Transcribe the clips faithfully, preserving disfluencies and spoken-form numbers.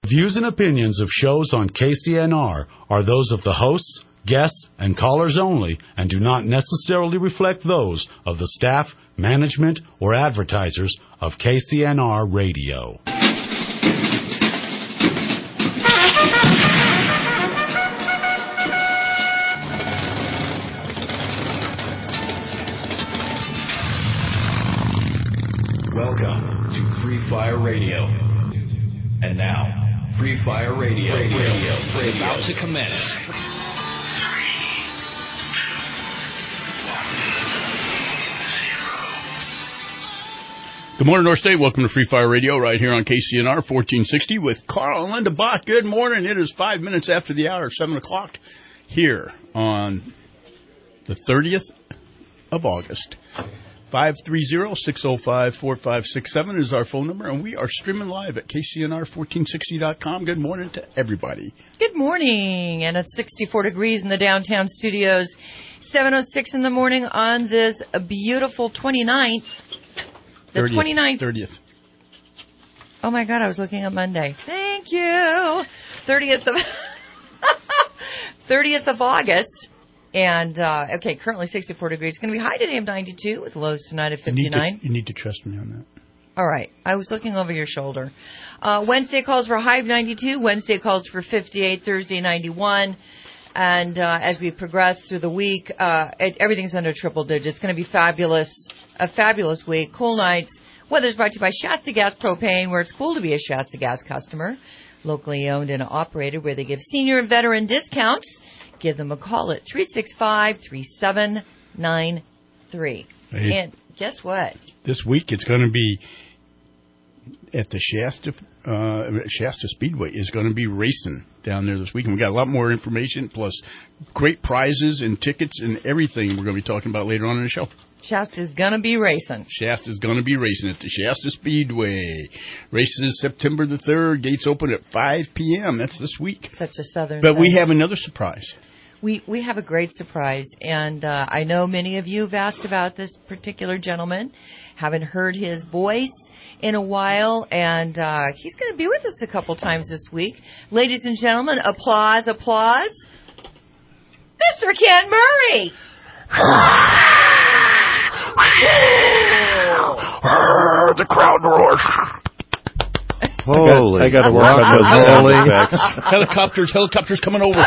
Views and opinions of shows on K C N R are those of the hosts, guests, and callers only and do not necessarily reflect those of the staff, management, or advertisers of K C N R Radio. Welcome to Free Fire Radio. And now, Free Fire Radio, radio, radio, radio is about to commence. Good morning, North State. Welcome to Free Fire Radio right here on K C N R fourteen sixty with Carl and Linda Bach. Good morning. It is five minutes after the hour, seven o'clock here on the thirtieth of August. five three zero, six zero five, four five six seven is our phone number, and we are streaming live at K C N R fourteen sixty dot com. Good morning to everybody. Good morning, and it's sixty-four degrees in the downtown studios, seven oh six in the morning on this beautiful twenty-ninth. The thirtieth, twenty-ninth. thirtieth. Oh, my God, I was looking at Monday. Thank you. thirtieth of, thirtieth of August. And, uh, okay, currently sixty-four degrees. It's going to be high today of ninety-two with lows tonight of fifty-nine. You need, to, you need to trust me on that. All right. I was looking over your shoulder. Uh, Wednesday calls for a high of ninety-two. Wednesday calls for fifty-eight. Thursday, ninety-one. And uh, as we progress through the week, uh, it, everything's under triple digits. It's going to be fabulous, a fabulous week. Cool nights. Weather's brought to you by Shasta Gas Propane, where it's cool to be a Shasta Gas customer. Locally owned and operated, where they give senior and veteran discounts. Give them a call at three six five, three seven nine three. Hey, and guess what? This week it's going to be at the Shasta uh, Shasta Speedway is going to be racing down there this weekend. We got a lot more information, plus great prizes and tickets and everything we're going to be talking about later on in the show. Shasta's going to be racing. Shasta's going to be racing at the Shasta Speedway. Races September the third. Gates open at five p.m. That's this week. Such a southern But thing. we have another surprise. We we have a great surprise, and uh, I know many of you have asked about this particular gentleman. Haven't heard his voice in a while, and uh, he's going to be with us a couple times this week. Ladies and gentlemen, applause, applause. Mister Ken Murray! The crowd roars. Holy! I got to work on those sound effects. Helicopters, helicopters coming over.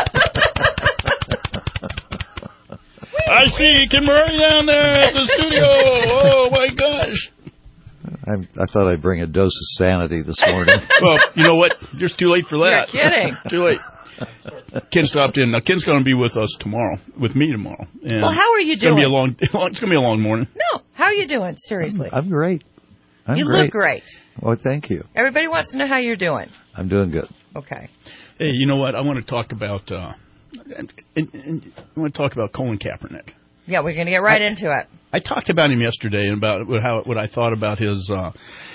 I see Ken Murray down there at the studio. Oh my gosh! I'm, I thought I'd bring a dose of sanity this morning. Well, you know what? It's too late for that. You're kidding. Too late. Ken stopped in. Now Ken's going to be with us tomorrow, with me tomorrow. And well, how are you it's doing? Gonna be a long, it's going to be a long morning. No, how are you doing? Seriously, I'm great. I'm you great. look great. Well, thank you. Everybody wants to know how you're doing. I'm doing good. Okay. Hey, you know what? I want to talk about. Uh, and, and, and I want to talk about Colin Kaepernick. Yeah, we're going to get right I, into it. I talked about him yesterday and about how what I thought about his. Uh,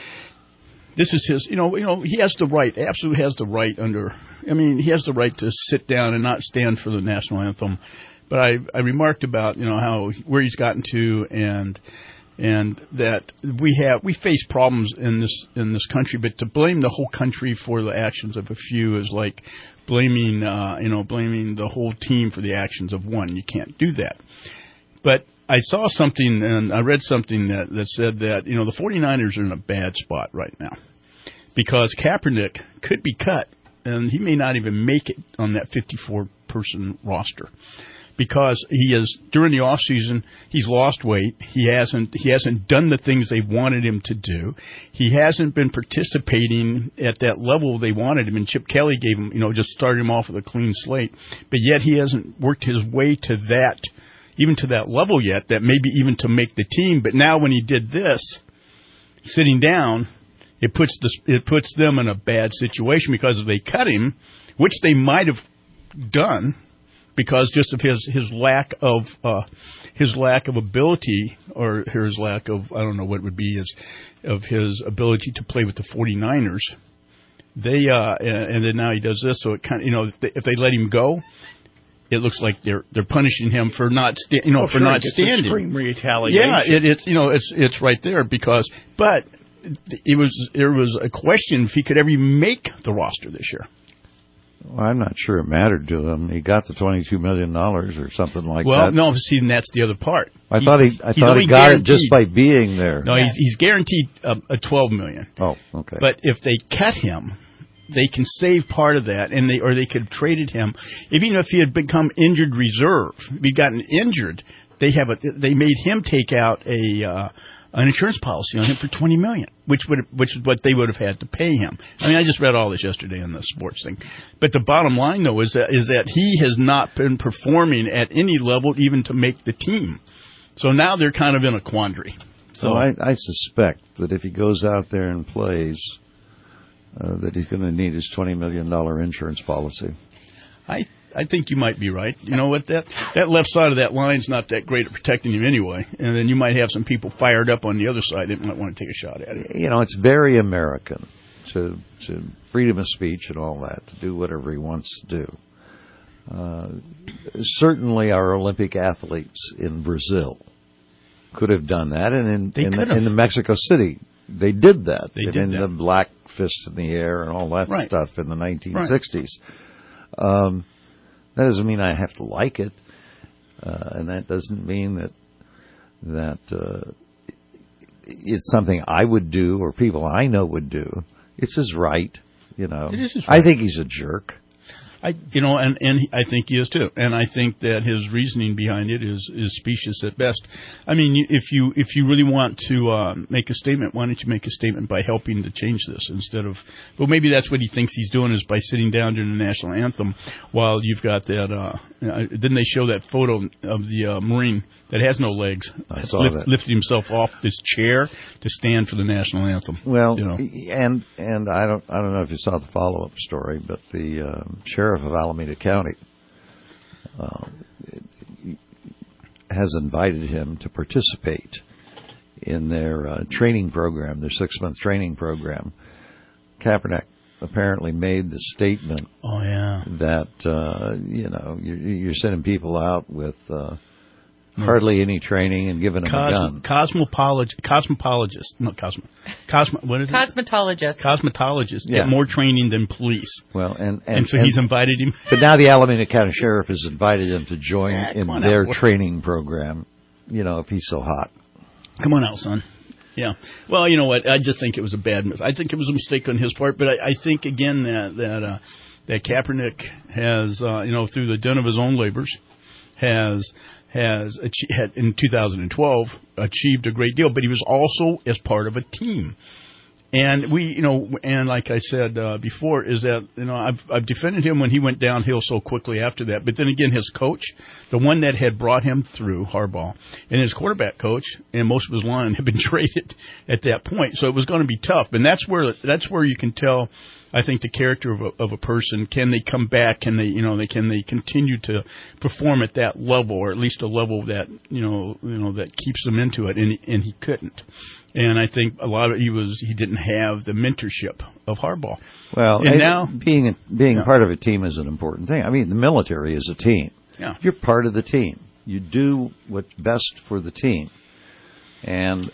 this is his. You know, you know, he has the right. Absolutely has the right under. I mean, he has the right to sit down and not stand for the national anthem. But I, I remarked about, you know, how where he's gotten to and and that we have we face problems in this in this country. But to blame the whole country for the actions of a few is like blaming uh, you know blaming the whole team for the actions of one. You can't do that. But I saw something and I read something that, that said that, you know, the 49ers are in a bad spot right now because Kaepernick could be cut and he may not even make it on that fifty-four person roster because he is during the off season he's lost weight. He hasn't he hasn't done the things they wanted him to do. He hasn't been participating at that level they wanted him. And Chip Kelly gave him, you know, just started him off with a clean slate. But yet he hasn't worked his way to that. Even to that level yet, that maybe even to make the team. But now when he did this, sitting down, it puts the, it puts them in a bad situation because if they cut him, which they might have done, because just of his, his lack of uh, his lack of ability or his lack of I don't know what it would be is of his ability to play with the 49ers. They uh, and then now he does this, so it kind of you know if they, if they let him go. It looks like they're they're punishing him for not sta- you know oh, for sure, not it's standing. Extreme retaliation. Yeah, it, it's you know it's it's right there because but it was there was a question if he could ever make the roster this year. Well, I'm not sure it mattered to him. He got the twenty-two million dollars or something like well, that. Well, no, see, and that's the other part. I he, thought he, I thought he got guaranteed. it just by being there. No, he's, he's guaranteed a, a twelve million dollars. Oh, okay. But if they cut him, they can save part of that, and they or they could have traded him. Even if he had become injured reserve, if he'd gotten injured, they have a they made him take out a. Uh, an insurance policy on him for twenty million dollars, which would which is what they would have had to pay him. I mean, I just read all this yesterday in the sports thing. But the bottom line, though, is that is that he has not been performing at any level even to make the team. So now they're kind of in a quandary. So well, I, I suspect that if he goes out there and plays, uh, that he's going to need his twenty million dollars insurance policy. I I think you might be right. You know what? That that left side of that line's not that great at protecting him anyway. And then you might have some people fired up on the other side that might want to take a shot at it. You know, it's very American to to freedom of speech and all that, to do whatever he wants to do. Uh, certainly our Olympic athletes in Brazil could have done that. And in, they in, could the, have. in the Mexico City, they did that. They and did in that. the black fist in the air and all that right. stuff in the nineteen sixties. Right. Um, that doesn't mean I have to like it, uh, and that doesn't mean that that uh, it's something I would do or people I know would do. It's his right, you know. It is his right. I think he's a jerk. I, you know, and, and I think he is too. And I think that his reasoning behind it is, is specious at best. I mean, if you if you really want to uh, make a statement, why don't you make a statement by helping to change this instead of? Well, maybe that's what he thinks he's doing is by sitting down during the national anthem while you've got that. Uh, didn't they show that photo of the uh, Marine that has no legs? I saw lift, that. Lifted himself off this chair to stand for the national anthem. Well, you know. and and I don't I don't know if you saw the follow up story, but the uh, sheriff of Alameda County uh, has invited him to participate in their uh, training program, their six month training program. Kaepernick apparently made the statement oh, yeah. that uh, you know you're, you're sending people out with uh, hardly any training and giving them Cos- a gun. Cosmopologist, cosmopologist, no, cosmo, cosmo, what is it? Cosmetologist. Cosmetologist Yeah. get more training than police. Well, and and, And so and, he's invited him. But now the Alameda County Sheriff has invited him to join Yeah, in come on their out. training program. You know, if he's so hot. Come on out, son. Yeah. Well, you know what? I just think it was a bad mis- I think it was a mistake on his part, but I, I think again that that uh, that Kaepernick has, uh, you know, through the den of his own labors, has has achi- had in two thousand twelve achieved a great deal. But he was also as part of a team. And we, you know, and like I said uh, before, is that, you know, I've, I've defended him when he went downhill so quickly after that. But then again, his coach, the one that had brought him through, Harbaugh, and his quarterback coach, and most of his line had been traded at that point. So it was going to be tough. And that's where that's where you can tell, I think, the character of a, of a person. Can they come back? Can they, you know, they can they continue to perform at that level, or at least a level that, you know, you know, that keeps them into it? And and he couldn't. And I think a lot of he was he didn't have the mentorship of Harbaugh. Well, and and now being being yeah. part of a team is an important thing. I mean, the military is a team. Yeah. You're part of the team. You do what's best for the team, and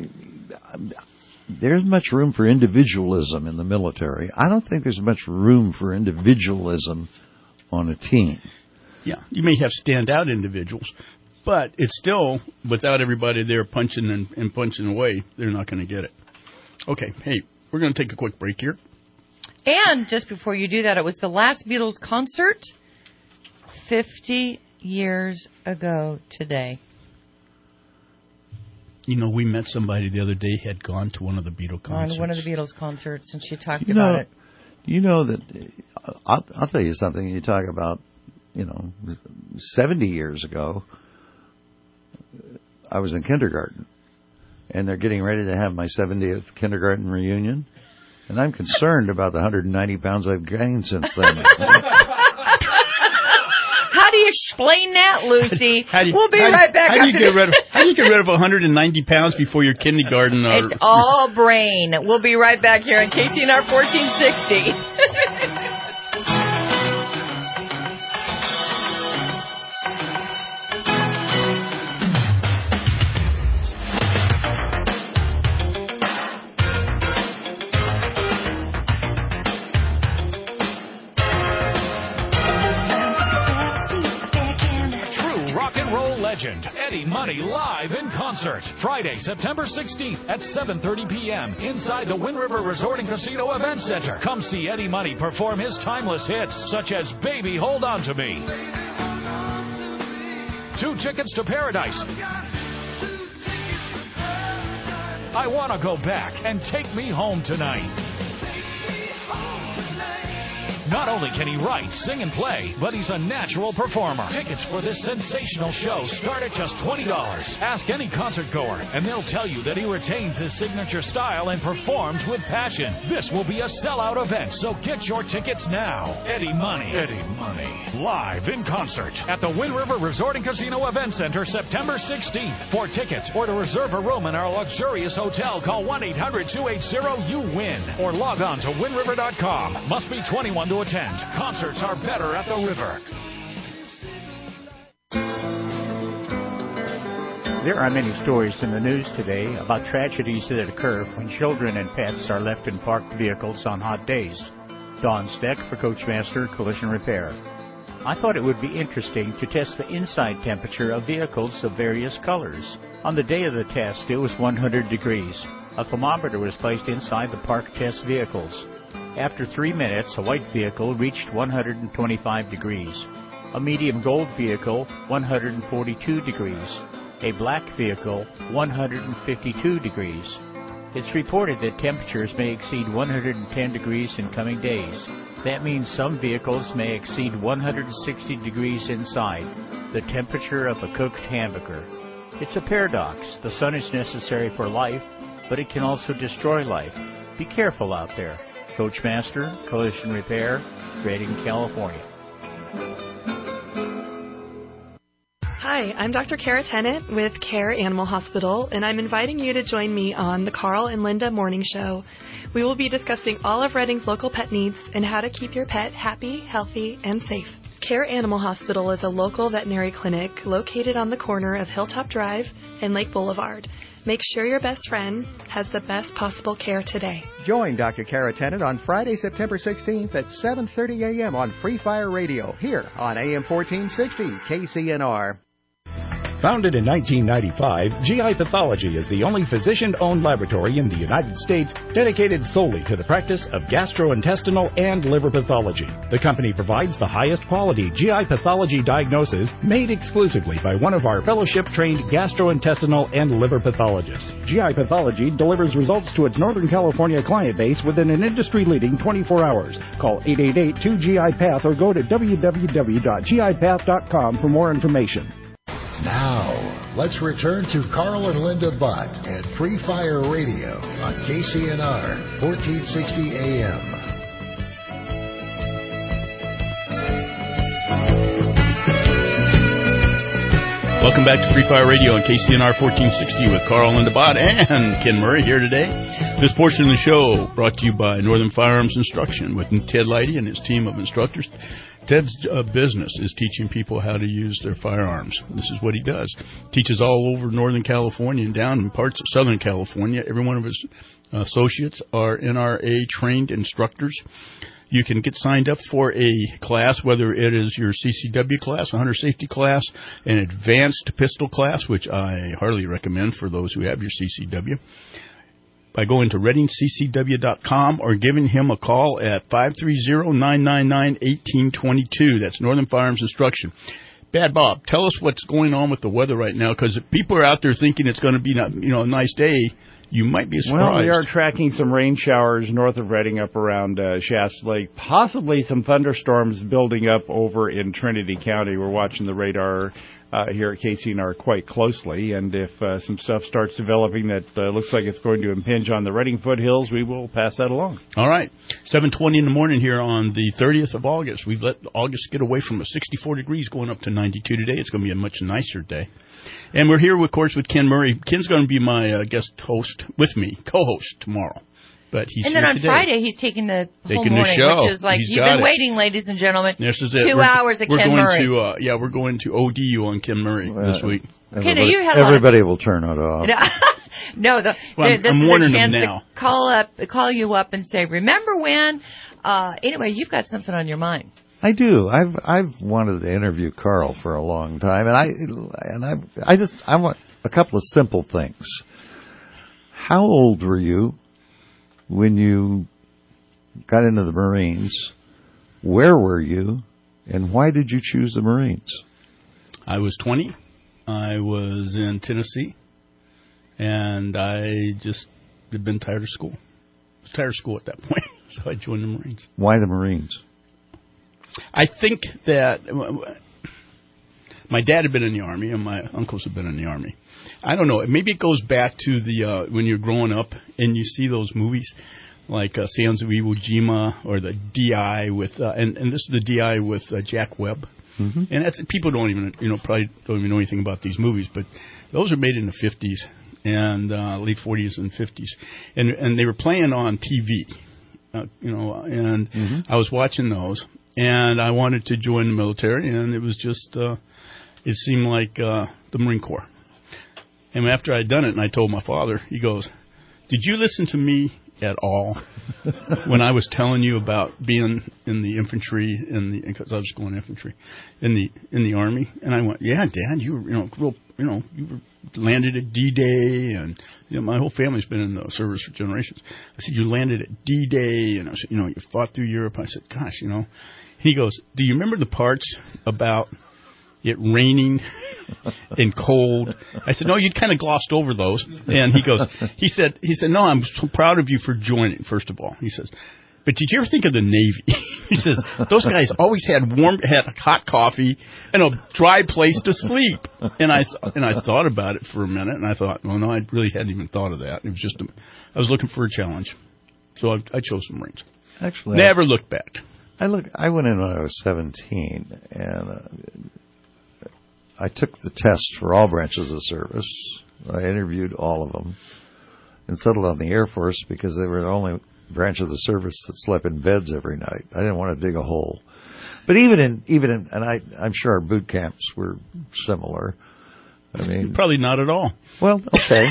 there's much room for individualism in the military. I don't think there's much room for individualism on a team. Yeah, you may have standout individuals, but it's still, without everybody there punching and, and punching away, they're not going to get it. Okay, hey, we're going to take a quick break here. And just before you do that, it was the last Beatles concert fifty years ago today. You know, we met somebody the other day had gone to one of the Beatles concerts. On one of the Beatles concerts, and she talked You about know, it. you know that I'll, I'll tell you something. You talk about, you know, seventy years ago, I was in kindergarten, and they're getting ready to have my seventieth kindergarten reunion, and I'm concerned about the one hundred ninety pounds I've gained since then. How do you explain that, Lucy? How do you, we'll be how do, right back. How do you after get this. rid of How do you get rid of one hundred ninety pounds before your kindergarten? Uh, It's all brain. We'll be right back here on K C N R fourteen sixty. legend, Eddie Money, live in concert. Friday, September sixteenth at seven thirty p.m. inside the Wind River Resort and Casino Event Center. Come see Eddie Money perform his timeless hits, such as Baby Hold On to Me. Two tickets to Paradise. I Want to Go Back and Take Me Home Tonight. Not only can he write, sing, and play, but he's a natural performer. Tickets for this sensational show start at just twenty dollars. Ask any concert goer, and they'll tell you that he retains his signature style and performs with passion. This will be a sellout event, so get your tickets now. Eddie Money. Eddie Money. Live in concert at the Wind River Resort and Casino Event Center, September sixteenth. For tickets or to reserve a room in our luxurious hotel, call one eight hundred two eight zero U W I N or log on to wind river dot com. Must be twenty-one to attend. Concerts are better at the river. There are many stories in the news today about tragedies that occur when children and pets are left in parked vehicles on hot days. Don Steck for Coachmaster Collision Repair. I thought it would be interesting to test the inside temperature of vehicles of various colors. On the day of the test, it was one hundred degrees. A thermometer was placed inside the parked test vehicles. After three minutes, a white vehicle reached one hundred twenty-five degrees. A medium gold vehicle, one hundred forty-two degrees. A black vehicle, one hundred fifty-two degrees. It's reported that temperatures may exceed one hundred ten degrees in coming days. That means some vehicles may exceed one hundred sixty degrees inside, the temperature of a cooked hamburger. It's a paradox. The sun is necessary for life, but it can also destroy life. Be careful out there. Coachmaster Collision Repair, Redding, California. Hi, I'm Doctor Kara Tennant with Care Animal Hospital, and I'm inviting you to join me on the Carl and Linda Morning Show. We will be discussing all of Redding's local pet needs and how to keep your pet happy, healthy, and safe. Care Animal Hospital is a local veterinary clinic located on the corner of Hilltop Drive and Lake Boulevard. Make sure your best friend has the best possible care today. Join Doctor Kara Tennant on Friday, September sixteenth at seven thirty a.m. on Free Fire Radio, here on A M fourteen sixty K C N R. Founded in nineteen ninety-five, G I Pathology is the only physician-owned laboratory in the United States dedicated solely to the practice of gastrointestinal and liver pathology. The company provides the highest quality G I pathology diagnosis made exclusively by one of our fellowship-trained gastrointestinal and liver pathologists. G I Pathology delivers results to its Northern California client base within an industry-leading twenty-four hours. Call eight eight eight two G I Path or go to w w w dot g i path dot com for more information. Now, let's return to Carl and Linda Butt at Free Fire Radio on K C N R fourteen sixty A M. Welcome back to Free Fire Radio on K C N R fourteen sixty with Carl and Linda Butt and Ken Murray here today. This portion of the show brought to you by Northern Firearms Instruction with Ted Leidy and his team of instructors. Ted's uh, business is teaching people how to use their firearms. This is what he does. Teaches all over Northern California and down in parts of Southern California. Every one of his associates are N R A trained instructors. You can get signed up for a class, whether it is your C C W class, a hunter safety class, an advanced pistol class, which I hardly recommend for those who have your C C W, by going to redding c c w dot com or giving him a call at five three zero, nine nine nine, one eight two two. That's Northern Firearms Instruction. Bad Bob, tell us what's going on with the weather right now, because if people are out there thinking it's going to be, you know, a nice day, you might be surprised. Well, we are tracking some rain showers north of Redding up around uh, Shasta Lake, possibly some thunderstorms building up over in Trinity County. We're watching the radar uh, here at K C N R quite closely, and if uh, some stuff starts developing that uh, looks like it's going to impinge on the Redding foothills, we will pass that along. All right. seven twenty in the morning here on the thirtieth of August. We've let August get away from a sixty-four degrees going up to ninety-two today. It's going to be a much nicer day. And we're here, of course, with Ken Murray. Ken's going to be my uh, guest host with me, co-host tomorrow. But he's and then here on today. Friday, he's taking the taking whole morning, the show. which is like, He's you've been it. waiting, ladies and gentlemen. This is it. 2 we're, hours of we're Ken going Murray. To, uh, yeah, we're going to O D U on Ken Murray well, this week. Ken, you had a everybody lot of... will turn it off. no, the, well, the, I'm, this I'm is warning a chance them now. to call up, call you up and say, remember when? Uh, anyway, you've got something on your mind. I do. I've I've wanted to interview Carl for a long time, and I and I I just I want a couple of simple things. How old were you when you got into the Marines? Where were you, and why did you choose the Marines? I was twenty. I was in Tennessee, and I just had been tired of school. I was tired of school at that point, so I joined the Marines. Why the Marines? I think that my dad had been in the Army, and my uncles had been in the Army. I don't know. Maybe it goes back to the uh, when you're growing up and you see those movies like uh, Sands of Iwo Jima or the D I with, uh, and, and this is the D I with uh, Jack Webb. Mm-hmm. And that's people don't even, you know, probably don't even know anything about these movies, but those are made in the fifties and uh, late forties and fifties, and and they were playing on T V, uh, you know, and mm-hmm. I was watching those, and I wanted to join the military, and it was just, uh, it seemed like uh, the Marine Corps. And after I'd done it, and I told my father, he goes, "Did you listen to me at all when I was telling you about being in the infantry, in the because I was going infantry in the in the Army?" And I went, "Yeah, Dad, you were, you know, real, you know, you were landed at D-Day, and you know, my whole family's been in the service for generations." I said, "You landed at D-Day, and I said, you know, you fought through Europe." I said, "Gosh, you know." He goes, "Do you remember the parts about it raining and cold?" I said, "No, you'd kind of glossed over those." And he goes, he said, he said, "No, I'm so proud of you for joining, first of all." He says, "But did you ever think of the Navy?" He says, "Those guys always had warm, had hot coffee and a dry place to sleep." And I and I thought about it for a minute, and I thought, well, no, I really hadn't even thought of that. It was just, a, I was looking for a challenge, so I, I chose the Marines. Actually, never I, looked back. I look. I went in when I was seventeen, and uh, I took the test for all branches of service. I interviewed all of them and settled on the Air Force because they were the only branch of the service that slept in beds every night. I didn't want to dig a hole. But even in, even in, and I, I'm sure our boot camps were similar. I mean, probably not at all. Well, okay.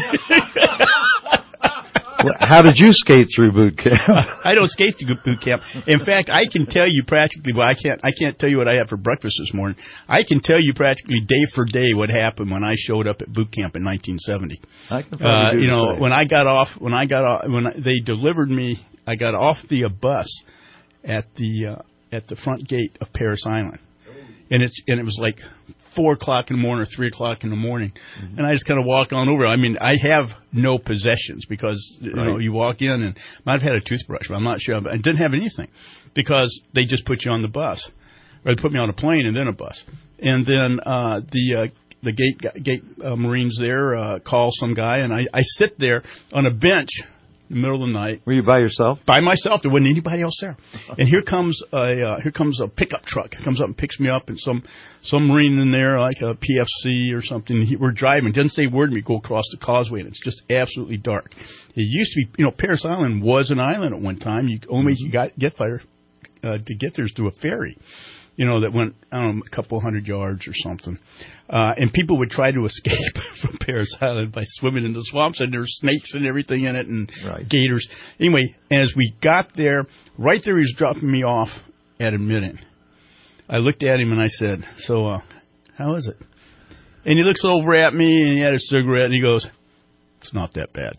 How did you skate through boot camp? I don't skate through boot camp. In fact, I can tell you practically. Well, I can't. I can't tell you what I had for breakfast this morning. I can tell you practically day for day what happened when I showed up at boot camp in nineteen seventy. I can probably uh, do you know, the same. when I got off, when I got off, when I, they delivered me, I got off the uh, bus at the uh, at the front gate of Parris Island, and it's and it was like four o'clock in the morning or three o'clock in the morning, mm-hmm. and I just kind of walk on over. I mean, I have no possessions because you right. know you walk in and I might have had a toothbrush, but I'm not sure. I didn't have anything because they just put you on the bus, or they put me on a plane and then a bus, and then uh, the uh, the gate gate uh, Marines there uh, call some guy, and I, I sit there on a bench. In the middle of the night. Were you by yourself? By myself. There wasn't anybody else there. And here comes a uh, here comes a pickup truck. Comes up and picks me up, and some some Marine in there, like a P F C or something. He, we're driving. Doesn't say a word to me. Go across the causeway, and it's just absolutely dark. It used to be, you know, Parris Island was an island at one time. You only way you got get there uh, to get there is through a ferry. You know, that went, I don't know, a couple hundred yards or something. Uh, and people would try to escape from Parris Island by swimming in the swamps, and there's snakes and everything in it, and right. gators. Anyway, as we got there, right there he was dropping me off at a minute. I looked at him and I said, so, uh, how is it? And he looks over at me, and he had a cigarette, and he goes, it's not that bad.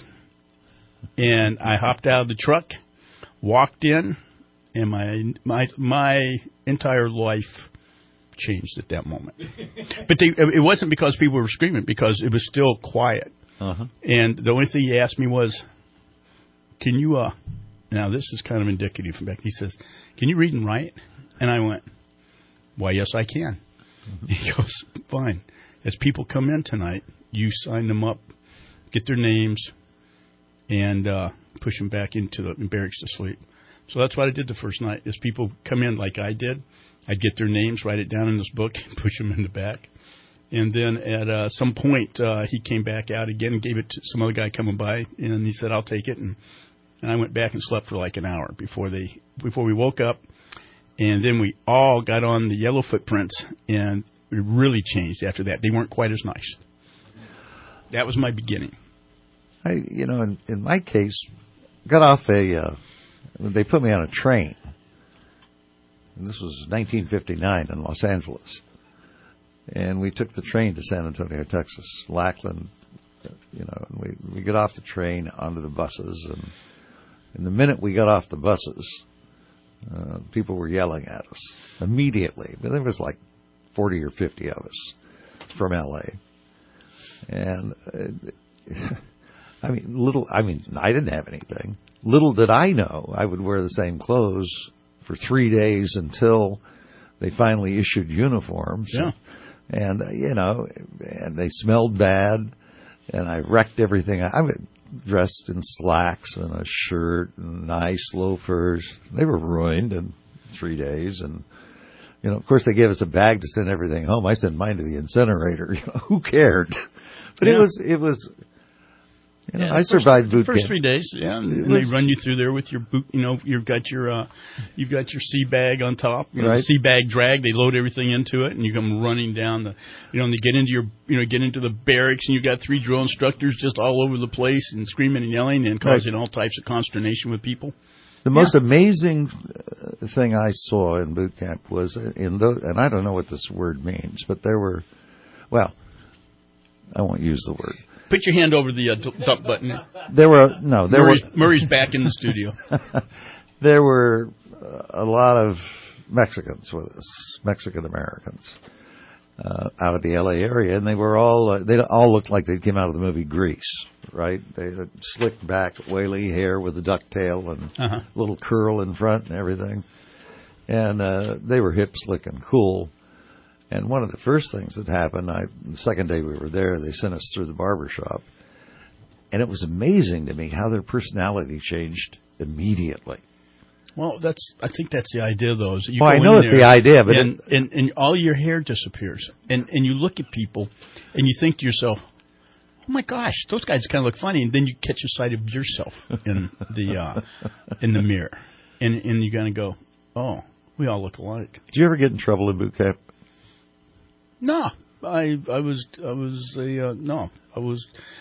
And I hopped out of the truck, walked in, and my my my entire life changed at that moment. But they, it wasn't because people were screaming, because it was still quiet. Uh-huh. And the only thing he asked me was, can you, uh, now this is kind of indicative from back. He says, can you read and write? And I went, why, yes, I can. Mm-hmm. He goes, fine. As people come in tonight, you sign them up, get their names, and uh, push them back into the barracks to sleep. So that's what I did the first night. As people come in like I did, I'd get their names, write it down in this book, and push them in the back. And then at uh, some point, uh, he came back out again and gave it to some other guy coming by, and he said, I'll take it. And, and I went back and slept for like an hour before they before we woke up. And then we all got on the yellow footprints, and we really changed after that. They weren't quite as nice. That was my beginning. I, you know, in, in my case, got off a... Uh, They put me on a train, And this was nineteen fifty-nine in Los Angeles. And we took the train to San Antonio, Texas, Lackland, you know, and we, we get off the train onto the buses. And, and the minute we got off the buses, uh, people were yelling at us immediately. But there was like forty or fifty of us from L A. And, uh, I mean, little, I mean, I didn't have anything. Little did I know I would wear the same clothes for three days until they finally issued uniforms. Yeah. And, uh, you know, and they smelled bad, and I wrecked everything. I was dressed in slacks and a shirt and nice loafers. They were ruined in three days. And, you know, of course, they gave us a bag to send everything home. I sent mine to the incinerator. You know, who cared? But yeah. it was, it was... You know, yeah, I survived boot first camp. three days, yeah, and, and they run you through there with your boot. You know, you've got your uh, you've got your sea bag on top, you know, right. the sea bag drag. They load everything into it, and you come running down the, you know, and they get into your, you know, get into the barracks, and you've got three drill instructors just all over the place and screaming and yelling and causing right. all types of consternation with people. The yeah. most amazing thing I saw in boot camp was in the, and I don't know what this word means, but there were, well, I won't use the word. Put your hand over the uh, dump button. There were no. There Murray's, were Murray's back in the studio. There were uh, a lot of Mexicans with us, Mexican Americans, uh, out of the L A area, and they were all uh, they all looked like they came out of the movie Grease, right? They had slicked back, oily hair with a ducktail and uh-huh. little curl in front and everything, and uh, they were hip, slick, and cool. And one of the first things that happened, I, the second day we were there, they sent us through the barber shop. And it was amazing to me how their personality changed immediately. Well, that's I think that's the idea, though. Is you well, go I know it's the idea, but... And, it, and, and all your hair disappears. And, and you look at people, and you think to yourself, oh, my gosh, those guys kind of look funny. And then you catch a sight of yourself in the uh, in the mirror. And, and you're going to go, oh, we all look alike. Did you ever get in trouble in boot camp? No, I I was I was a uh, no I was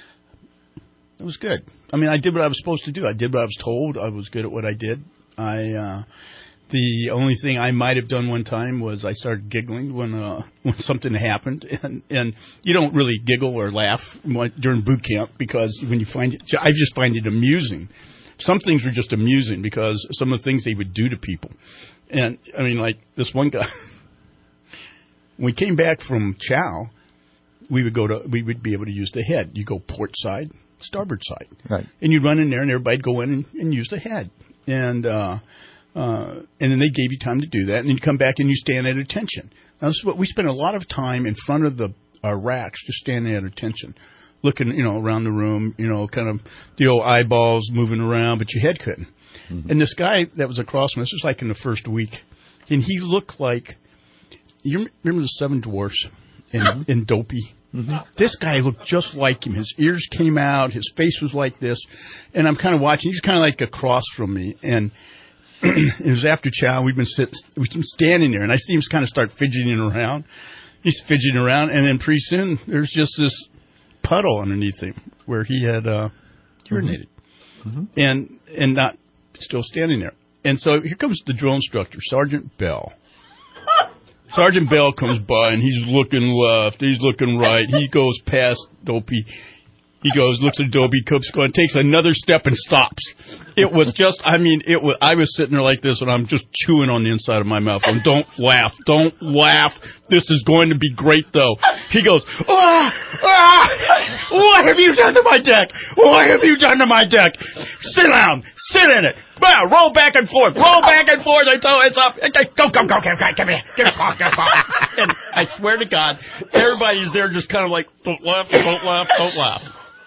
it was good. I mean, I did what I was supposed to do. I did what I was told. I was good at what I did. I uh, the only thing I might have done one time was I started giggling when uh, when something happened, and and you don't really giggle or laugh during boot camp because when you find it, I just find it amusing. Some things were just amusing because some of the things they would do to people, and I mean, like this one guy. When we came back from chow, we would go to we would be able to use the head. You go port side, starboard side, right? And you'd run in there, and everybody'd go in and, and use the head, and uh, uh, and then they gave you time to do that, and then you come back and you stand at attention. Now this is what we spent a lot of time in front of the uh, racks, just standing at attention, looking, you know, around the room, you know, kind of the old eyeballs moving around, but your head couldn't. Mm-hmm. And this guy that was across from us, this was like in the first week, and he looked like. You remember the Seven Dwarfs in, in Dopey? Mm-hmm. This guy looked just like him. His ears came out. His face was like this. And I'm kind of watching. He's kind of like across from me. And it was after chow. We've been, sit, we've been standing there. And I see him kind of start fidgeting around. He's fidgeting around. And then pretty soon there's just this puddle underneath him where he had uh, urinated. Mm-hmm. And, and not still standing there. And so here comes the drill instructor, Sergeant Bell. Sergeant Bell comes by, and he's looking left, he's looking right, he goes past Dopey, he goes, looks at Dopey, comes going, takes another step and stops. It was just, I mean, it was. I was sitting there like this, and I'm just chewing on the inside of my mouth, going, don't laugh, don't laugh, this is going to be great, though. He goes, ah, ah, what have you done to my deck? What have you done to my deck? Sit down, sit in it. Well, roll back and forth, roll back and forth until it's up. Go, go, go, come, come here, get a ball, get a ball. And I swear to God, everybody's there just kind of like, don't laugh, don't laugh, don't laugh.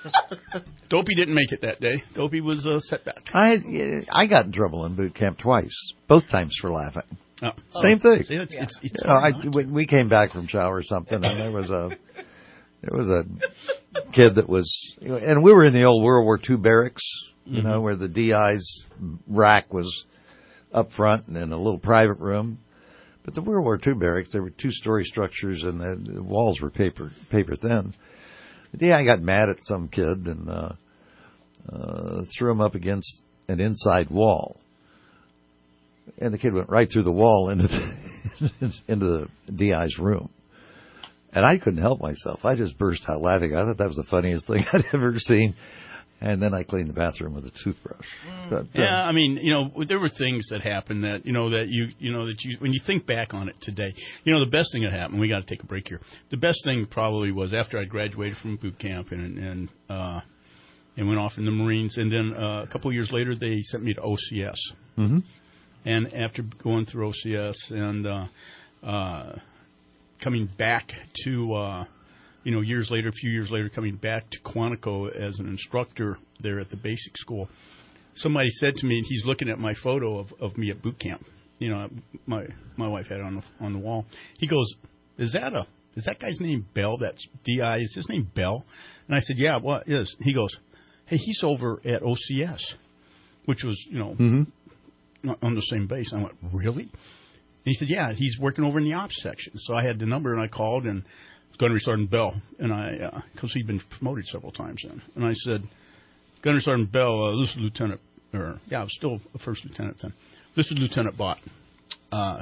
Dopey didn't make it that day. Dopey was a setback. I I got in trouble in boot camp twice, both times for laughing. Oh. Same thing. See, it's, it's, it's you know, I, we came back from chow or something, and there was a there was a kid that was, and we were in the old World War Two barracks, you mm-hmm. know, where the D I's rack was up front and in a little private room. But the World War Two barracks, there were two-story structures, and the, the walls were paper paper thin. The D I got mad at some kid and uh, uh, threw him up against an inside wall. and the kid went right through the wall into the, into the D I's room. And I couldn't help myself. I just burst out laughing. I thought that was the funniest thing I'd ever seen. And then I cleaned the bathroom with a toothbrush. But, uh, yeah, I mean, you know, there were things that happened that, you know, that you, you know, that you, when you think back on it today, you know, the best thing that happened, we got to take a break here. The best thing probably was after I graduated from boot camp and, and, uh, and went off in the Marines. And then uh, a couple of years later, they sent me to O C S. Mm-hmm. And after going through O C S and, uh, uh, coming back to, uh, you know, years later, a few years later, coming back to Quantico as an instructor there at the basic school, somebody said to me, he's looking at my photo of, of me at boot camp. You know, my my wife had it on the on the wall. He goes, "Is that a is that guy's name Bell? That's D I. Is his name Bell?" And I said, "Yeah, what is?" He goes, "Hey, he's over at O C S," which was, you know, mm-hmm. on the same base. I went, "Really?" And he said, "Yeah, he's working over in the ops section." So I had the number and I called and. Gunnery Sergeant Bell, and I, because uh, he'd been promoted several times then, and I said, Gunnery Sergeant Bell, uh, this is Lieutenant, or yeah, I was still a first lieutenant then. This is Lieutenant Bott. Uh,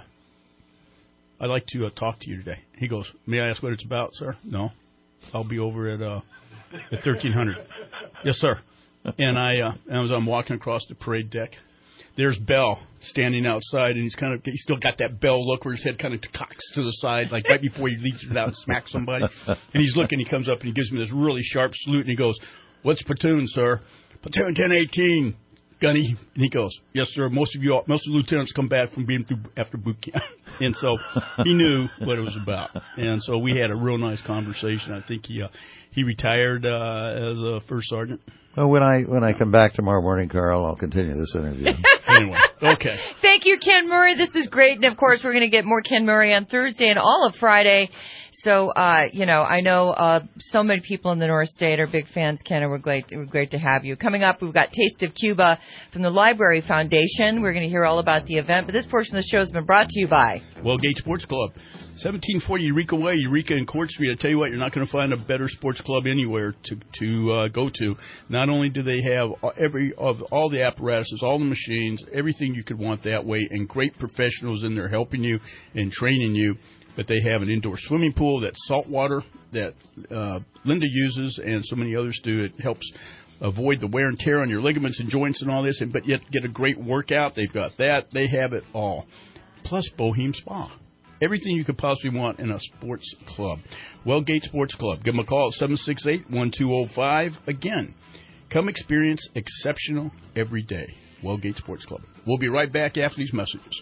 I'd like to uh, talk to you today. He goes, "May I ask what it's about, sir?" "No, I'll be over at uh, at thirteen hundred. "Yes, sir." And I, uh, as I'm walking across the parade deck, there's Bell standing outside, and he's kind of he's still got that Bell look where his head kind of cocks to the side, like right before he leaps it out and smacks somebody. And he's looking. He comes up and he gives me this really sharp salute, and he goes, "What's platoon, sir?" "Platoon ten eighteen, Gunny." And he goes, "Yes, sir. Most of you, most of the lieutenants come back from being through after boot camp." And so he knew what it was about. And so we had a real nice conversation. I think he uh, he retired uh, as a first sergeant. Well, when I when I come back tomorrow morning, Carl, I'll continue this interview. Anyway, okay. Thank you, Ken Murray. This is great. And, of course, we're going to get more Ken Murray on Thursday and all of Friday. So, uh, you know, I know uh, so many people in the North State are big fans, Ken, and we're great, we're great to have you. Coming up, we've got Taste of Cuba from the Library Foundation. We're going to hear all about the event. But this portion of the show has been brought to you by Wellgate Sports Club, seventeen forty Eureka Way, Eureka and Court Street. I tell you what, you're not going to find a better sports club anywhere to to uh, go to. Not only do they have every of all the apparatuses, all the machines, everything you could want that way, and great professionals in there helping you and training you, but they have an indoor swimming pool that's salt water that uh, Linda uses and so many others do. It helps avoid the wear and tear on your ligaments and joints and all this, and but yet get a great workout. They've got that. They have it all. Plus Bohem Spa. Everything you could possibly want in a sports club. Wellgate Sports Club. Give them a call at seven six eight, one two zero five. Again, come experience exceptional every day. Wellgate Sports Club. We'll be right back after these messages.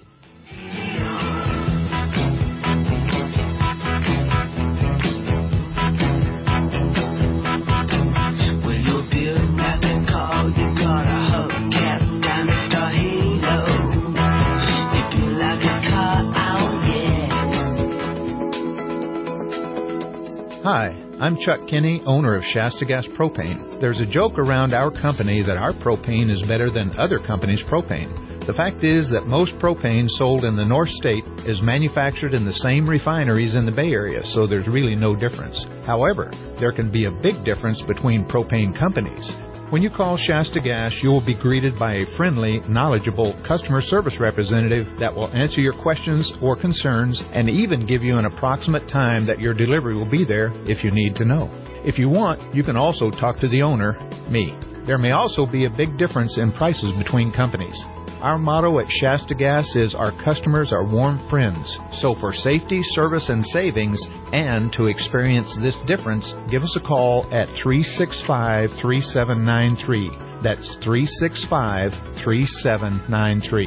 Hi, I'm Chuck Kinney, owner of Shasta Gas Propane. There's a joke around our company that our propane is better than other companies' propane. The fact is that most propane sold in the North State is manufactured in the same refineries in the Bay Area, so there's really no difference. However, there can be a big difference between propane companies. When you call Shasta Gas, you will be greeted by a friendly, knowledgeable customer service representative that will answer your questions or concerns and even give you an approximate time that your delivery will be there if you need to know. If you want, you can also talk to the owner, me. There may also be a big difference in prices between companies. Our motto at Shasta Gas is our customers are warm friends. So for safety, service, and savings, and to experience this difference, give us a call at three six five, three seven nine three. That's three six five, three seven nine three.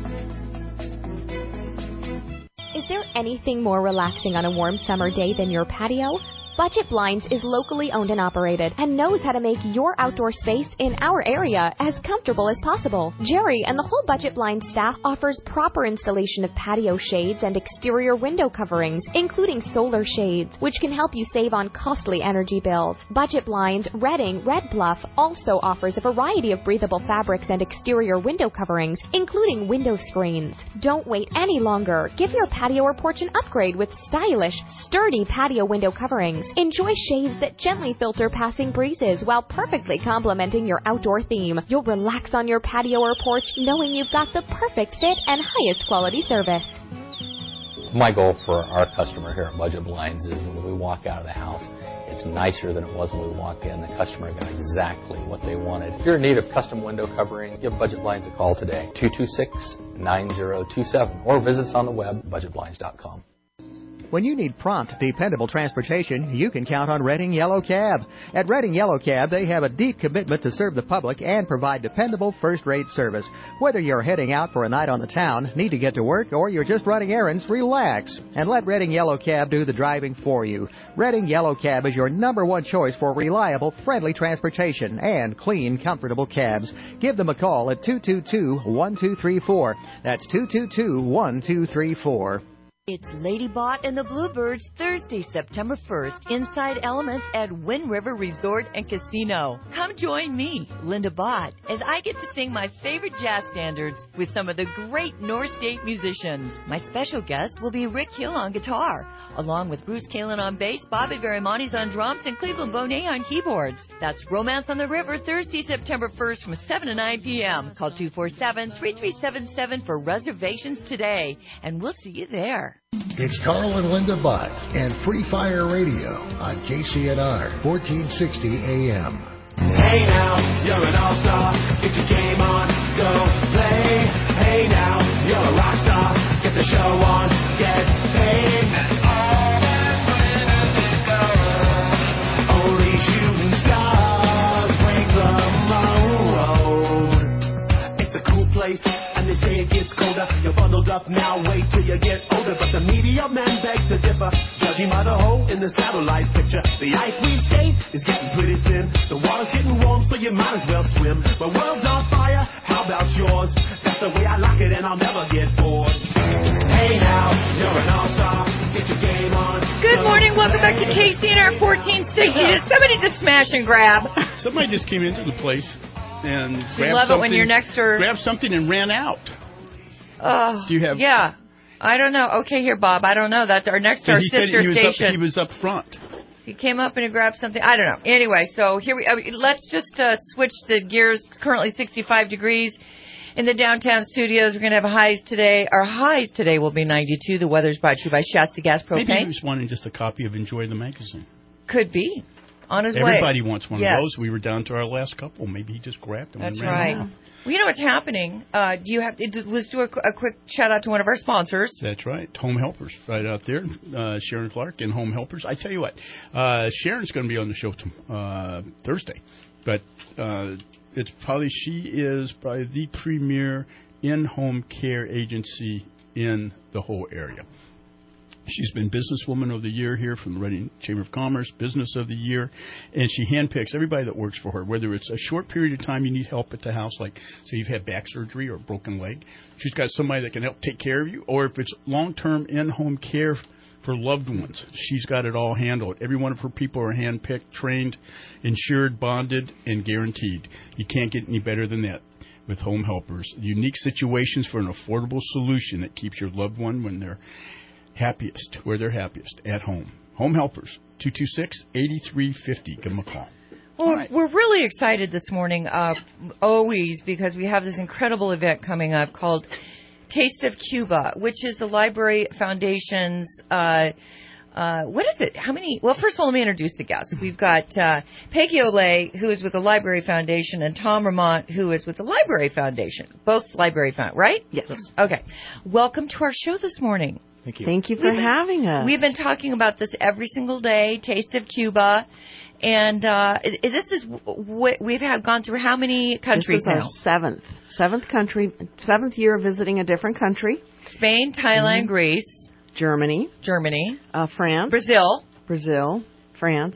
Is there anything more relaxing on a warm summer day than your patio? Budget Blinds is locally owned and operated and knows how to make your outdoor space in our area as comfortable as possible. Jerry and the whole Budget Blinds staff offers proper installation of patio shades and exterior window coverings, including solar shades, which can help you save on costly energy bills. Budget Blinds, Redding, Red Bluff also offers a variety of breathable fabrics and exterior window coverings, including window screens. Don't wait any longer. Give your patio or porch an upgrade with stylish, sturdy patio window coverings. evenings, enjoy shades that gently filter passing breezes while perfectly complementing your outdoor theme. You'll relax on your patio or porch knowing you've got the perfect fit and highest quality service. My goal for our customer here at Budget Blinds is when we walk out of the house, it's nicer than it was when we walked in. The customer got exactly what they wanted. If you're in need of custom window covering, give Budget Blinds a call today, two two six, nine zero two seven, or visit us on the web, budget blinds dot com. When you need prompt, dependable transportation, you can count on Redding Yellow Cab. At Redding Yellow Cab, they have a deep commitment to serve the public and provide dependable first-rate service. Whether you're heading out for a night on the town, need to get to work, or you're just running errands, relax and let Redding Yellow Cab do the driving for you. Redding Yellow Cab is your number one choice for reliable, friendly transportation and clean, comfortable cabs. Give them a call at two two two, one two three four. That's two two two, one two three four. It's Lady Bot and the Bluebirds Thursday, September first, inside Elements at Wind River Resort and Casino. Come join me, Linda Bott, as I get to sing my favorite jazz standards with some of the great North State musicians. My special guest will be Rick Hill on guitar, along with Bruce Kalin on bass, Bobby Varimanis on drums, and Cleveland Bonet on keyboards. That's Romance on the River, Thursday, September first from seven to nine p.m. Call two four seven, three three seven seven for reservations today, and we'll see you there. It's Carl and Linda Bott and Free Fire Radio on K C N R, fourteen sixty A M. Hey now, you're an all-star. Get your game on, go play. Hey now, you're a rock star. Get the show on, get paid. And all that glitters is gold. Only shooting stars break the mold. It's a cool place, and they say it gets colder. You're bundled up now, wait till you get older. But the media men beg to differ, judging by the hole in the satellite picture. The ice we skate is getting pretty thin. The water's getting warm, so you might as well swim. My world's on fire, how about yours? That's the way I like it, and I'll never get bored. Hey now, you're an all-star. Get your game on. Good morning, welcome back to K C N R fourteen sixty. Did somebody just smash and grab? Somebody just came into the place and We grabbed love it when something- you're next door. grabbed something and ran out. Oh, Do you have? yeah. I don't know. Okay, here, Bob. I don't know. That's our next And our he said sister he was station. Up, he was up front. He came up and he grabbed something. I don't know. Anyway, so here we. I mean, let's just uh, switch the gears. It's currently sixty-five degrees in the downtown studios. We're going to have highs today. Our highs today will be ninety-two. The weather's brought to you by Shasta Gas Propane. Maybe he was wanting just a copy of Enjoy the Magazine. Could be. On his way. Everybody wants one Yes. of those. We were down to our last couple. Maybe he just grabbed them. That's and ran right. out. Well, you know what's happening. Uh, do you have? Let's do a, a quick shout out to one of our sponsors. That's right. Home Helpers, right out there. Uh, Sharon Clark and Home Helpers. I tell you what, uh, Sharon's going to be on the show t- uh, Thursday, but uh, it's probably she is probably the premier in-home care agency in the whole area. She's been Businesswoman of the Year here from the Reading Chamber of Commerce, Business of the Year, and she handpicks everybody that works for her, whether it's a short period of time you need help at the house, like say you've had back surgery or a broken leg. She's got somebody that can help take care of you, or if it's long-term in-home care for loved ones, she's got it all handled. Every one of her people are handpicked, trained, insured, bonded, and guaranteed. You can't get any better than that with Home Helpers. Unique situations for an affordable solution that keeps your loved one when they're happiest, where they're happiest, at home. Home Helpers, two two six, eight three five zero. Give them a call. Well, right. We're really excited this morning, uh, always, because we have this incredible event coming up called Taste of Cuba, which is the Library Foundation's, uh, uh, what is it? How many? Well, first of all, let me introduce the guests. We've got uh, Peggy Olay, who is with the Library Foundation, and Tom Ramont, who is with the Library Foundation. Both Library Foundation, right? Yes. Okay. Welcome to our show this morning. Thank you. Thank you for We've been, having us. We've been talking about this every single day, Taste of Cuba. And uh, this is, we've had gone through how many countries now? This is our seventh. Seventh country, seventh year of visiting a different country. Spain, Thailand, mm-hmm. Greece. Germany. Germany. Uh, France. Brazil. Brazil. France.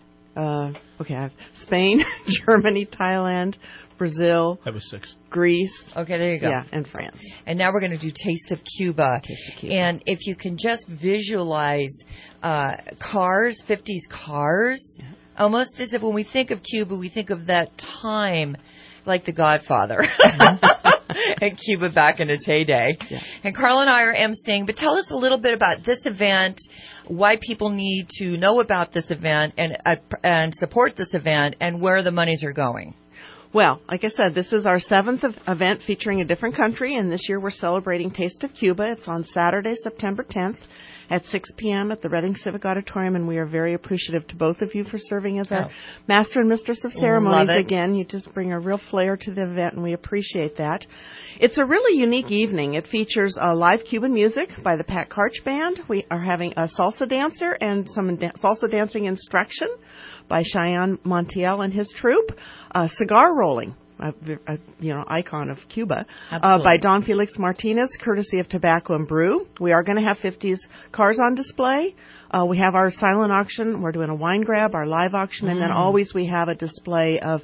Uh, okay, I have Spain, Germany, Thailand, Brazil. That was six. Greece. Okay, there you go. Yeah, and France. And now we're going to do Taste of Cuba. Taste of Cuba. And if you can just visualize uh, cars, fifties cars, yeah. Almost as if when we think of Cuba, we think of that time like The Godfather. Cuba back in its heyday. Yeah. And Carl and I are emceeing, but tell us a little bit about this event, why people need to know about this event and uh, and support this event, and where the monies are going. Well, like I said, this is our seventh event featuring a different country, and this year we're celebrating Taste of Cuba. It's on Saturday, September tenth at six p.m. at the Reading Civic Auditorium, and we are very appreciative to both of you for serving as our oh. Master and Mistress of Ceremonies. Love it. Again, you just bring a real flair to the event, and we appreciate that. It's a really unique evening. It features uh, live Cuban music by the Pat Karch Band. We are having a salsa dancer and some da- salsa dancing instruction by Cheyenne Montiel and his troupe. Uh, cigar rolling, a, a you know icon of Cuba, uh, by Don Felix Martinez, courtesy of Tobacco and Brew. We are going to have fifties cars on display. Uh, we have our silent auction. We're doing a wine grab, our live auction, mm. and then always we have a display of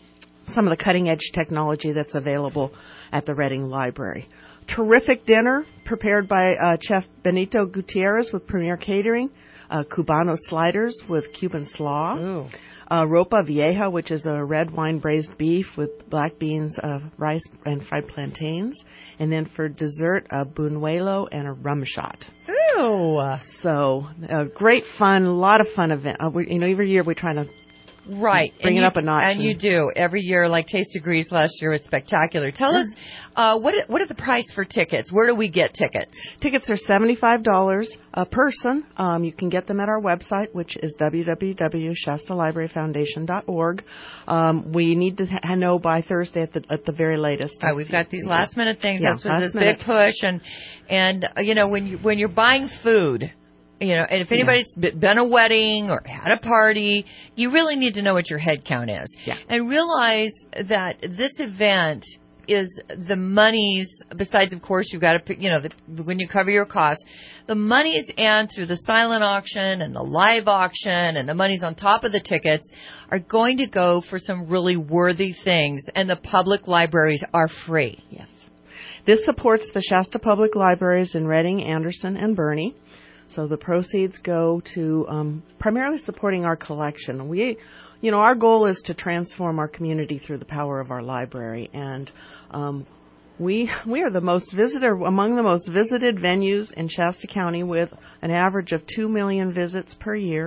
some of the cutting-edge technology that's available at the Reading Library. Terrific dinner prepared by uh, Chef Benito Gutierrez with Premier Catering. Uh, Cubano sliders with Cuban slaw. Ooh. Uh, ropa vieja, which is a red wine braised beef with black beans, uh, rice, and fried plantains. And then for dessert, a buñuelo and a rum shot. Ooh. So, uh, great fun, a lot of fun event. Uh, we, you know, every year we're trying to Right. bring and it you, up a notch. And, and you do. Every year, like Taste of Greece last year was spectacular. Tell us, uh, what what are the price for tickets? Where do we get tickets? Tickets are seventy-five dollars a person. Um, you can get them at our website, which is w w w dot shasta library foundation dot org. Um, we need to ha- know by Thursday at the at the very latest. Uh, we've got these last minute things. Yeah, That's with last this minute. big push. And, and uh, you know, when, you, when you're buying food, you know, and if anybody's yeah. been a wedding or had a party, you really need to know what your head count is. Yeah. And realize that this event is the monies, besides, of course, you've got to, you know, the, when you cover your costs, the monies and through the silent auction and the live auction and the monies on top of the tickets are going to go for some really worthy things. And the public libraries are free. Yes. This supports the Shasta Public Libraries in Reading, Anderson, and Bernie. So the proceeds go to um, primarily supporting our collection. We, you know, our goal is to transform our community through the power of our library, and um, we we are the most visited among the most visited venues in Shasta County, with an average of two million visits per year.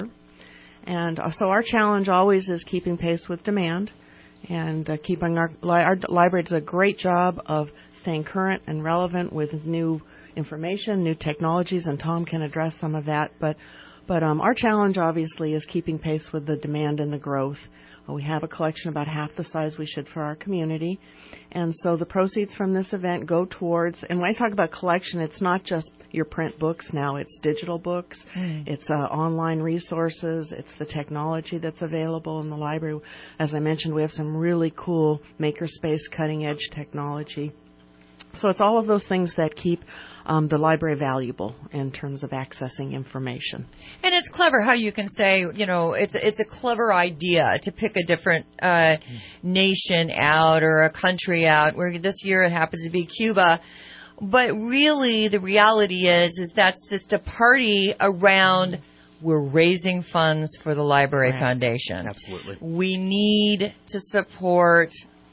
And uh, so our challenge always is keeping pace with demand, and uh, keeping our li- our library does a great job of staying current and relevant with new information, new technologies, and Tom can address some of that. But but um, our challenge, obviously, is keeping pace with the demand and the growth. Uh, we have a collection about half the size we should for our community. And so the proceeds from this event go towards, and when I talk about collection, it's not just your print books now. It's digital books. Mm. It's uh, online resources. It's the technology that's available in the library. As I mentioned, we have some really cool makerspace cutting-edge technology. So it's all of those things that keep um, the library valuable in terms of accessing information. And it's clever how you can say, you know, it's it's a clever idea to pick a different uh, nation out or a country out. Where this year it happens to be Cuba, but really the reality is is that's just a party around. We're raising funds for the Library Right. Foundation. Absolutely. We need to support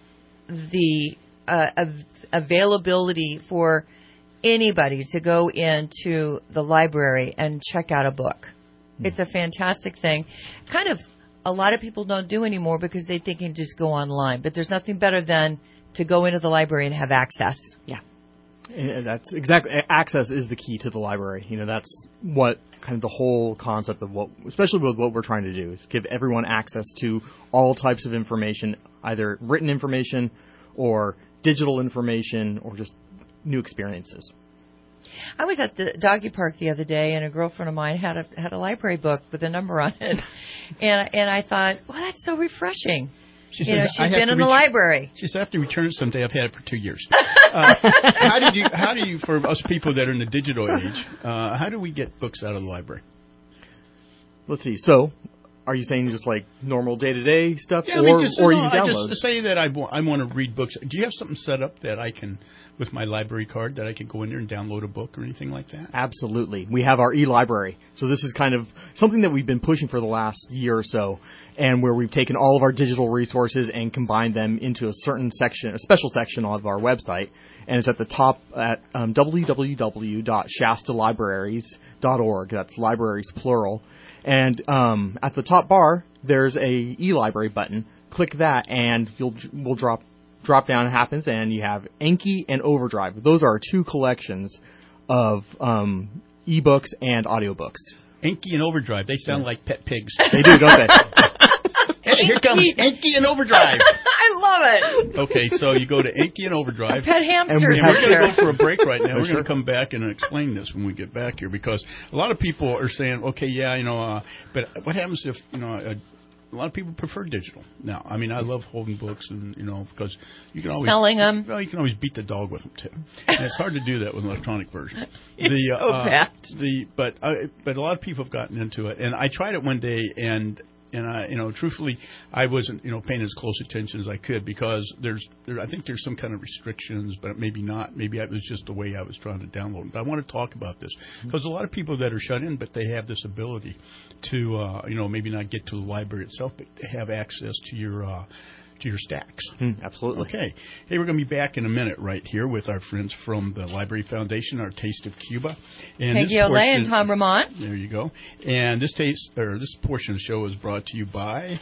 the uh, av- availability for anybody to go into the library and check out a book. Mm. It's a fantastic thing. Kind of a lot of people don't do anymore because they think you can just go online. But there's nothing better than to go into the library and have access. Yeah. And that's exactly, access is the key to the library. You know, that's what kind of the whole concept of what, especially with what we're trying to do, is give everyone access to all types of information, either written information or digital information or just new experiences. I was at the doggy park the other day, and a girlfriend of mine had a had a library book with a number on it, and and I thought, well, that's so refreshing. She you know, says, she's I have been to in the return- library. She says, I have to return it someday. I've had it for two years. uh, how did you? How do you? For us people that are in the digital age, uh, how do we get books out of the library? Let's see. So, are you saying just like normal day-to-day stuff, Yeah, or, I mean, just, or no, you can I download? just say that I want, I want to read books. Do you have something set up that I can, with my library card, that I can go in there and download a book or anything like that? Absolutely. We have our e-library. So this is kind of something that we've been pushing for the last year or so, and where we've taken all of our digital resources and combined them into a certain section, a special section of our website. and it's at the top at um, w w w dot shasta libraries dot org. That's libraries plural. And um, at the top bar, there's a e-library button. Click that, and you'll we'll drop drop down. It happens, and you have Enki and Overdrive. Those are two collections of um, e-books and audiobooks. Enki and Overdrive. They sound yeah. like pet pigs. They do, don't they? Hey, here comes Enki and Overdrive. I love it. Okay, so you go to Enki and Overdrive. A pet hamster. And we're going to go for a break right now. We're going to come back and explain this when we get back here, because a lot of people are saying, okay, yeah, you know, uh, but what happens if, you know, a, a lot of people prefer digital. Now, I mean, I love holding books, and you know, because you can always smelling them. Well, you can always beat the dog with them too, and it's hard to do that with an electronic version. The oh, uh, the but uh, but a lot of people have gotten into it, and I tried it one day, and and I, you know, truthfully, I wasn't, you know, paying as close attention as I could, because there's there, I think there's some kind of restrictions, but maybe not. Maybe it was just the way I was trying to download it. But I want to talk about this, because a lot of people that are shut in, but they have this ability to, uh, you know, maybe not get to the library itself, but have access to your uh, to your stacks. Mm, absolutely. Okay. Hey, we're going to be back in a minute right here with our friends from the Library Foundation, our Taste of Cuba. And Peggy Olay and Tom Ramon. There you go. And this taste or this portion of the show is brought to you by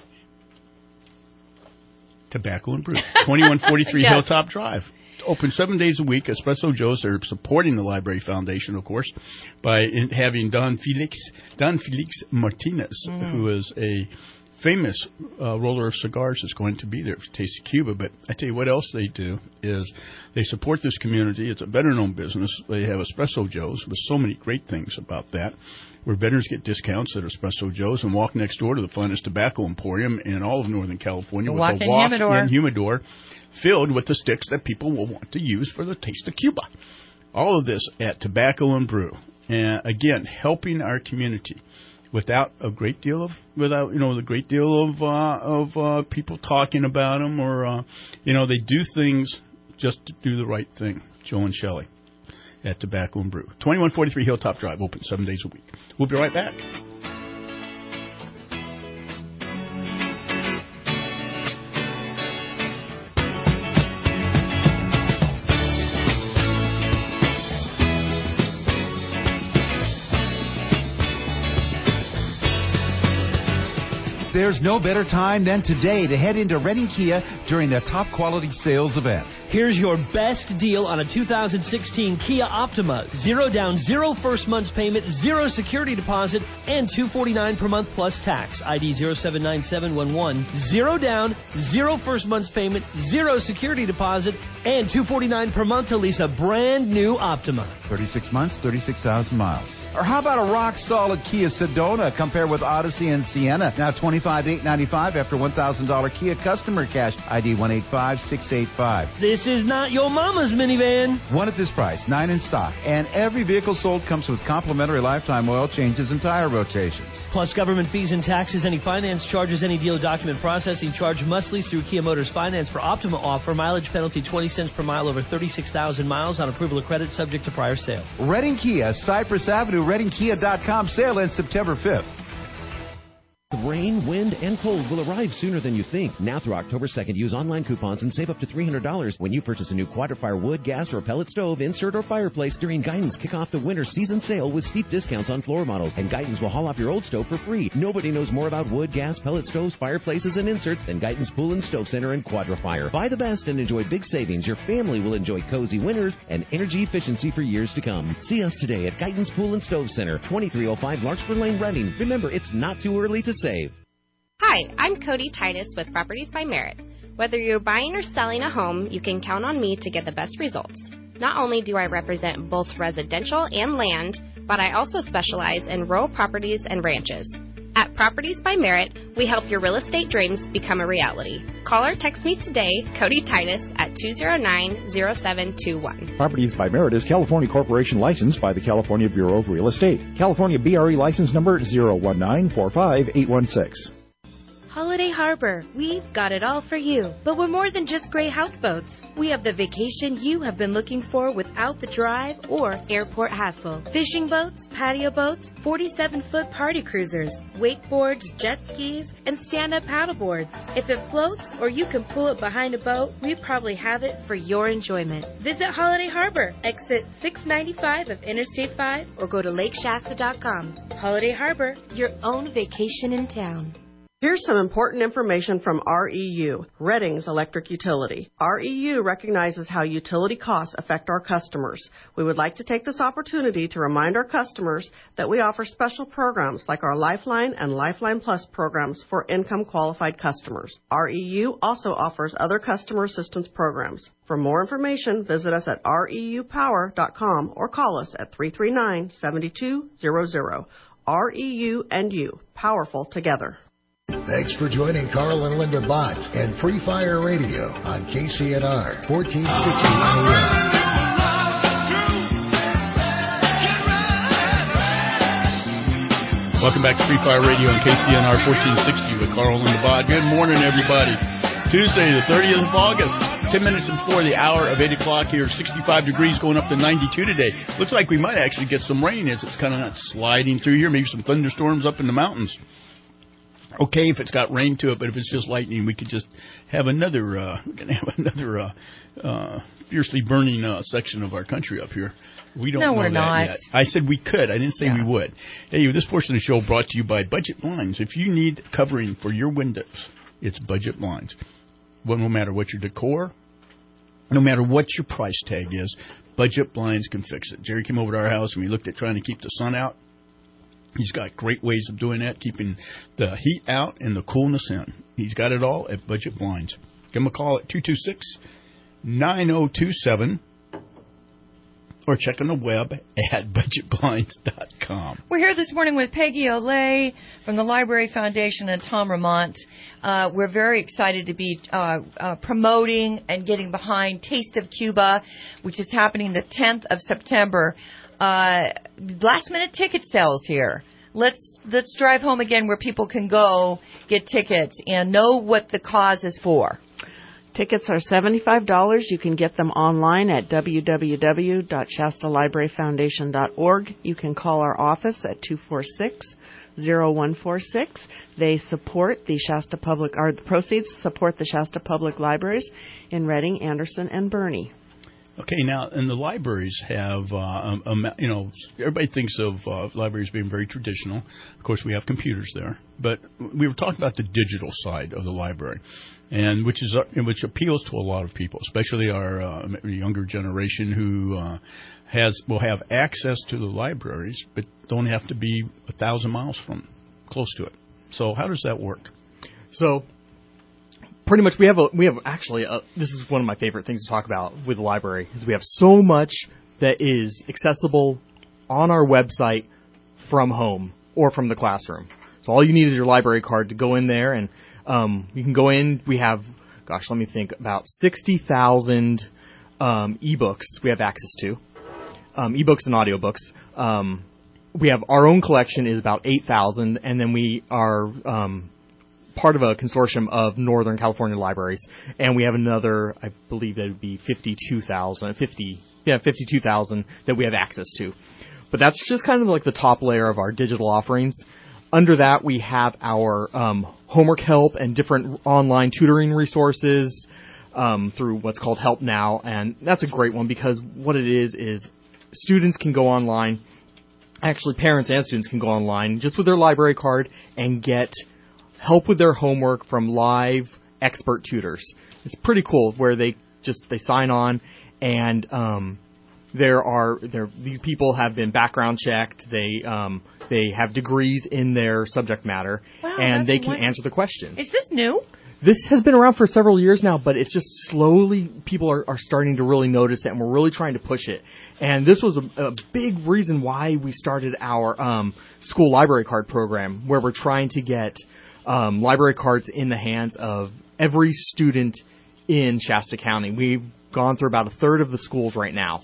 Tobacco and Brew, twenty-one forty-three yes. Hilltop Drive. Open seven days a week. Espresso Joe's are supporting the Library Foundation, of course, by in having Don Felix Don Felix Martinez, mm. who is a famous uh, roller of cigars, is going to be there for Taste of Cuba. But I tell you what else they do is they support this community. It's a veteran-owned business. They have Espresso Joe's with so many great things about that, where veterans get discounts at Espresso Joe's, and walk next door to the finest tobacco emporium in all of Northern California, the with walk-in a walk-in humidor. humidor filled with the sticks that people will want to use for the Taste of Cuba. All of this at Tobacco and Brew. And again, helping our community without a great deal of, without, you know, a great deal of, uh, of, uh, people talking about them, or, uh, you know, they do things just to do the right thing. Joe and Shelley at Tobacco and Brew. twenty-one forty-three Hilltop Drive, open seven days a week. We'll be right back. There's no better time than today to head into Redding Kia during their top quality sales event. Here's your best deal on a two thousand sixteen Kia Optima. Zero down, zero first month's payment, zero security deposit, and two hundred forty-nine dollars per month plus tax. I D zero seven nine seven one one. Zero down, zero first month's payment, zero security deposit, and two hundred forty-nine dollars per month to lease a brand new Optima. thirty-six months, thirty-six thousand miles. Or how about a rock-solid Kia Sedona compared with Odyssey and Sienna? Now twenty-five thousand eight hundred ninety-five dollars after one thousand dollars Kia customer cash. I D one eight five six eight five. This is not your mama's minivan. One at this price, nine in stock. And every vehicle sold comes with complimentary lifetime oil changes and tire rotations. Plus government fees and taxes, any finance charges, any dealer document processing charge must lease through Kia Motors Finance for Optima offer. Mileage penalty twenty cents per mile over thirty-six thousand miles on approval of credit subject to prior sale. Redding Kia, Cypress Avenue, redding kia dot com. Sale ends September fifth. The rain, wind, and cold will arrive sooner than you think. Now through October second, use online coupons and save up to three hundred dollars when you purchase a new Quadra-Fire wood, gas, or pellet stove, insert, or fireplace. During Guidance, kick off the winter season sale with steep discounts on floor models, and Guidance will haul off your old stove for free. Nobody knows more about wood, gas, pellet stoves, fireplaces, and inserts than Guidance Pool and Stove Center and Quadra-Fire. Buy the best and enjoy big savings. Your family will enjoy cozy winters and energy efficiency for years to come. See us today at Guidance Pool and Stove Center, twenty-three oh five Larkspur Lane, Redding. Remember, it's not too early to save. Hi, I'm Cody Titus with Properties by Merit. Whether you're buying or selling a home, you can count on me to get the best results. Not only do I represent both residential and land, but I also specialize in rural properties and ranches. At Properties by Merit, we help your real estate dreams become a reality. Call or text me today, Cody Titus, at two oh nine, oh seven two one. Properties by Merit is California Corporation licensed by the California Bureau of Real Estate. California B R E license number zero one nine four five eight one six. Holiday Harbor. We've got it all for you. But we're more than just gray houseboats. We have the vacation you have been looking for without the drive or airport hassle. Fishing boats, patio boats, forty-seven foot party cruisers, wakeboards, jet skis, and stand-up paddleboards. If it floats or you can pull it behind a boat, we probably have it for your enjoyment. Visit Holiday Harbor, exit six ninety-five of Interstate five, or go to lake shasta dot com. Holiday Harbor, your own vacation in town. Here's some important information from R E U, Redding's electric utility. R E U recognizes how utility costs affect our customers. We would like to take this opportunity to remind our customers that we offer special programs like our Lifeline and Lifeline Plus programs for income-qualified customers. R E U also offers other customer assistance programs. For more information, visit us at R E U power dot com or call us at three three nine, seven two zero zero. R E U and you, powerful together. Thanks for joining Carl and Linda Bott and Free Fire Radio on K C N R fourteen sixty A M. Welcome back to Free Fire Radio on K C N R fourteen sixty with Carl and Linda Bott. Good morning, everybody. Tuesday, the thirtieth of August, ten minutes before the hour of eight o'clock here, sixty-five degrees going up to ninety-two today. Looks like we might actually get some rain as it's kind of not sliding through here, maybe some thunderstorms up in the mountains. Okay, if it's got rain to it, but if it's just lightning, we could just have another, uh, we can have another uh, uh, fiercely burning uh, section of our country up here. We don't no, know we're that not. yet. I said we could. I didn't say yeah. we would. Hey, this portion of the show brought to you by Budget Blinds. If you need covering for your windows, it's Budget Blinds. Well, no matter what your decor, no matter what your price tag is, Budget Blinds can fix it. Jerry came over to our house and we looked at trying to keep the sun out. He's got great ways of doing that, keeping the heat out and the coolness in. He's got it all at Budget Blinds. Give him a call at two two six, nine zero two seven or check on the web at budget blinds dot com. We're here this morning with Peggy Olay from the Library Foundation and Tom Ramont. Uh, we're very excited to be uh, uh, promoting and getting behind Taste of Cuba, which is happening the tenth of September. Uh, last minute ticket sales here. Let's let's drive home again where people can go get tickets and know what the cause is for. Tickets are seventy-five dollars. You can get them online at w w w dot shasta library foundation dot org. You can call our office at two four six, zero one four six. They support the Shasta Public, or the proceeds support the Shasta Public Libraries in Redding, Anderson, and Bernie. Okay, now, and the libraries have, uh, um, um, you know, everybody thinks of uh, libraries being very traditional. Of course, we have computers there. But we were talking about the digital side of the library, and which is uh, which appeals to a lot of people, especially our uh, younger generation who uh, has will have access to the libraries, but don't have to be a thousand miles from close to it. So how does that work? So pretty much, we have a we have actually a, this is one of my favorite things to talk about with the library is we have so much that is accessible on our website from home or from the classroom. So all you need is your library card to go in there, and um, you can go in. We have, gosh, let me think, about sixty thousand um, ebooks we have access to, um, ebooks and audiobooks. Um, we have our own collection is about eight thousand, and then we are um, part of a consortium of Northern California libraries, and we have another, I believe that would be fifty-two thousand, fifty, yeah, fifty-two thousand that we have access to. But that's just kind of like the top layer of our digital offerings. Under that, we have our um, homework help and different online tutoring resources um, through what's called Help Now, and that's a great one because what it is is students can go online, actually parents and students can go online just with their library card and get help with their homework from live expert tutors. It's pretty cool where they just they sign on and um, there are there these people have been background checked. They um, they have degrees in their subject matter, wow, and they can wonderful. answer the questions. Is this new? This has been around for several years now, but it's just slowly people are, are starting to really notice it, and we're really trying to push it. And this was a, a big reason why we started our um, school library card program, where we're trying to get um, library cards in the hands of every student in Shasta County. We've gone through about a third of the schools right now,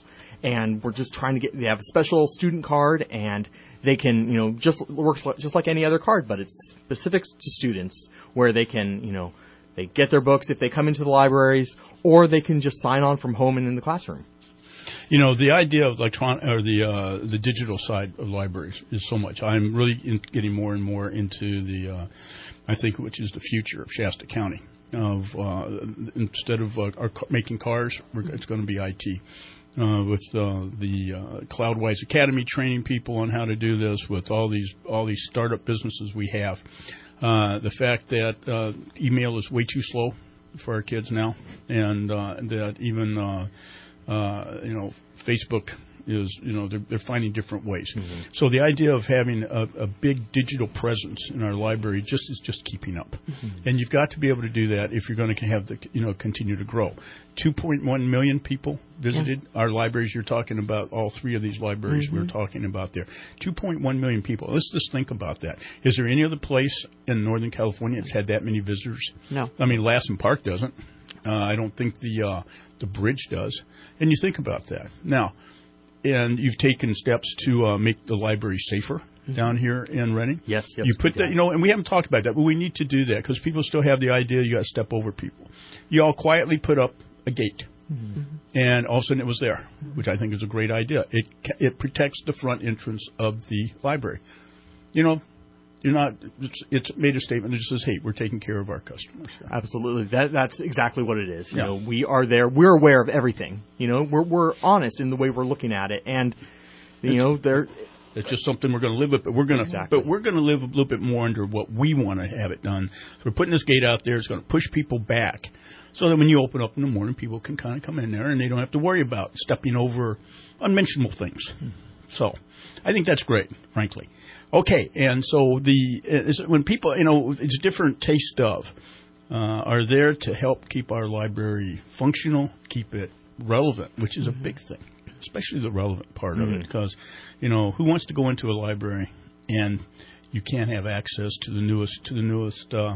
and we're just trying to get. They have a special student card, and they can, you know, just works just like any other card, but it's specific to students where they can, you know, they get their books if they come into the libraries, or they can just sign on from home and in the classroom. You know, the idea of electronic or the uh, the digital side of libraries is so much. I'm really in, getting more and more into the, uh, I think, which is the future of Shasta County. Of uh, instead of uh, our, making cars, we're, it's going to be I T. Uh, with uh, the uh, CloudWise Academy training people on how to do this, with all these all these startup businesses we have, uh, the fact that uh, email is way too slow for our kids now, and uh, that even uh, uh, you know Facebook is, you know, they're, they're finding different ways. Mm-hmm. So the idea of having a, a big digital presence in our library just is just keeping up. Mm-hmm. And you've got to be able to do that if you're going to have the, you know, continue to grow. two point one million people visited yeah. our libraries. You're talking about all three of these libraries mm-hmm. we were talking about there. two point one million people. Let's just think about that. Is there any other place in Northern California that's had that many visitors? No. I mean, Lassen Park doesn't. Uh, I don't think the uh, the bridge does. And you think about that. Now, and you've taken steps to uh, make the library safer mm-hmm. down here in Reading. Yes, yes. You put that, you know, and we haven't talked about that, but we need to do that because people still have the idea you got to step over people. You all quietly put up a gate, mm-hmm. and all of a sudden it was there, which I think is a great idea. It it protects the front entrance of the library. You know, you're not. It's, it's made a statement that just says, "Hey, we're taking care of our customers." Absolutely, that that's exactly what it is. You yeah. know, we are there. We're aware of everything. You know, we're we're honest in the way we're looking at it, and you it's, know, there. It's just something we're going to live with, but we're going to. Exactly. But we're going to live a little bit more under what we want to have it done. So we're putting this gate out there. It's going to push people back, so that when you open up in the morning, people can kind of come in there and they don't have to worry about stepping over unmentionable things. Hmm. So, I think that's great, frankly. Okay, and so the is, when people, you know, it's different taste of uh, are there to help keep our library functional, keep it relevant, which is mm-hmm. a big thing, especially the relevant part mm-hmm. of it, because, you know, who wants to go into a library and you can't have access to the newest to the newest uh,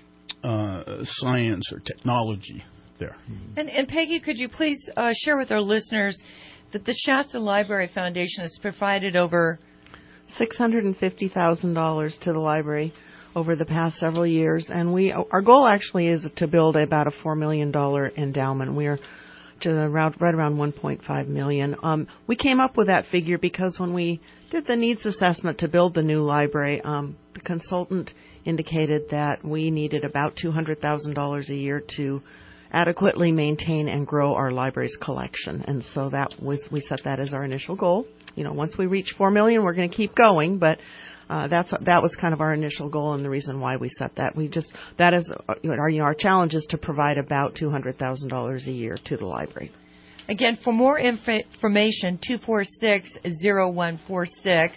uh, science or technology there. Mm-hmm. And, and Peggy, could you please uh, share with our listeners that the Shasta Library Foundation has provided over six hundred fifty thousand dollars to the library over the past several years, and we our goal actually is to build about a four million dollars endowment. We are to around, right around one point five million dollars. Um, we came up with that figure because when we did the needs assessment to build the new library, um, the consultant indicated that we needed about two hundred thousand dollars a year to adequately maintain and grow our library's collection, and so that was we set that as our initial goal. You know, once we reach four million, we're going to keep going, but uh, that's that was kind of our initial goal and the reason why we set that. We just that is uh, our you know, our challenge is to provide about two hundred thousand dollars a year to the library. Again, for more inf- information, two four six zero one four six,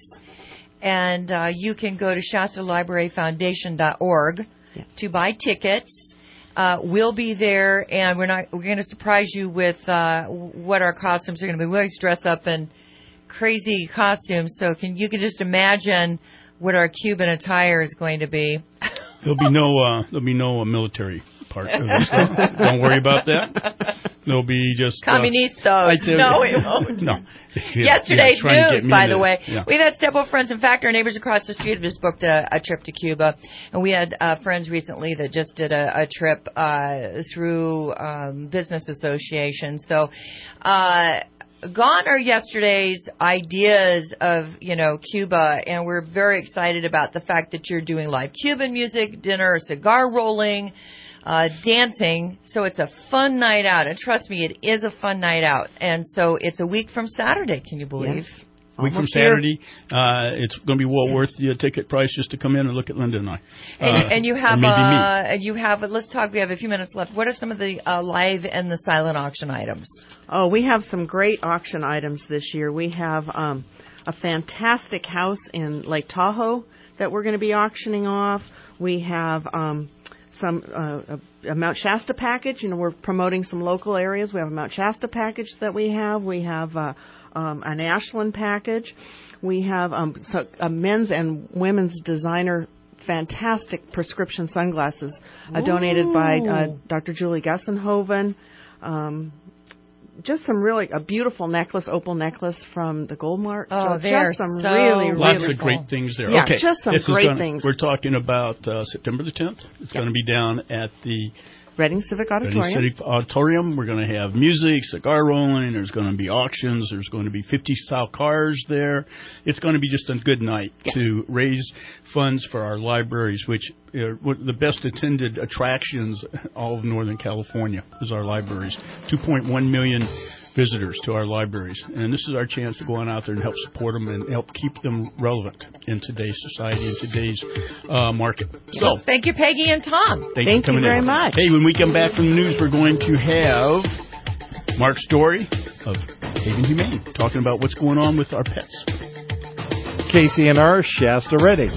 and uh, you can go to Shasta Library Foundation dot org yeah. to buy tickets. Uh, we'll be there, and we're not we're going to surprise you with uh, what our costumes are going to be. We always dress up in crazy costumes, so can you can just imagine what our Cuban attire is going to be. There'll be no uh, there'll be no uh, military part of this. Don't worry about that. There'll be just Comunistas. Uh, no, it won't. No. Yesterday's yeah, news, by the way. Yeah. We've had several friends. In fact, our neighbors across the street have just booked a, a trip to Cuba. And we had uh, friends recently that just did a, a trip uh, through um, business association. So, uh, gone are yesterday's ideas of, you know, Cuba. And we're very excited about the fact that you're doing live Cuban music, dinner, cigar rolling, Uh, dancing, so it's a fun night out. And trust me, it is a fun night out. And so it's a week from Saturday, can you believe? Yes. Week from Saturday. Uh, it's going to be well worth the ticket price just to come in and look at Linda and I. Uh, and, and you have, maybe uh, you have, let's talk, we have a few minutes left. What are some of the uh, live and the silent auction items? Oh, we have some great auction items this year. We have um, a fantastic house in Lake Tahoe that we're going to be auctioning off. We have um, some uh, a, a Mount Shasta package. You know, we're promoting some local areas. We have a Mount Shasta package that we have. We have uh, um, an Ashland package. We have um, so, uh, men's and women's designer fantastic prescription sunglasses uh, donated by uh, Doctor Julie Gessenhoven. Um, just some really a beautiful necklace, opal necklace from the Gold Mart. Oh, so they're just some so really, Lots really of great cool. things there. Yeah, okay. just some this is great gonna, things. We're talking about uh, September the tenth. It's Yeah. going to be down at the Reading Civic Auditorium. Reading Civic Auditorium. We're going to have music, cigar rolling. There's going to be auctions. There's going to be fifty-style cars there. It's going to be just a good night yeah. to raise funds for our libraries, which are the best attended attractions all of Northern California is our libraries. two point one million visitors to our libraries. And this is our chance to go on out there and help support them and help keep them relevant in today's society, in today's uh, market. So, thank you, Peggy and Tom. Thank, thank you, you very in. much. Hey, when we come back from the news, we're going to have Mark Story of Haven Humane talking about what's going on with our pets. K C N R, Shasta Reading.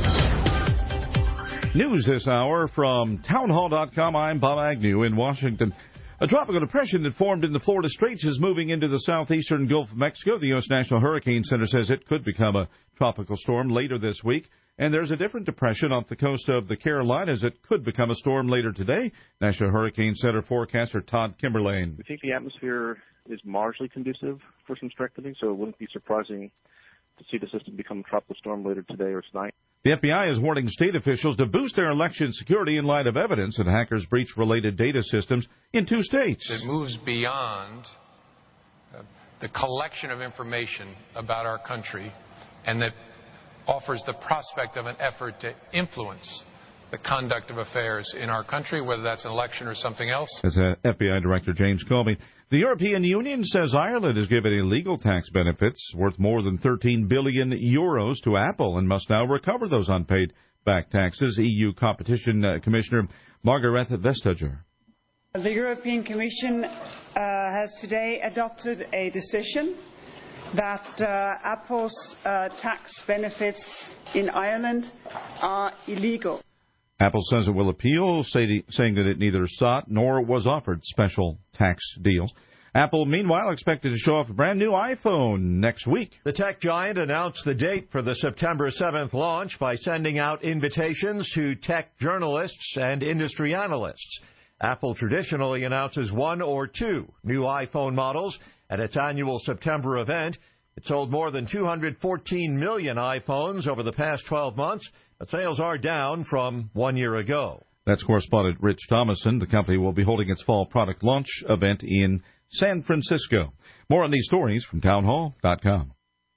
News this hour from townhall dot com. I'm Bob Agnew in Washington. A tropical depression that formed in the Florida Straits is moving into the southeastern Gulf of Mexico. The U S National Hurricane Center says it could become a tropical storm later this week. And there's a different depression off the coast of the Carolinas that could become a storm later today. National Hurricane Center forecaster Todd Kimberlane. We think the atmosphere is marginally conducive for some strengthening, so it wouldn't be surprising to see the system become a tropical storm later today or tonight. The F B I is warning state officials to boost their election security in light of evidence that hackers breached related data systems in two states. It moves beyond uh, the collection of information about our country and that offers the prospect of an effort to influence the conduct of affairs in our country, whether that's an election or something else. As uh, F B I Director James Comey, the European Union says Ireland is giving illegal tax benefits worth more than thirteen billion euros to Apple and must now recover those unpaid back taxes. E U Competition uh, Commissioner Margaret Vestager. The European Commission uh, has today adopted a decision that uh, Apple's uh, tax benefits in Ireland are illegal. Apple says it will appeal, say, saying that it neither sought nor was offered special tax deals. Apple, meanwhile, expected to show off a brand new iPhone next week. The tech giant announced the date for the September seventh launch by sending out invitations to tech journalists and industry analysts. Apple traditionally announces one or two new iPhone models at its annual September event. It sold more than two hundred fourteen million iPhones over the past twelve months, but sales are down from one year ago. That's correspondent Rich Thomason. The company will be holding its fall product launch event in San Francisco. More on these stories from townhall dot com.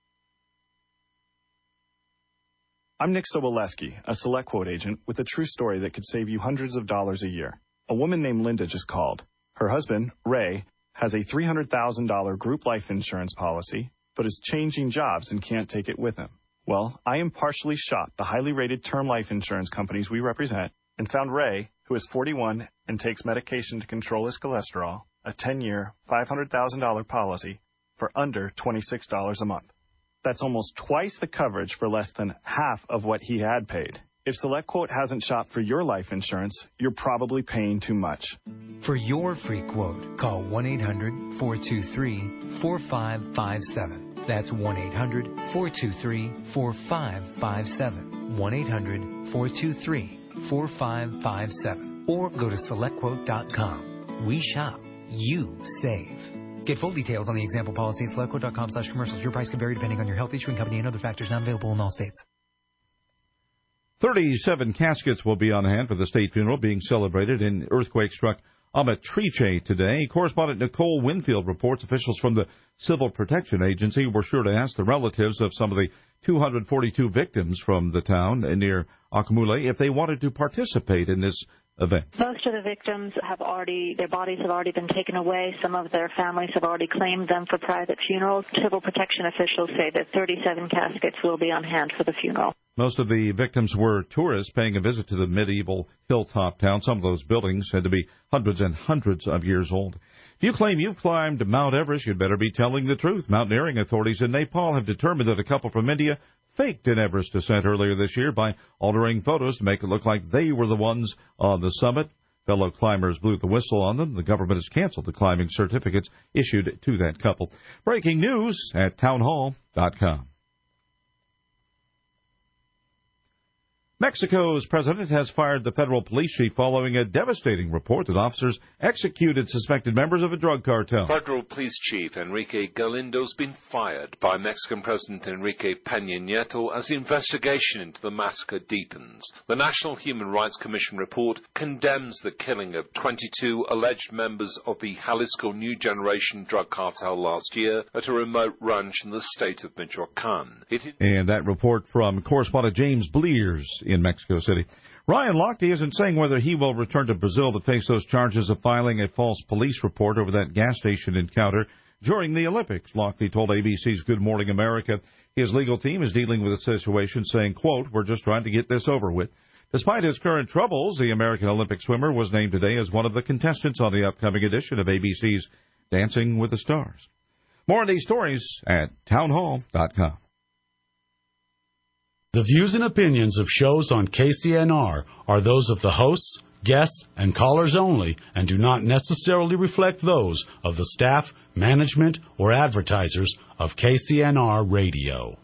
I'm Nick Soboleski, a Select Quote agent with a true story that could save you hundreds of dollars a year. A woman named Linda just called. Her husband, Ray, has a three hundred thousand dollars group life insurance policy, but is changing jobs and can't take it with him. Well, I impartially shopped the highly rated term life insurance companies we represent and found Ray, who is forty-one and takes medication to control his cholesterol, a ten-year, five hundred thousand dollars policy for under twenty-six dollars a month. That's almost twice the coverage for less than half of what he had paid. If SelectQuote hasn't shopped for your life insurance, you're probably paying too much. For your free quote, call one eight hundred, four two three, four five five seven. That's one eight hundred, four two three, four five five seven. one eight hundred, four two three, four five five seven. Or go to select quote dot com. We shop. You save. Get full details on the example policy at select quote dot com slash commercials. Your price can vary depending on your health, issuing company, and other factors not available in all states. thirty-seven caskets will be on hand for the state funeral being celebrated in earthquake-struck Amatrice today. Correspondent Nicole Winfield reports officials from the Civil Protection Agency were sure to ask the relatives of some of the two hundred forty-two victims from the town near Acamule if they wanted to participate in this event. Most of the victims have already, their bodies have already been taken away. Some of their families have already claimed them for private funerals. Civil protection officials say that thirty-seven caskets will be on hand for the funeral. Most of the victims were tourists paying a visit to the medieval hilltop town. Some of those buildings said to be hundreds and hundreds of years old. If you claim you've climbed Mount Everest, you'd better be telling the truth. Mountaineering authorities in Nepal have determined that a couple from India faked an Everest descent earlier this year by altering photos to make it look like they were the ones on the summit. Fellow climbers blew the whistle on them. The government has canceled the climbing certificates issued to that couple. Breaking news at townhall dot com. Mexico's president has fired the federal police chief following a devastating report that officers executed suspected members of a drug cartel. Federal Police Chief Enrique Galindo has been fired by Mexican President Enrique Peña Nieto as the investigation into the massacre deepens. The National Human Rights Commission report condemns the killing of twenty-two alleged members of the Jalisco New Generation drug cartel last year at a remote ranch in the state of Michoacan. It is- and that report from correspondent James Blears in Mexico City. Ryan Lochte isn't saying whether he will return to Brazil to face those charges of filing a false police report over that gas station encounter during the Olympics. Lochte told A B C's Good Morning America his legal team is dealing with the situation, saying, quote, "We're just trying to get this over with." Despite his current troubles, the American Olympic swimmer was named today as one of the contestants on the upcoming edition of A B C's Dancing with the Stars. More on these stories at townhall dot com. The views and opinions of shows on K C N R are those of the hosts, guests, and callers only and do not necessarily reflect those of the staff, management, or advertisers of K C N R Radio.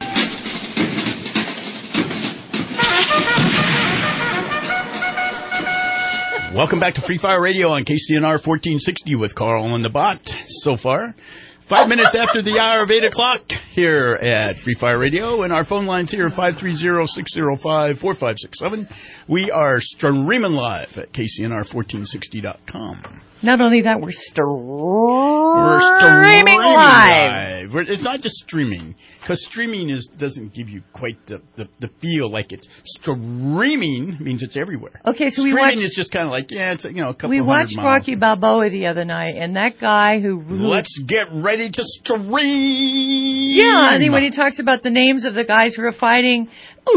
Welcome back to Free Fire Radio on K C N R fourteen sixty with Carl and the Bot. So far, five minutes after the hour of eight o'clock here at Free Fire Radio, and our phone lines here five three zero, six zero five, four five six seven. We are streaming live at K C N R fourteen sixty dot com. Not only that, we're streaming, We're streaming live. live. We're, it's not just streaming, because streaming is doesn't give you quite the, the, the feel like it's streaming means it's everywhere. Okay, so we streaming watched, is just kind of like, yeah, it's, you know, a couple we of hundred watched miles. Rocky Balboa the other night, and that guy who... Let's get ready to stream. Yeah, and then when he talks about the names of the guys who are fighting,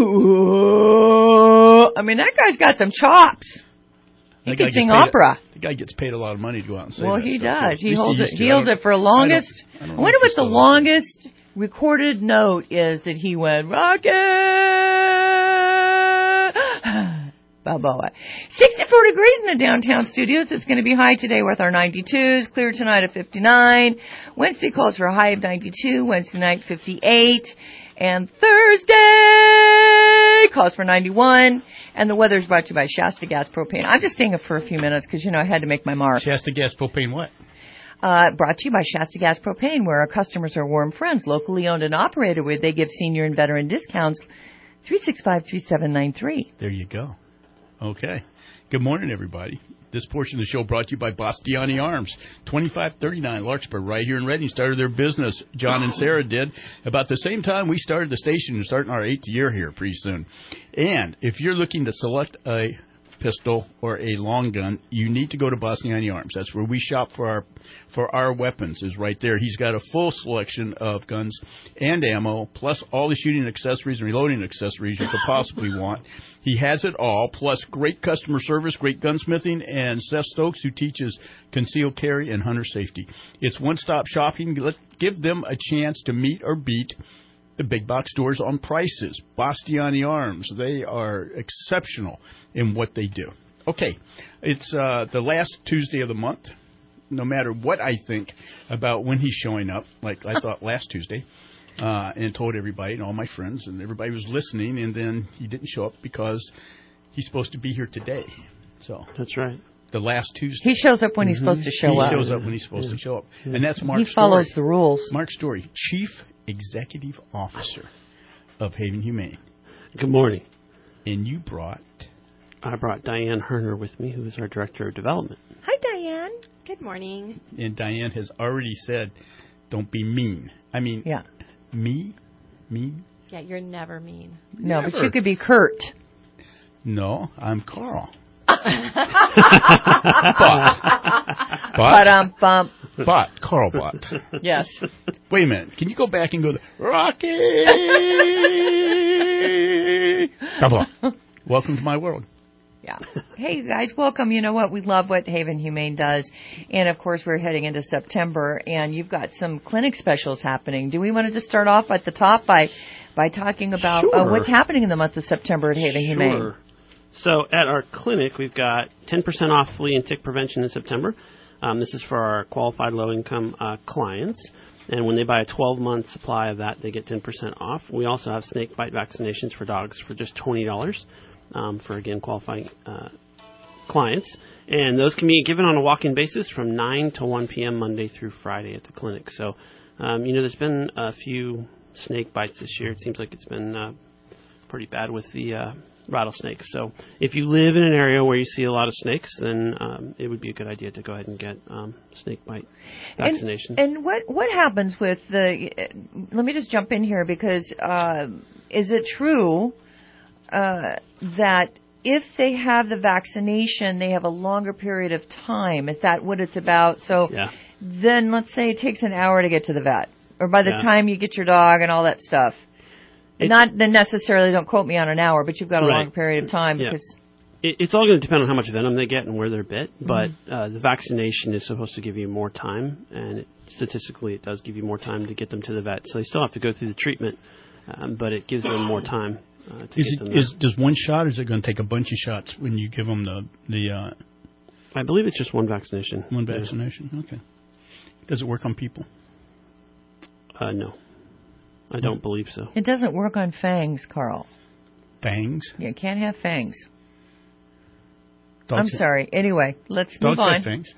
ooh, I mean, that guy's got some chops. He That guy can sing gets paid- opera. The guy gets paid a lot of money to go out and say Well, that he stuff, does. too. He At least holds it. used to. He I holds don't- it for the I don't- longest. I don't I know wonder if he what the still does. longest recorded note is that he went, Rocky Balboa. sixty-four degrees in the downtown studios. It's going to be high today with our ninety-twos. Clear tonight at fifty-nine. Wednesday calls for a high of ninety-two. Wednesday night, fifty-eight. And Thursday calls for ninety-one. And the weather is brought to you by Shasta Gas Propane. I'm just staying up for a few minutes because, you know, I had to make my mark. Shasta Gas Propane what? Uh, brought to you by Shasta Gas Propane, where our customers are warm friends, locally owned and operated, where they give senior and veteran discounts. three six five, three seven nine three. There you go. Okay. Good morning, everybody. This portion of the show brought to you by Bastiani Arms, twenty-five thirty-nine Larkspur, right here in Reading. Started their business, John and Sarah did, about the same time we started the station and starting our eighth year here pretty soon. And if you're looking to select a pistol or a long gun, you need to go to Bastiani Arms. That's where we shop for our for our weapons, is right there. He's got a full selection of guns and ammo, plus all the shooting accessories and reloading accessories you could possibly want. He has it all, plus great customer service, great gunsmithing, and Seth Stokes, who teaches concealed carry and hunter safety. It's one-stop shopping. Let give them a chance to meet or beat the big box stores on prices. Bastiani Arms, they are exceptional in what they do. Okay, it's uh, the last Tuesday of the month. No matter what I think about when he's showing up, like I thought last Tuesday, uh, and told everybody and all my friends, and everybody was listening, and then he didn't show up because he's supposed to be here today. So that's right. The last Tuesday. He shows up when he's Mm-hmm. supposed to show he up. He shows up when he's supposed Yeah. to show up. Yeah. And that's Mark He follows Story. the rules. Mark Story, Chief Executive Officer of Haven Humane. Good morning. And you brought... I brought Diane Herner with me, who is our Director of Development. Hi, Diane. Good morning. And Diane has already said, don't be mean. I mean, yeah. me? Mean? Yeah, you're never mean. No, Never. but you could be Kurt. No, I'm Carl. but, but, but, um, bump. but, Carl Bot. Yes. Wait a minute. Can you go back and go, Rocky? Welcome to my world. Yeah. Hey, guys, welcome. You know what? We love what Haven Humane does. And, of course, we're heading into September, and you've got some clinic specials happening. Do we want to just start off at the top by by talking about Sure. uh, what's happening in the month of September at Haven Humane? Sure. So at our clinic, we've got ten percent off flea and tick prevention in September. Um, this is for our qualified low-income uh, clients. And when they buy a twelve-month supply of that, they get ten percent off. We also have snake bite vaccinations for dogs for just twenty dollars. um, for, again, qualifying uh, clients. And those can be given on a walk-in basis from nine to one p.m. Monday through Friday at the clinic. So, um, you know, there's been a few snake bites this year. It seems like it's been uh, pretty bad with the uh, rattlesnakes. So if you live in an area where you see a lot of snakes, then um, it would be a good idea to go ahead and get um, snake bite vaccination. And, and what what happens with the? Uh, let me just jump in here because uh, is it true uh, that if they have the vaccination, they have a longer period of time? Is that what it's about? So yeah. Then let's say it takes an hour to get to the vet, or by the Yeah. time you get your dog and all that stuff. It- Not then necessarily, don't quote me on an hour, but you've got a Right. long period of time Yeah. because It, it's all going to depend on how much venom they get and where they're bit, but Mm-hmm. uh, the vaccination is supposed to give you more time, and it, statistically it does give you more time to get them to the vet. So they still have to go through the treatment, um, but it gives them more time uh, to Is get it them there. is does one shot, or is it going to take a bunch of shots when you give them the the? Uh, I believe it's just one vaccination. One Yeah. vaccination. Okay. Does it work on people? Uh, no, I don't believe so. it doesn't work on fangs, Carl. Fangs. You can't have fangs. Dogs I'm have- sorry. Anyway, let's Dogs move on. have fangs.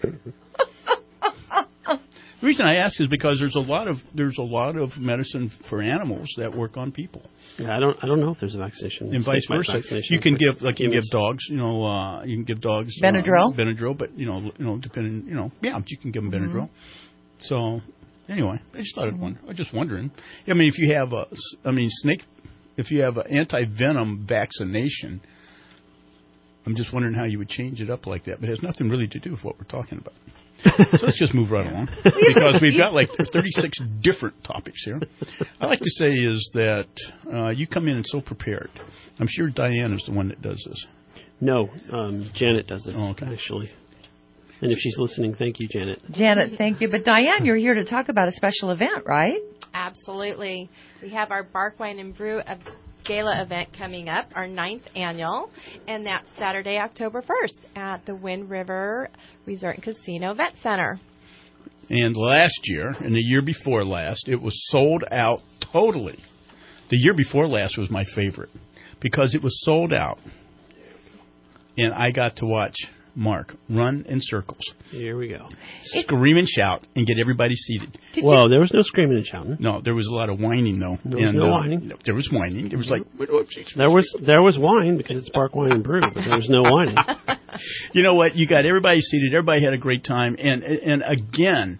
The reason I ask is because there's a lot of there's a lot of medicine for animals that work on people, Yeah, I don't. I don't know if there's a vaccination. and vice Snake bite versa. vaccination You can for give like you can humans. give dogs, you know, uh, you can give dogs uh, Benadryl? Benadryl, but you know, you know, depending, you know, yeah, you can give them Mm-hmm. Benadryl. So anyway, I just thought I'd wonder. I was just wondering. I mean, if you have a, I mean, snake, if you have an anti-venom vaccination, I'm just wondering how you would change it up like that. But it has nothing really to do with what we're talking about. So let's just move right along, because we've got like thirty-six different topics here. I like to say is that uh, you come in and so prepared. I'm sure Diane is the one that does this. No, um, Janet does this Oh, okay. actually. And if she's listening, thank you, Janet. Janet, thank you. But Diane, you're here to talk about a special event, right? Absolutely. We have our Bark Wine and Brew a Gala event coming up, our ninth annual, and that's Saturday, October first at the Wind River Resort and Casino Event Center. And last year, and the year before last, it was sold out totally. The year before last was my favorite because it was sold out, and I got to watch Mark run in circles. Here we go. Scream and shout and get everybody seated. Did Well, you- there was no screaming and shouting. No, there was a lot of whining, though. There was and, no uh, whining. There was whining. It was like, There was there was wine because it's Bark Wine and Brew, but there was no whining. you know what? You got everybody seated. Everybody had a great time. And and again,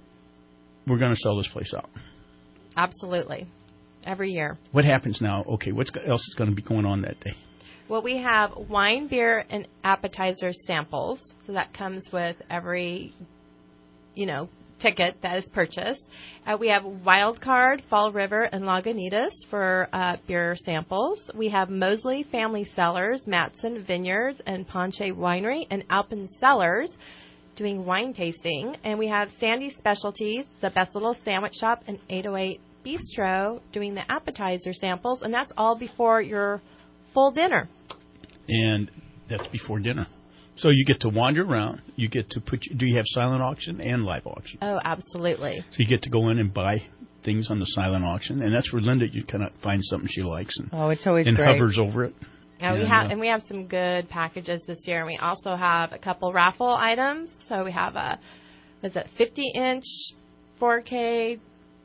we're going to sell this place out. Absolutely. Every year. What happens now? Okay, what else is going to be going on that day? Well, we have wine, beer, and appetizer samples. So that comes with every, you know, ticket that is purchased. Uh, we have Wild Card, Fall River, and Lagunitas for uh, beer samples. We have Mosley Family Cellars, Matson Vineyards, and Ponche Winery, and Alpen Cellars doing wine tasting. And we have Sandy Specialties, the Best Little Sandwich Shop, and eight oh eight Bistro doing the appetizer samples. And that's all before your full dinner. And that's before dinner. So you get to wander around. You get to put. Do you have silent auction and live auction? Oh, absolutely. So you get to go in and buy things on the silent auction, and that's where Linda, you kind of find something she likes, and Oh, it's always and great. hovers over it. Yeah, we And, have, uh, and we have some good packages this year. And we also have a couple raffle items. So we have a, was it fifty inch, four K,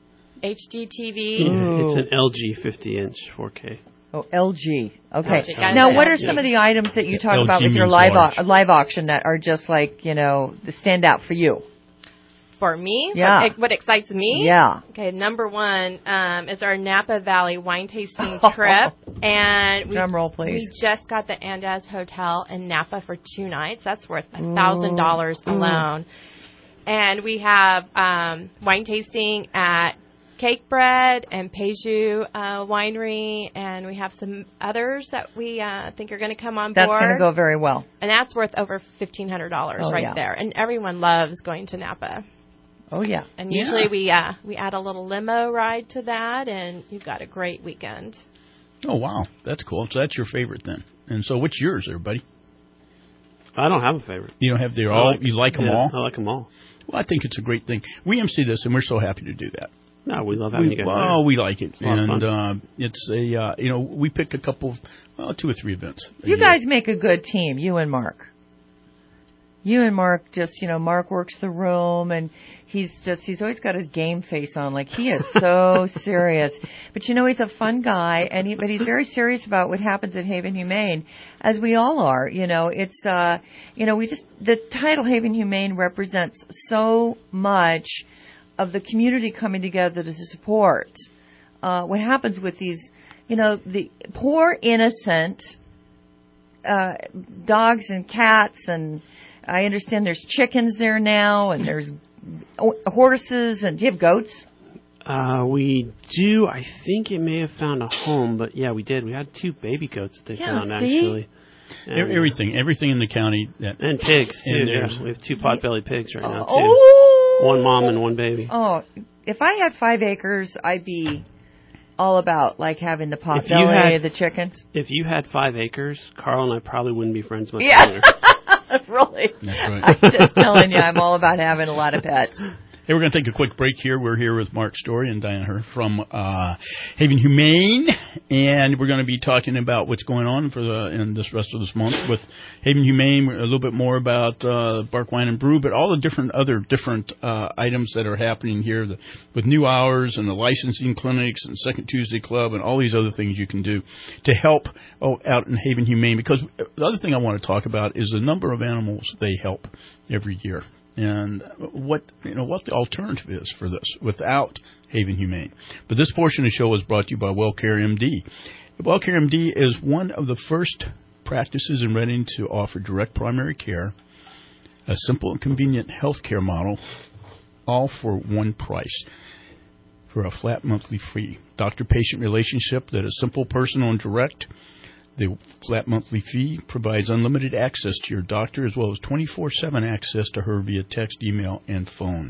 H D T V? Yeah, it's an L G fifty inch four K. Oh, L G. Okay. L G. Now, what are L G. some of the items that you talk L G about with your means live large. au- live auction that are just like, you know, the stand out for you? For me? Yeah. What, what excites me? Yeah. Okay, number one um, is our Napa Valley wine tasting trip. And we, Drum roll, please. we just got the Andaz Hotel in Napa for two nights. That's worth one thousand dollars Ooh. alone. And we have um, wine tasting at Cake Bread and Peju uh, Winery, and we have some others that we uh, think are going to come on That's board. going to go very well. And that's worth over fifteen hundred dollars Oh, right yeah. there. And everyone loves going to Napa. Oh, yeah. And Yeah. usually we uh, we add a little limo ride to that, and you've got a great weekend. Oh wow, that's cool. So that's your favorite then. And so what's yours, everybody? I don't have a favorite. You don't have they're I all like- you like them yeah, all? I like them all. Well, I think it's a great thing. We M C this, and we're so happy to do that. No, we love having we, you guys. Well, we like it, It's a lot of and fun. uh, it's a uh, you know we pick a couple, of, well, two or three events. a You year. guys make a good team, you and Mark. You and Mark just, you know, Mark works the room, and he's just, he's always got his game face on, like he is so serious. But, you know, he's a fun guy, and he, but he's very serious about what happens at Haven Humane, as we all are. You know, it's, uh, you know, we just, the title Haven Humane represents so much of the community coming together to support uh, what happens with these, you know, the poor innocent uh, dogs and cats, and I understand there's chickens there now, and there's horses, and do you have goats? Uh, we do. I think it may have found a home, but yeah, we did. We had two baby goats that they Yeah, found, see? actually. And, everything, everything in the county. That, and pigs, too. and Yeah. there's- We have two pot-bellied pigs right now, too. Oh! One mom and one baby. Oh, if I had five acres, I'd be all about, like, having the pot If you belly, had- the chickens. If you had five acres, Carl and I probably wouldn't be friends much Yeah. longer. Really? That's right. I'm just telling you, I'm all about having a lot of pets. Hey, we're going to take a quick break here. We're here with Mark Story and Diane Her from uh, Haven Humane, and we're going to be talking about what's going on for the in this rest of this month with Haven Humane. A little bit more about uh, Bark Wine and Brew, but all the different other different uh, items that are happening here the, with new hours and the licensing clinics and Second Tuesday Club and all these other things you can do to help oh, out in Haven Humane. Because the other thing I want to talk about is the number of animals they help every year. And what you know what the alternative is for this without Haven Humane. But this portion of the show is brought to you by WellCare M D. WellCare M D is one of the first practices in Reading to offer direct primary care, a simple and convenient health care model, all for one price, for a flat monthly fee. Doctor-patient relationship that is simple, personal, and direct. The flat monthly fee provides unlimited access to your doctor as well as twenty-four seven access to her via text, email, and phone.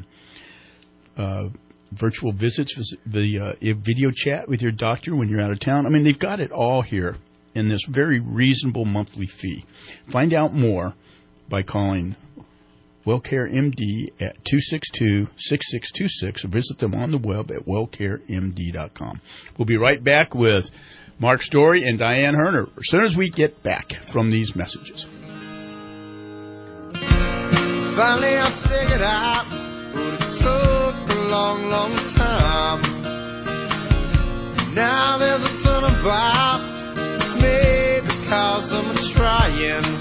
Uh, virtual visits, the uh, video chat with your doctor when you're out of town. I mean, they've got it all here in this very reasonable monthly fee. Find out more by calling WellCare M D at two six two, six six two six or visit them on the web at well care m d dot com. We'll be right back with Mark Story and Diane Herner as soon as we get back from these messages. Finally I figured out what it took a long, long time. Now there's a ton about me because I'm trying.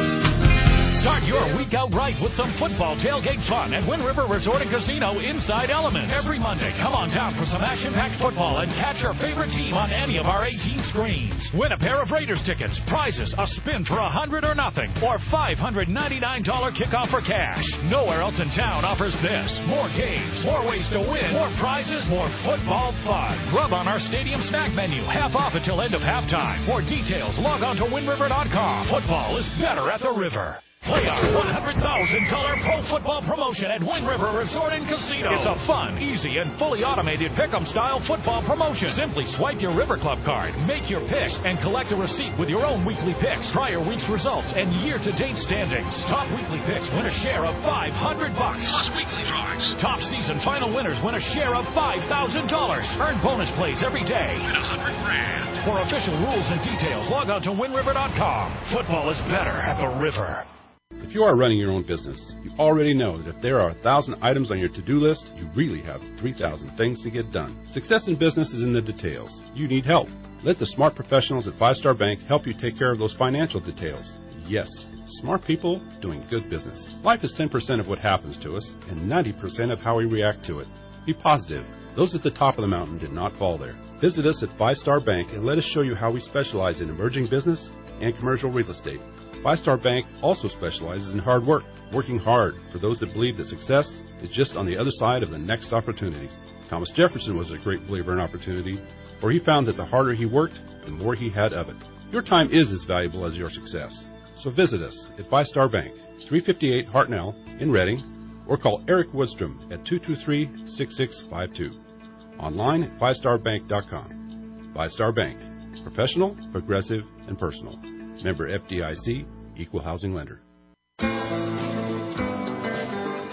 Start your week out right with some football tailgate fun at Wind River Resort and Casino Inside Elements. Every Monday, come on down for some action-packed football and catch your favorite team on any of our eighteen screens. Win a pair of Raiders tickets, prizes, a spin for a hundred or nothing, or five hundred ninety-nine dollars kickoff for cash. Nowhere else in town offers this. More games, more ways to win, more prizes, more football fun. Grub on our stadium snack menu, half off until end of halftime. For details, log on to wind river dot com. Football is better at the river. Play our one hundred thousand dollars pro football promotion at Wind River Resort and Casino. It's a fun, easy, and fully automated pick-em-style football promotion. Simply swipe your River Club card, make your picks, and collect a receipt with your own weekly picks, prior week's results, and year-to-date standings. Top weekly picks win a share of five hundred bucks plus weekly drawings. Top season final winners win a share of five thousand dollars. Earn bonus plays every day. Win a hundred grand. For official rules and details, log on to wind river dot com. Football is better at the river. If you are running your own business, you already know that if there are one thousand items on your to-do list, you really have three thousand things to get done. Success in business is in the details. You need help. Let the smart professionals at Five Star Bank help you take care of those financial details. Yes, smart people doing good business. Life is ten percent of what happens to us and ninety percent of how we react to it. Be positive. Those at the top of the mountain did not fall there. Visit us at Five Star Bank and let us show you how we specialize in emerging business and commercial real estate. Five Star Bank also specializes in hard work, working hard for those that believe that success is just on the other side of the next opportunity. Thomas Jefferson was a great believer in opportunity, for he found that the harder he worked, the more he had of it. Your time is as valuable as your success. So visit us at Five Star Bank, three fifty-eight Hartnell in Reading, or call Eric Woodstrom at two two three, six six five two. Online at five star bank dot com. Five Star Bank. Professional, progressive, and personal. Member F D I C, Equal Housing Lender.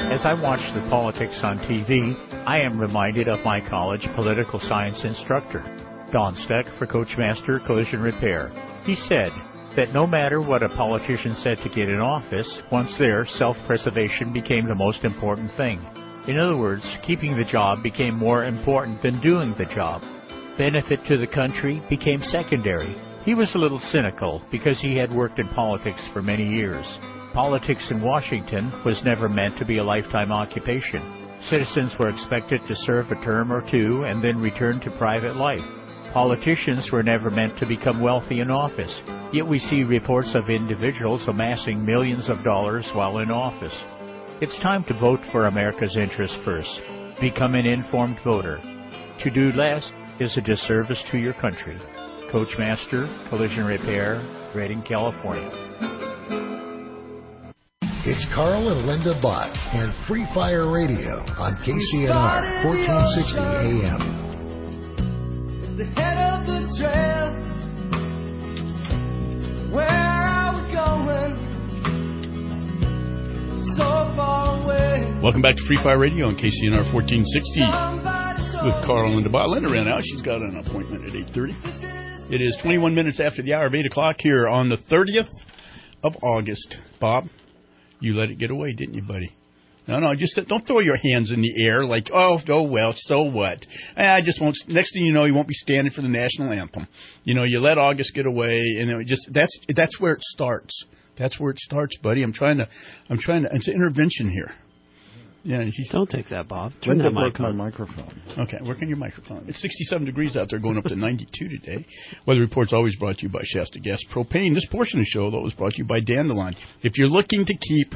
As I watch the politics on T V, I am reminded of my college political science instructor, Don Steck for Coachmaster Collision Repair. He said that no matter what a politician said to get in office, once there, self-preservation became the most important thing. In other words, keeping the job became more important than doing the job. Benefit to the country became secondary. He was a little cynical because he had worked in politics for many years. Politics in Washington was never meant to be a lifetime occupation. Citizens were expected to serve a term or two and then return to private life. Politicians were never meant to become wealthy in office, yet we see reports of individuals amassing millions of dollars while in office. It's time to vote for America's interests first. Become an informed voter. To do less is a disservice to your country. Coachmaster Collision Repair, Redding, California. It's Carl and Linda Bott and Free Fire Radio on K C N R fourteen sixty A M. The head of the trail. Where are we going? So far away. Welcome back to Free Fire Radio on K C N R fourteen sixty with Carl and Linda Bott. Linda ran out. She's got an appointment at eight thirty. It is twenty-one minutes after the hour of eight o'clock here on the thirtieth of August. Bob, you let it get away, didn't you, buddy? No, no, just don't throw your hands in the air like, oh, oh well, so what? I just won't. Next thing you know, you won't be standing for the national anthem. You know, you let August get away, and it just that's that's where it starts. That's where it starts, buddy. I'm trying to, I'm trying to. It's an intervention here. Yeah, he's, don't take that, Bob. Turn Linda that mic broke my on. microphone. Okay, work on your microphone. It's sixty-seven degrees out there, going up to ninety-two today. Weather Report's always brought to you by Shasta Gas Propane. This portion of the show, though, was brought to you by Dandelion. If you're looking to keep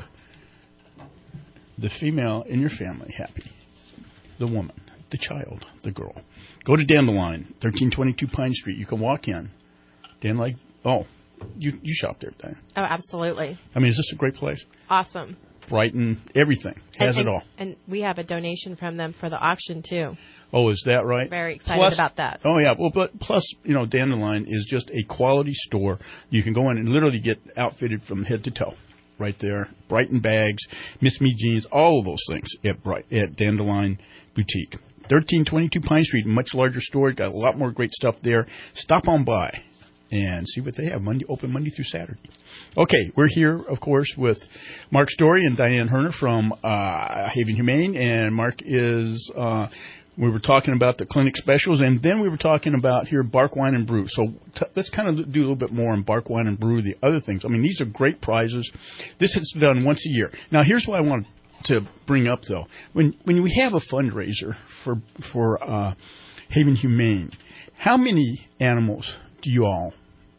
the female in your family happy, the woman, the child, the girl, go to Dandelion, thirteen twenty-two Pine Street. You can walk in. Dan, like, oh, you you shop there, Diane. Oh, absolutely. I mean, is this a great place? Awesome. Brighton, everything. Has and, it all. And we have a donation from them for the auction, too. Oh, is that right? Very excited plus, about that. Oh, yeah. Well, but plus, you know, Dandelion is just a quality store. You can go in and literally get outfitted from head to toe right there. Brighton bags, Miss Me jeans, all of those things at, Bright, at Dandelion Boutique. thirteen twenty-two Pine Street, much larger store. Got a lot more great stuff there. Stop on by and see what they have. Monday, open Monday through Saturday. Okay, we're here, of course, with Mark Story and Diane Herner from uh, Haven Humane. And Mark is, uh, we were talking about the clinic specials, and then we were talking about here Bark Wine and Brew. So t- let's kind of do a little bit more on Bark Wine and Brew, the other things. I mean, these are great prizes. This is done once a year. Now, here's what I want to bring up, though. When when we have a fundraiser for, for uh, Haven Humane, how many animals do you all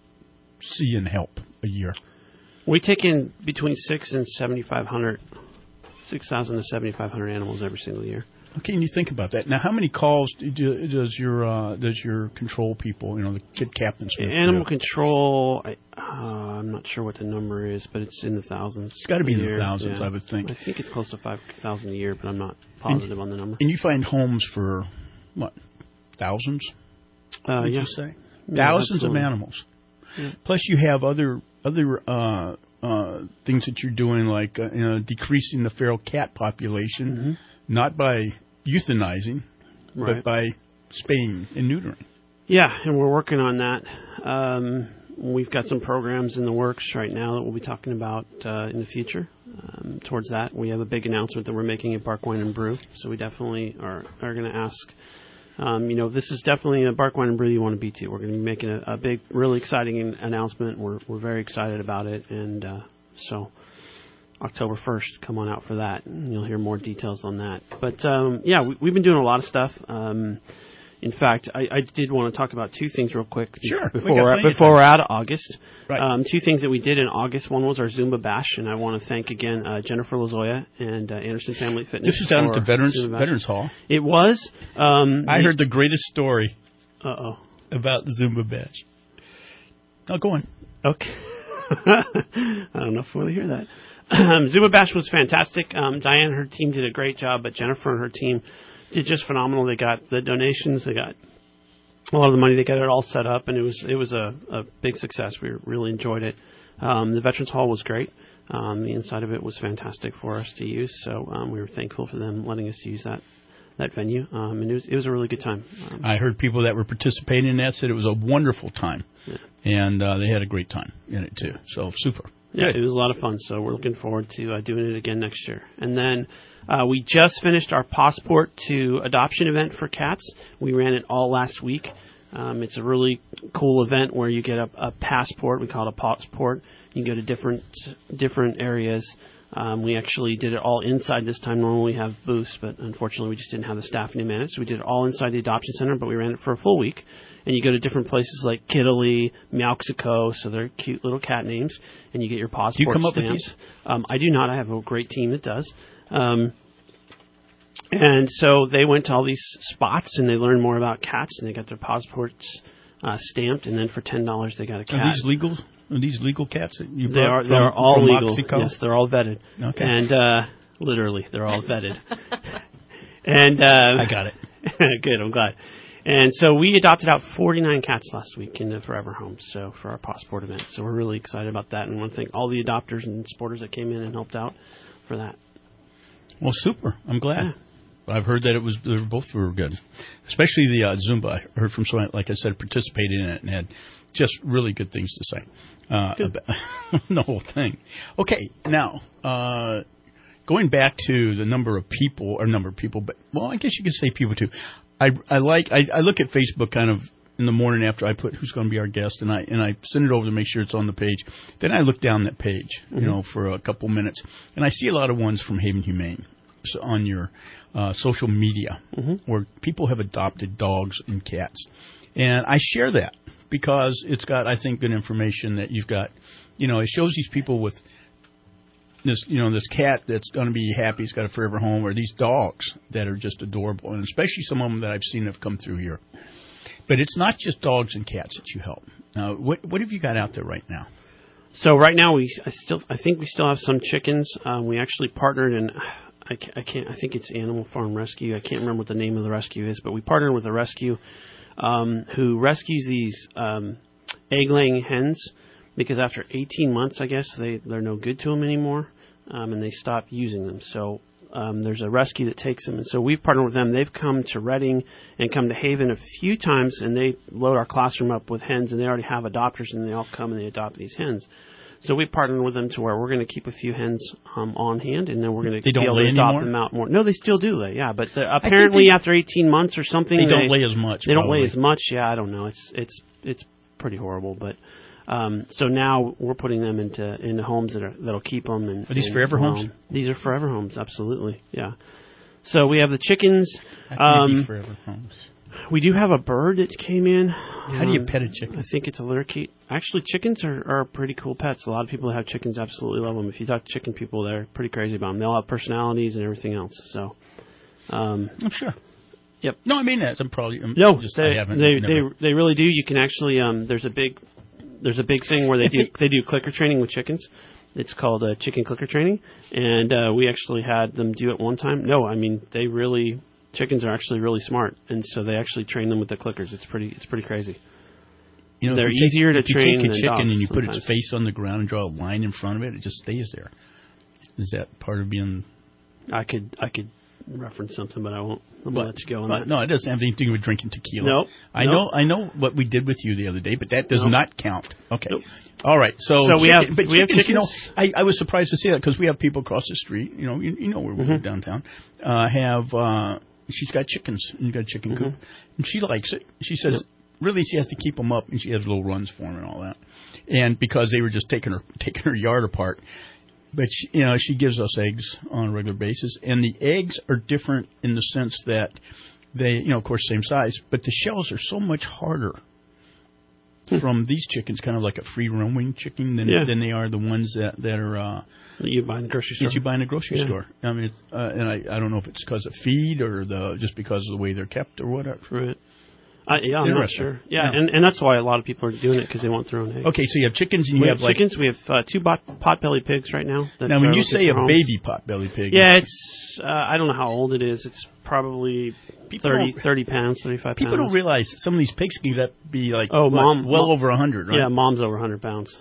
see and help a year? We take in between six and seventy-five hundred, six thousand to seventy-five hundred animals every single year. Okay, and you think about that. Now, how many calls do, does your uh, does your control people, you know, the kid captains? Animal do? control, I, uh, I'm not sure what the number is, but it's in the thousands. It's got to be in year. the thousands, yeah. I would think. I think it's close to five thousand a year, but I'm not positive and, on the number. And you find homes for what, thousands? Uh, would yeah. you say Yeah, thousands absolutely. of animals? Yeah. Plus, you have other other uh, uh, things that you're doing, like uh, you know, decreasing the feral cat population, mm-hmm. not by euthanizing, right. but by spaying and neutering. Yeah, and we're working on that. Um, we've got some programs in the works right now that we'll be talking about uh, in the future. Um, towards that, we have a big announcement that we're making at Bark Wine and Brew, so we definitely are, are going to ask. Um, you know, this is definitely a Bark Wine and Brew you want to be to. We're going to be making a, a big, really exciting announcement. We're we're very excited about it, and uh, so October first, come on out for that, and you'll hear more details on that. But um, yeah, we, we've been doing a lot of stuff. Um, in fact, I, I did want to talk about two things real quick sure, before we we're, before we're out of August. Right. Um, two things that we did in August. One was our Zumba Bash, and I want to thank again uh, Jennifer Lozoya and uh, Anderson Family Fitness. This is down at the Veterans Zumba Bash. Veterans Hall. It was. Um, I heard the greatest story. Uh oh. About the Zumba Bash. Oh, go on. Okay. I don't know if we want to hear that. Um, Zumba Bash was fantastic. Um, Diane and her team did a great job, but Jennifer and her team did just phenomenal. They got the donations. They got a lot of the money. They got it all set up, and it was it was a, a big success. We really enjoyed it. Um, the Veterans Hall was great. Um, the inside of it was fantastic for us to use, so um, we were thankful for them letting us use that that venue. Um, and it was it was a really good time. Um, I heard people that were participating in that said it was a wonderful time, yeah. and uh, they had a great time in it too. So super. Yeah, Good. it was a lot of fun, so we're looking forward to uh, doing it again next year. And then uh, we just finished our Passport to Adoption event for cats. We ran it all last week. Um, it's a really cool event where you get a, a passport. We call it a passport. You can go to different different areas. Um, we actually did it all inside this time. Normally we have booths, but unfortunately we just didn't have the staffing to manage. So we did it all inside the adoption center, but we ran it for a full week. And you go to different places like Kittley, Meowxico, so they're cute little cat names, and you get your passport Do you come up stamps. with these? Um, I do not. I have a great team that does. Um, and so they went to all these spots, and they learned more about cats, and they got their passports uh, stamped, and then for ten dollars they got a cat. Are these legal? Are these legal cats that you They brought are. from, They're all from legal. Mexico? Yes, they're all vetted. Okay. And uh, literally, they're all vetted. and uh, I got it. Good. I'm glad. And so we adopted out forty-nine cats last week in the Forever Homes, so for our Passport event. So we're really excited about that, and I want to thank all the adopters and supporters that came in and helped out for that. Well, super. I'm glad. Yeah. I've heard that it was they were both were good, especially the uh, Zumba. I heard from someone, like I said, participated in it and had just really good things to say. Uh, about the whole thing. Okay, now uh, going back to the number of people, or number of people, but well, I guess you could say people too. I, I like I, I look at Facebook kind of in the morning after I put who's going to be our guest, and I and I send it over to make sure it's on the page. Then I look down that page, you mm-hmm. know, for a couple minutes, and I see a lot of ones from Haven Humane so on your uh, social media mm-hmm. where people have adopted dogs and cats, and I share that because it's got I think good information that you've got. You know, it shows these people with this, you know, this cat that's going to be happy, he's got a forever home, or these dogs that are just adorable, and especially some of them that I've seen have come through here. But it's not just dogs and cats that you help. Now, what what have you got out there right now? So right now we I still I think we still have some chickens. Um, we actually partnered, and I, I can't I think it's Animal Farm Rescue. I can't remember what the name of the rescue is, but we partnered with a rescue um, who rescues these um, egg-laying hens. Because after eighteen months, I guess, they, they're no good to them anymore, um, and they stop using them. So um, there's a rescue that takes them. And so we've partnered with them. They've come to Reading and come to Haven a few times, and they load our classroom up with hens, and they already have adopters, and they all come and they adopt these hens. So we partnered with them to where we're going to keep a few hens um, on hand, and then we're going to be able to adopt anymore? them out more. No, they still do lay, yeah. But apparently they, after eighteen months or something, they don't they, lay as much. They probably. don't lay as much. Yeah, I don't know. It's it's it's pretty horrible, but. Um, so now we're putting them into into homes that are that'll keep them. And, are these and, forever homes? Um, these are forever homes, absolutely. Yeah. So we have the chickens. That may um, be forever homes. We do have a bird that came in. How um, do you pet a chicken? I think it's a lorikeet. Actually, chickens are, are pretty cool pets. A lot of people that have chickens absolutely love them. If you talk to chicken people, they're pretty crazy about them. They all have personalities and everything else. So, um, I'm sure. Yep. No, I mean that. I'm probably I'm no. Just, they I haven't, they, never. they they really do. You can actually um, there's a big there's a big thing where they do they do clicker training with chickens. It's called uh, chicken clicker training, and uh, we actually had them do it one time. No, I mean they really chickens are actually really smart, and so they actually train them with the clickers. It's pretty it's pretty crazy. You know, they're if you easier take, to if you train take a than chicken dogs and you put sometimes. its face on the ground and draw a line in front of it, it just stays there. Is that part of being? I could I could reference something, but I won't. I'm gonna let you go on uh, that. No, it doesn't have anything to do with drinking tequila. Nope. I nope. know I know what we did with you the other day, but that does nope. not count. Okay. Nope. All right. So, so we chicken, have but we chickens, have chickens. You know, I, I was surprised to see that because we have people across the street. You know, you, you know where we mm-hmm. live downtown. Uh, have uh, she's got chickens and you got a chicken mm-hmm. coop, and she likes it. She says. Yep. Really, she has to keep them up, and she has little runs for them and all that. And because they were just taking her taking her yard apart, but she, you know, she gives us eggs on a regular basis, and the eggs are different in the sense that they, you know, of course, same size, but the shells are so much harder hmm. from these chickens, kind of like a free roaming chicken, than yeah. than they are the ones that that are uh, that you buy in the grocery store. That you buy in the grocery yeah. store. I mean, uh, and I I don't know if it's because of feed or the just because of the way they're kept or whatever. Right. Uh, yeah, I'm not sure. Yeah, yeah, and and that's why a lot of people are doing it because they want their own eggs. Okay, so you have chickens and you we have, have like chickens. We have uh, two pot, pot-bellied pigs right now. That now, when you say a homes. baby pot-bellied pig, yeah, it's uh, I don't know how old it is. It's probably thirty, thirty pounds, thirty-five people pounds. People don't realize some of these pigs can get be like oh, what, mom, well mom, over a hundred. Right? Yeah, mom's over a hundred pounds.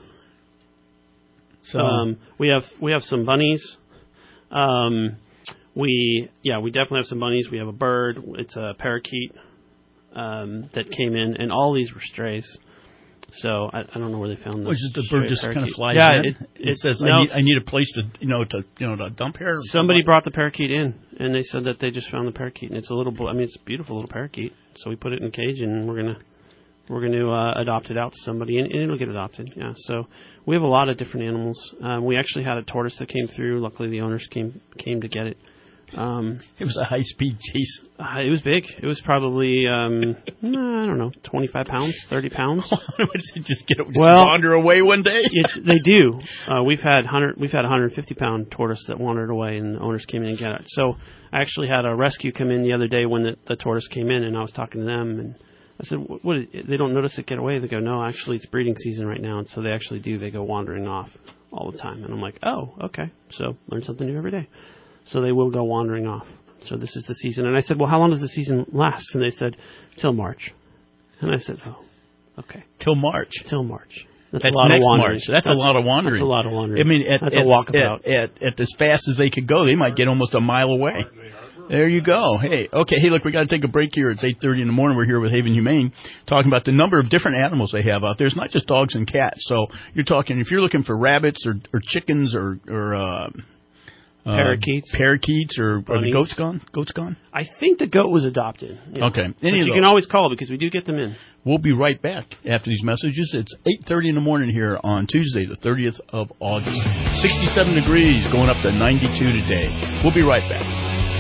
So um, we have we have some bunnies. Um, we yeah we definitely have some bunnies. We have a bird. It's a parakeet. Um, that came in, and all these were strays. So I, I don't know where they found them. Which is the bird just kind of flies yeah, in? It, it, it says, no, I, need, I need a place to, you know, to, you know, to dump here. Somebody brought the parakeet in, and they said that they just found the parakeet, and it's a little, I mean, it's a beautiful little parakeet. So we put it in a cage, and we're gonna, we're gonna uh, adopt it out to somebody, and, and it'll get adopted. Yeah. So we have a lot of different animals. Um, we actually had a tortoise that came through. Luckily, the owners came came to get it. Um, it was a high-speed chase. Uh, it was big. It was probably, um, I don't know, twenty-five pounds, thirty pounds. Did it just get just well, wander away one day? it, they do. Uh, we've had one hundred, we've had one hundred fifty pound tortoise that wandered away, and the owners came in and got it. So I actually had a rescue come in the other day when the, the tortoise came in, and I was talking to them, and I said, "What? what they don't notice it get away?" They go, "No, actually, it's breeding season right now," and so they actually do. They go wandering off all the time, and I'm like, "Oh, okay." So learn something new every day. So they will go wandering off. So this is the season. And I said, well, how long does the season last? And they said, till March. And I said, oh, okay. Till March? Till March. That's, That's a lot next of wandering. March. That's, that's a lot of wandering. That's a lot of wandering. I mean, at, that's at, a walkabout. At, at, at as fast as they could go, they might get almost a mile away. There you go. Hey, okay. Hey, look, we got to take a break here. It's eight thirty in the morning. We're here with Haven Humane, talking about the number of different animals they have out there. It's not just dogs and cats. So you're talking if you're looking for rabbits or, or chickens or or uh, Uh, parakeets, parakeets, or are the goats gone? Goats gone? I think the goat was adopted. Yeah. Okay, but you can always call because we do get them in. We'll be right back after these messages. It's eight thirty in the morning here on Tuesday, the thirtieth of August. Sixty-seven degrees, going up to ninety-two today. We'll be right back.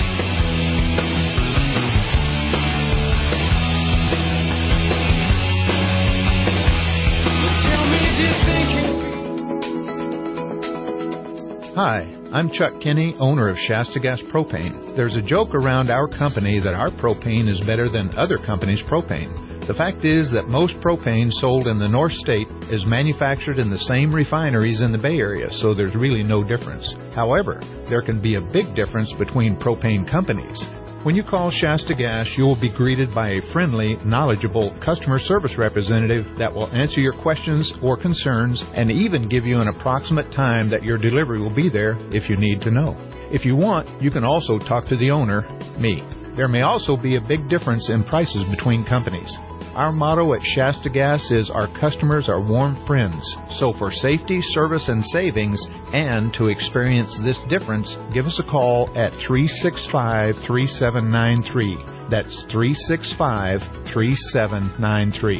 Hi, I'm Chuck Kinney, owner of Shasta Gas Propane. There's a joke around our company that our propane is better than other companies' propane. The fact is that most propane sold in the North State is manufactured in the same refineries in the Bay Area, so there's really no difference. However, there can be a big difference between propane companies. When you call Shasta Gas, you will be greeted by a friendly, knowledgeable customer service representative that will answer your questions or concerns and even give you an approximate time that your delivery will be there if you need to know. If you want, you can also talk to the owner, me. There may also be a big difference in prices between companies. Our motto at Shasta Gas is our customers are warm friends. So for safety, service, and savings, and to experience this difference, give us a call at three six five, three seven nine three. That's three six five, three seven nine three.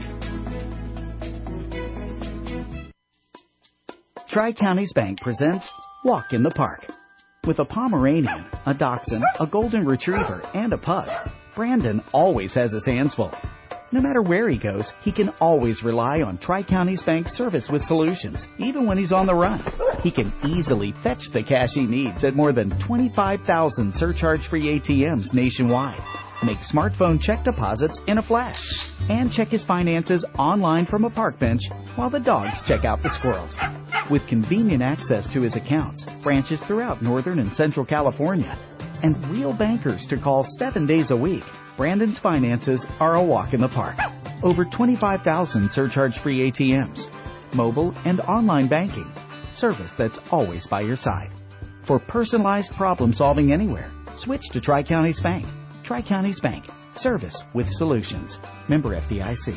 Tri-Counties Bank presents Walk in the Park. With a Pomeranian, a Dachshund, a Golden Retriever, and a Pug, Brandon always has his hands full. No matter where he goes, he can always rely on Tri-Counties Bank service with solutions, even when he's on the run. He can easily fetch the cash he needs at more than twenty-five thousand surcharge-free A T Ms nationwide, make smartphone check deposits in a flash, and check his finances online from a park bench while the dogs check out the squirrels. With convenient access to his accounts, branches throughout Northern and Central California, and real bankers to call seven days a week, Brandon's finances are a walk in the park. Over twenty-five thousand surcharge-free A T Ms, mobile and online banking, service that's always by your side. For personalized problem-solving anywhere, switch to Tri-Counties Bank. Tri-Counties Bank, service with solutions. Member F D I C.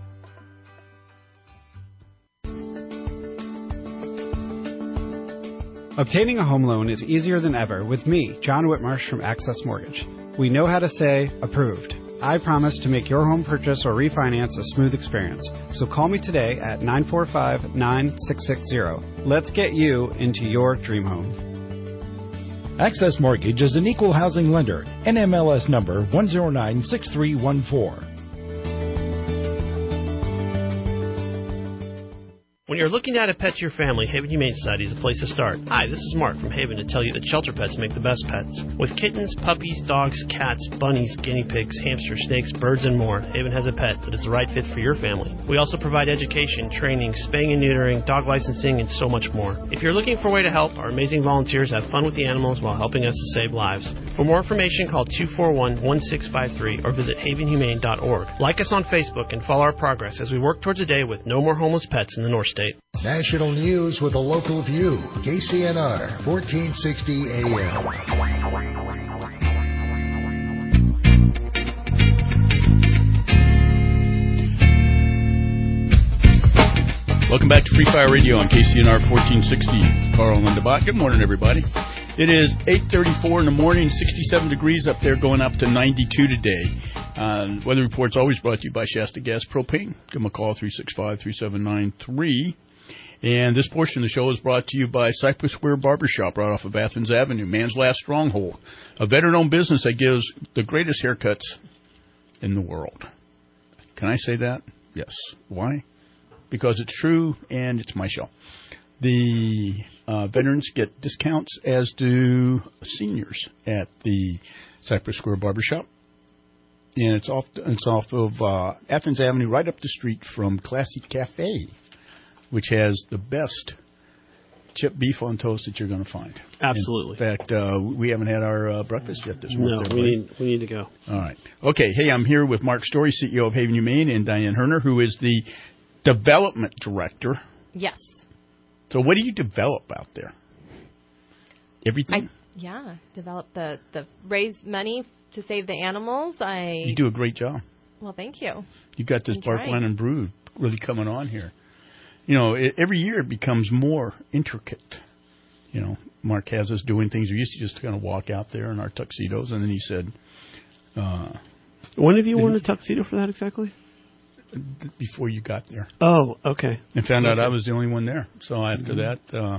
Obtaining a home loan is easier than ever with me, John Whitmarsh from Access Mortgage. We know how to say approved. I promise to make your home purchase or refinance a smooth experience. So call me today at nine four five, nine six six zero. Let's get you into your dream home. Access Mortgage is an equal housing lender. N M L S number one zero nine six three one four. When you're looking to add a pet to your family, Haven Humane Society is a place to start. Hi, this is Mark from Haven to tell you that shelter pets make the best pets. With kittens, puppies, dogs, cats, bunnies, guinea pigs, hamsters, snakes, birds, and more, Haven has a pet that is the right fit for your family. We also provide education, training, spaying and neutering, dog licensing, and so much more. If you're looking for a way to help, our amazing volunteers have fun with the animals while helping us to save lives. For more information, call two four one, one six five three or visit haven humane dot org. Like us on Facebook and follow our progress as we work towards a day with no more homeless pets in the North State. National news with a local view. K C N R, fourteen sixty A M. Welcome back to Free Fire Radio on K C N R fourteen sixty. Carl and Linda Bott. Good morning, everybody. It is eight thirty-four in the morning, sixty-seven degrees up there, going up to ninety-two today. Uh, weather report's always brought to you by Shasta Gas Propane. Give them a call, three six five, three seven nine three. And this portion of the show is brought to you by Cypress Square Barbershop right off of Athens Avenue, man's last stronghold. A veteran-owned business that gives the greatest haircuts in the world. Can I say that? Yes. Why? Because it's true, and it's my show. The uh, veterans get discounts, as do seniors at the Cypress Square Barbershop. And it's off, it's off of uh, Athens Avenue, right up the street from Classy Cafe, which has the best chipped beef on toast that you're going to find. Absolutely. In fact, uh, we haven't had our uh, breakfast yet this morning. No, we need, we need to go. All right. Okay, hey, I'm here with Mark Story, C E O of Haven Humane, and Diane Herner, who is the Development Director. Yes. So what do you develop out there? Everything? I, yeah, develop the, the raise money to save the animals. I You do a great job. Well, thank you. You got this I'm Bark trying. Wine and Brew really coming on here. You know, it, every year it becomes more intricate. You know, Mark has us doing things. We used to just kind of walk out there in our tuxedos, and then he said... Uh, when have you worn a tuxedo for that exactly? Before you got there. Oh, okay. And found okay. out I was the only one there. So after mm-hmm. that, uh,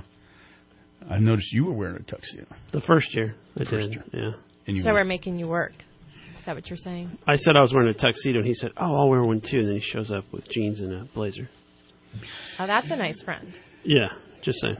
I noticed you were wearing a tuxedo. The first year I first did, year. yeah. And you so were. we're making you work. Is that what you're saying? I said I was wearing a tuxedo, and he said, oh, I'll wear one too. And then he shows up with jeans and a blazer. Oh, that's a nice friend. Yeah, just saying.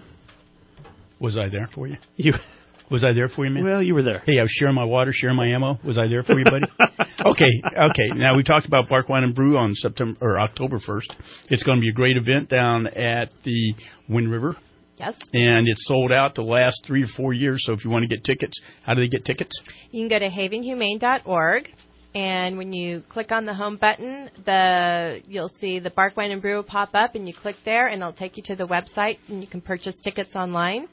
Was I there for you? You... Was I there for you, man? Well, you were there. Hey, I was sharing my water, sharing my ammo. Was I there for you, buddy? okay, okay. Now, we talked about Bark Wine and Brew on September or October first. It's going to be a great event down at the Wind River. Yes. And it's sold out the last three or four years, so if you want to get tickets, how do they get tickets? You can go to haven humane dot org, and when you click on the home button, the you'll see the Bark Wine and Brew will pop up, and you click there, and it'll take you to the website, and you can purchase tickets online.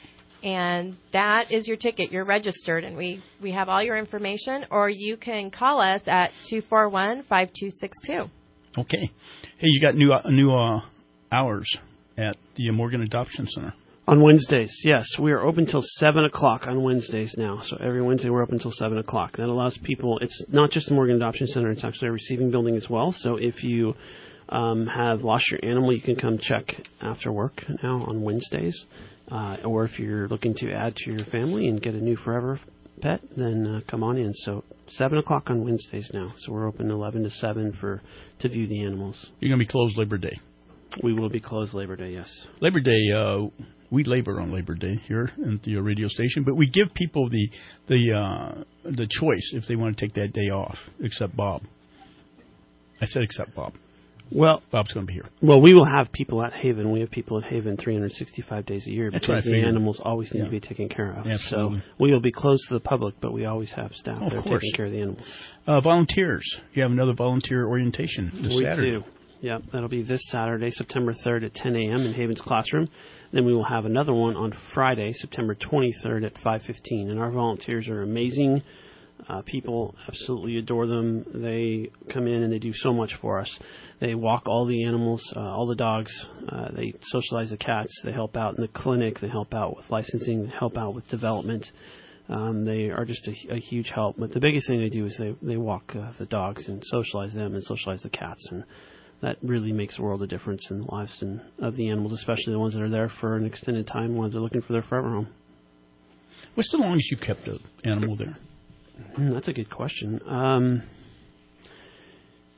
And that is your ticket. You're registered, and we, we have all your information. Or you can call us at two four one, five two six two. Okay. Hey, you got new uh, new uh, hours at the Morgan Adoption Center. On Wednesdays, yes. We are open till seven o'clock on Wednesdays now. So every Wednesday we're open until seven o'clock. That allows people, it's not just the Morgan Adoption Center, it's actually a receiving building as well. So if you um, have lost your animal, you can come check after work now on Wednesdays. Uh, or if you're looking to add to your family and get a new forever pet, then uh, come on in. So seven o'clock on Wednesdays now. So we're open eleven to seven for to view the animals. You're going to be closed Labor Day. We will be closed Labor Day, yes. Labor Day, uh, we labor on Labor Day here at the radio station, but we give people the the uh, the choice if they want to take that day off, except Bob. I said except Bob. Well, Bob's going to be here. Well, we will have people at Haven. We have people at Haven three hundred sixty-five days a year That's because the figured. animals always need yeah. to be taken care of. Absolutely. So we will be closed to the public, but we always have staff oh, there of course. taking care of the animals. Uh, volunteers. You have another volunteer orientation this we Saturday. do. Yeah, that'll be this Saturday, September third at ten a.m. in Haven's classroom. Then we will have another one on Friday, September twenty-third at five fifteen. And our volunteers are amazing. Uh, people absolutely adore them. They come in and they do so much for us. They walk all the animals, uh, all the dogs. Uh, they socialize the cats. They help out in the clinic. They help out with licensing. They help out with development. Um, they are just a, a huge help. But the biggest thing they do is they, they walk uh, the dogs and socialize them and socialize the cats. And that really makes a world of difference in the lives and, of the animals, especially the ones that are there for an extended time, ones that are looking for their forever home. What's the longest you've kept an animal there? Mm, that's a good question. Um,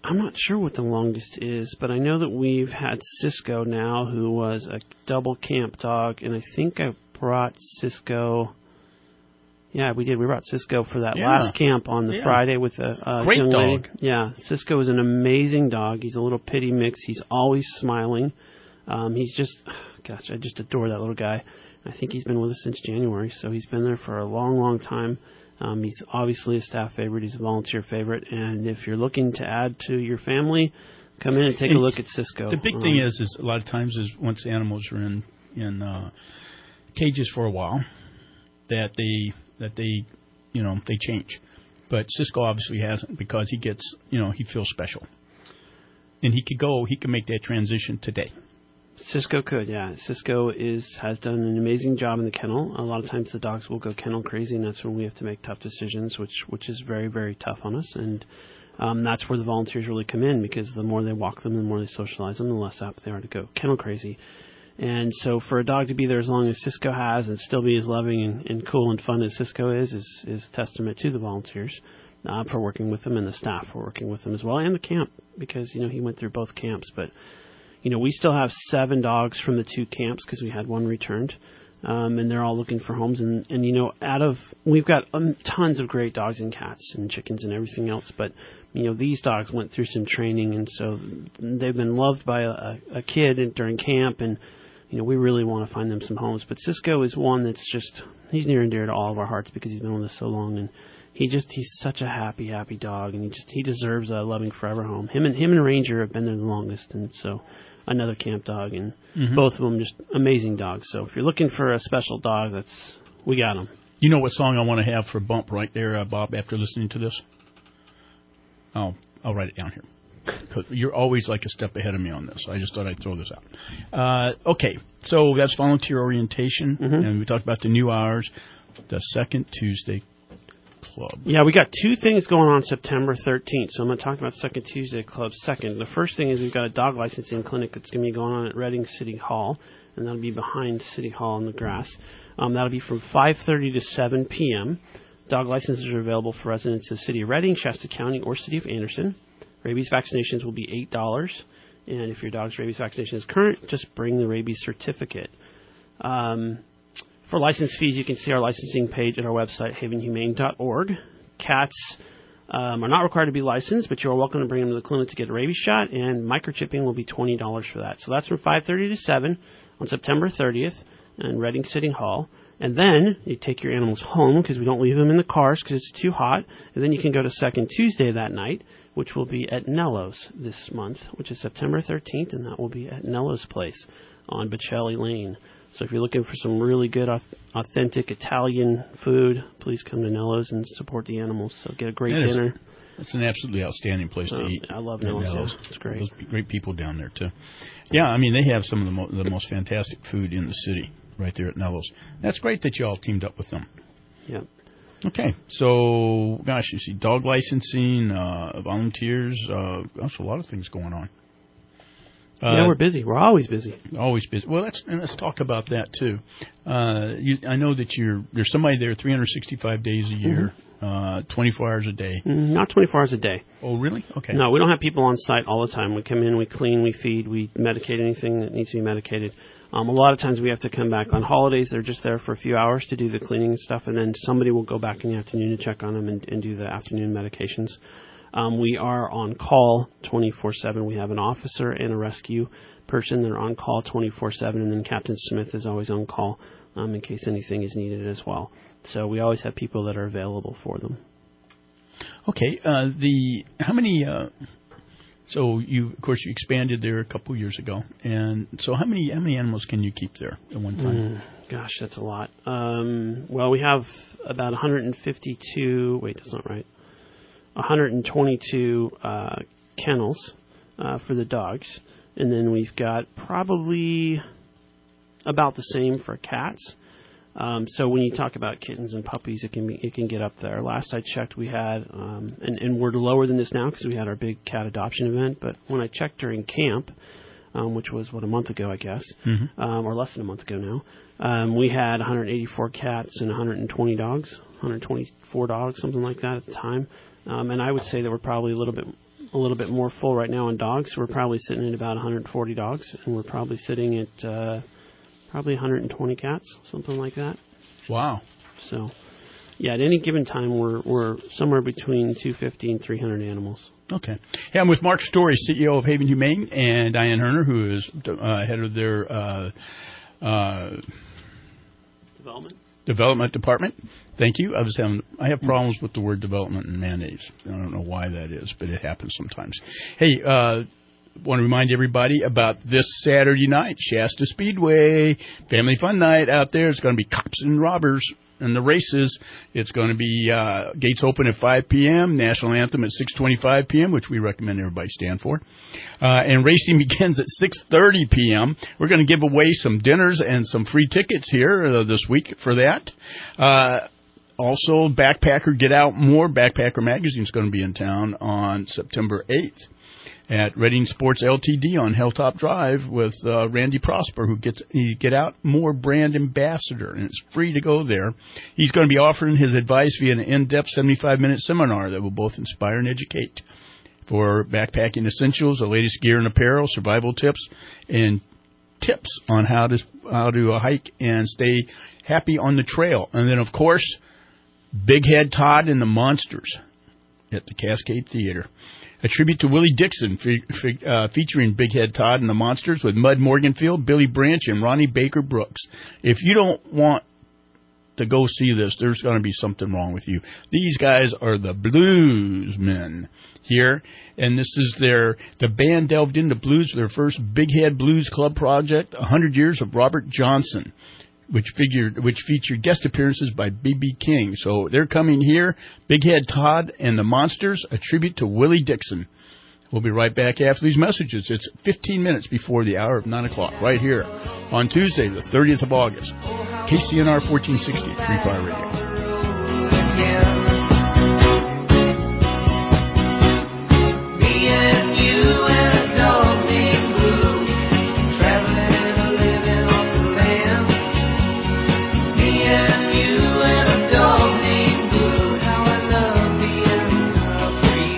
I'm not sure what the longest is, but I know that we've had Cisco now, who was a double camp dog, and I think I brought Cisco. Yeah, we did. We brought Cisco for that Yeah. last camp on the Yeah. Friday with a, a Great young lady. dog. Yeah, Cisco is an amazing dog. He's a little pity mix. He's always smiling. Um, he's just, gosh, I just adore that little guy. I think he's been with us since January, so he's been there for a long, long time. Um, he's obviously a staff favorite. He's a volunteer favorite. And if you're looking to add to your family, come in and take and a look at Cisco. The big um, thing is, is a lot of times is once animals are in in uh, cages for a while, that they that they you know they change. But Cisco obviously hasn't, because he gets you know he feels special, and he could go he can make that transition today. Cisco could, yeah. Cisco is has done an amazing job in the kennel. A lot of times the dogs will go kennel crazy, and that's when we have to make tough decisions, which which is very, very tough on us. And um, that's where the volunteers really come in, because the more they walk them, the more they socialize them, the less apt they are to go kennel crazy. And so for a dog to be there as long as Cisco has and still be as loving and, and cool and fun as Cisco is, is, is a testament to the volunteers uh, for working with them, and the staff for working with them as well, and the camp, because, you know, he went through both camps. But you know, we still have seven dogs from the two camps because we had one returned, um, and they're all looking for homes. And, and you know, out of we've got um, tons of great dogs and cats and chickens and everything else. But you know, these dogs went through some training, and so they've been loved by a, a kid during camp. And you know, we really want to find them some homes. But Cisco is one that's just he's near and dear to all of our hearts because he's been with us so long, and he just he's such a happy, happy dog, and he just he deserves a loving forever home. Him and him and Ranger have been there the longest, and so. Another camp dog, and Mm-hmm. both of them just amazing dogs. So if you're looking for a special dog, that's we got them. You know what song I want to have for Bump right there, uh, Bob, after listening to this? Oh, I'll write it down here. 'Cause you're always like a step ahead of me on this. I just thought I'd throw this out. Uh, okay, so that's volunteer orientation, Mm-hmm. and we talked about the new hours, the second Tuesday Club. Yeah, we got two things going on September thirteenth. So I'm going to talk about Second Tuesday Club second. The first thing is we've got a dog licensing clinic that's going to be going on at Reading City Hall, and that'll be behind City Hall in the grass. Um, that'll be from five thirty to seven p.m. Dog licenses are available for residents of the City of Reading, Shasta County, or City of Anderson. Rabies vaccinations will be eight dollars, and if your dog's rabies vaccination is current, just bring the rabies certificate. Um, For license fees, you can see our licensing page at our website, haven humane dot org. Cats um, are not required to be licensed, but you are welcome to bring them to the clinic to get a rabies shot, and microchipping will be twenty dollars for that. So that's from five thirty to seven on September thirtieth in Reading City Hall. And then you take your animals home, because we don't leave them in the cars because it's too hot. And then you can go to Second Tuesday that night, which will be at Nello's this month, which is September thirteenth, and that will be at Nello's Place on Bocelli Lane. So if you're looking for some really good, authentic Italian food, please come to Nello's and support the animals. So get a great That is- dinner. It's an absolutely outstanding place to Oh, eat. I love At Nello's. Yeah, it's great. Those great people down there too. Yeah, I mean they have some of the, mo- the most fantastic food in the city right there at Nello's. That's great that you all teamed up with them. Yep. Okay, so gosh, you see dog licensing, uh, volunteers. Uh, gosh, a lot of things going on. Uh, yeah, we're busy. We're always busy. Always busy. Well, let's and let's talk about that too. Uh, you, I know that you're there's somebody there three hundred sixty-five days a year, mm-hmm. uh, twenty-four hours a day. Mm, not twenty-four hours a day. Oh, really? Okay. No, we don't have people on site all the time. We come in, we clean, we feed, we medicate anything that needs to be medicated. Um, a lot of times we have to come back on holidays. They're just there for a few hours to do the cleaning and stuff, and then somebody will go back in the afternoon to check on them and, and do the afternoon medications. Um, we are on call twenty-four seven. We have an officer and a rescue person that are on call twenty-four seven, and then Captain Smith is always on call um, in case anything is needed as well. So we always have people that are available for them. Okay. Uh, the how many? Uh, so you, of course, you expanded there a couple years ago, and so how many how many animals can you keep there at one time? Mm, gosh, that's a lot. Um, well, we have about one hundred fifty-two. Wait, that's not right. one hundred twenty-two uh, kennels uh, for the dogs. And then we've got probably about the same for cats. Um, so when you talk about kittens and puppies, it can be, it can get up there. Last I checked, we had, um, and, and we're lower than this now because we had our big cat adoption event. But when I checked during camp, um, which was, what, a month ago, I guess, mm-hmm. um, or less than a month ago now, um, we had one hundred eighty-four cats and one hundred twenty dogs, one hundred twenty-four dogs, something like that at the time. Um, and I would say that we're probably a little bit a little bit more full right now on dogs. We're probably sitting at about one hundred forty dogs, and we're probably sitting at uh, probably one hundred twenty cats, something like that. Wow. So, yeah, at any given time, we're we're somewhere between two hundred fifty and three hundred animals. Okay. Hey, I'm with Mark Story, C E O of Haven Humane, and Diane Herner, who is uh, head of their uh, uh, development development department. Thank you. I was having I have problems with the word development in mayonnaise. I don't know why that is, but it happens sometimes. Hey, uh, want to remind everybody about this Saturday night, Shasta Speedway, family fun night out there. It's going to be cops and robbers and the races. It's going to be uh, gates open at five p.m., national anthem at six twenty-five p.m., which we recommend everybody stand for. Uh, and racing begins at six thirty p.m. We're going to give away some dinners and some free tickets here uh, this week for that. Uh, also, Backpacker Get Out More. Backpacker Magazine is going to be in town on September eighth. At Reading Sports L T D on Hilltop Drive with uh, Randy Prosper, who gets he Get Out More brand ambassador, and it's free to go there. He's going to be offering his advice via an in-depth seventy-five minute seminar that will both inspire and educate for backpacking essentials, the latest gear and apparel, survival tips, and tips on how to how to hike and stay happy on the trail. And then, of course, Big Head Todd and the Monsters at the Cascade Theater. A tribute to Willie Dixon, fe- fe- uh, featuring Big Head Todd and the Monsters with Mud Morganfield, Billy Branch, and Ronnie Baker Brooks. If you don't want to go see this, there's going to be something wrong with you. These guys are the blues men here, and this is their, the band delved into blues for their first Big Head Blues Club project, one hundred years of Robert Johnson, which figured, which featured guest appearances by B B King. So they're coming here, Big Head Todd and the Monsters, a tribute to Willie Dixon. We'll be right back after these messages. It's fifteen minutes before the hour of nine o'clock, right here on Tuesday, the thirtieth of August. K C N R fourteen sixty, Free Fire Radio. Me and you and a dog named Blue, traveling and living off the land. Me and you and a dog named Blue, how I love being a free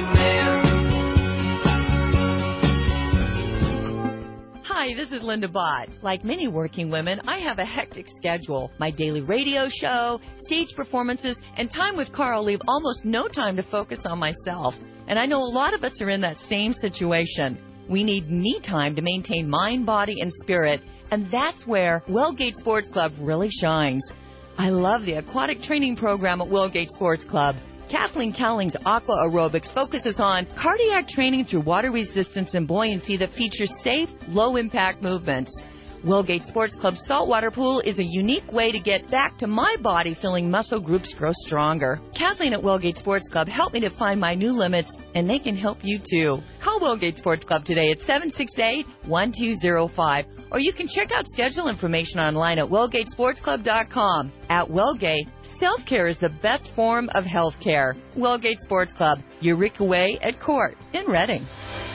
man. Hi, this is Linda Bott. Like many working women, I have a hectic schedule. My daily radio show, stage performances, and time with Carl leave almost no time to focus on myself. And I know a lot of us are in that same situation. We need me time to maintain mind, body, and spirit, and that's where Wellgate Sports Club really shines. I love the aquatic training program at Wellgate Sports Club. Kathleen Cowling's Aqua Aerobics focuses on cardiac training through water resistance and buoyancy that features safe, low-impact movements. Wellgate Sports Club's saltwater pool is a unique way to get back to my body feeling muscle groups grow stronger. Kathleen at Wellgate Sports Club helped me to find my new limits, and they can help you too. Call Wellgate Sports Club today at seven six eight, one two zero five, or you can check out schedule information online at wellgate sports club dot com. At Wellgate, self-care is the best form of health care. Wellgate Sports Club, Eureka Way at Court in Reading.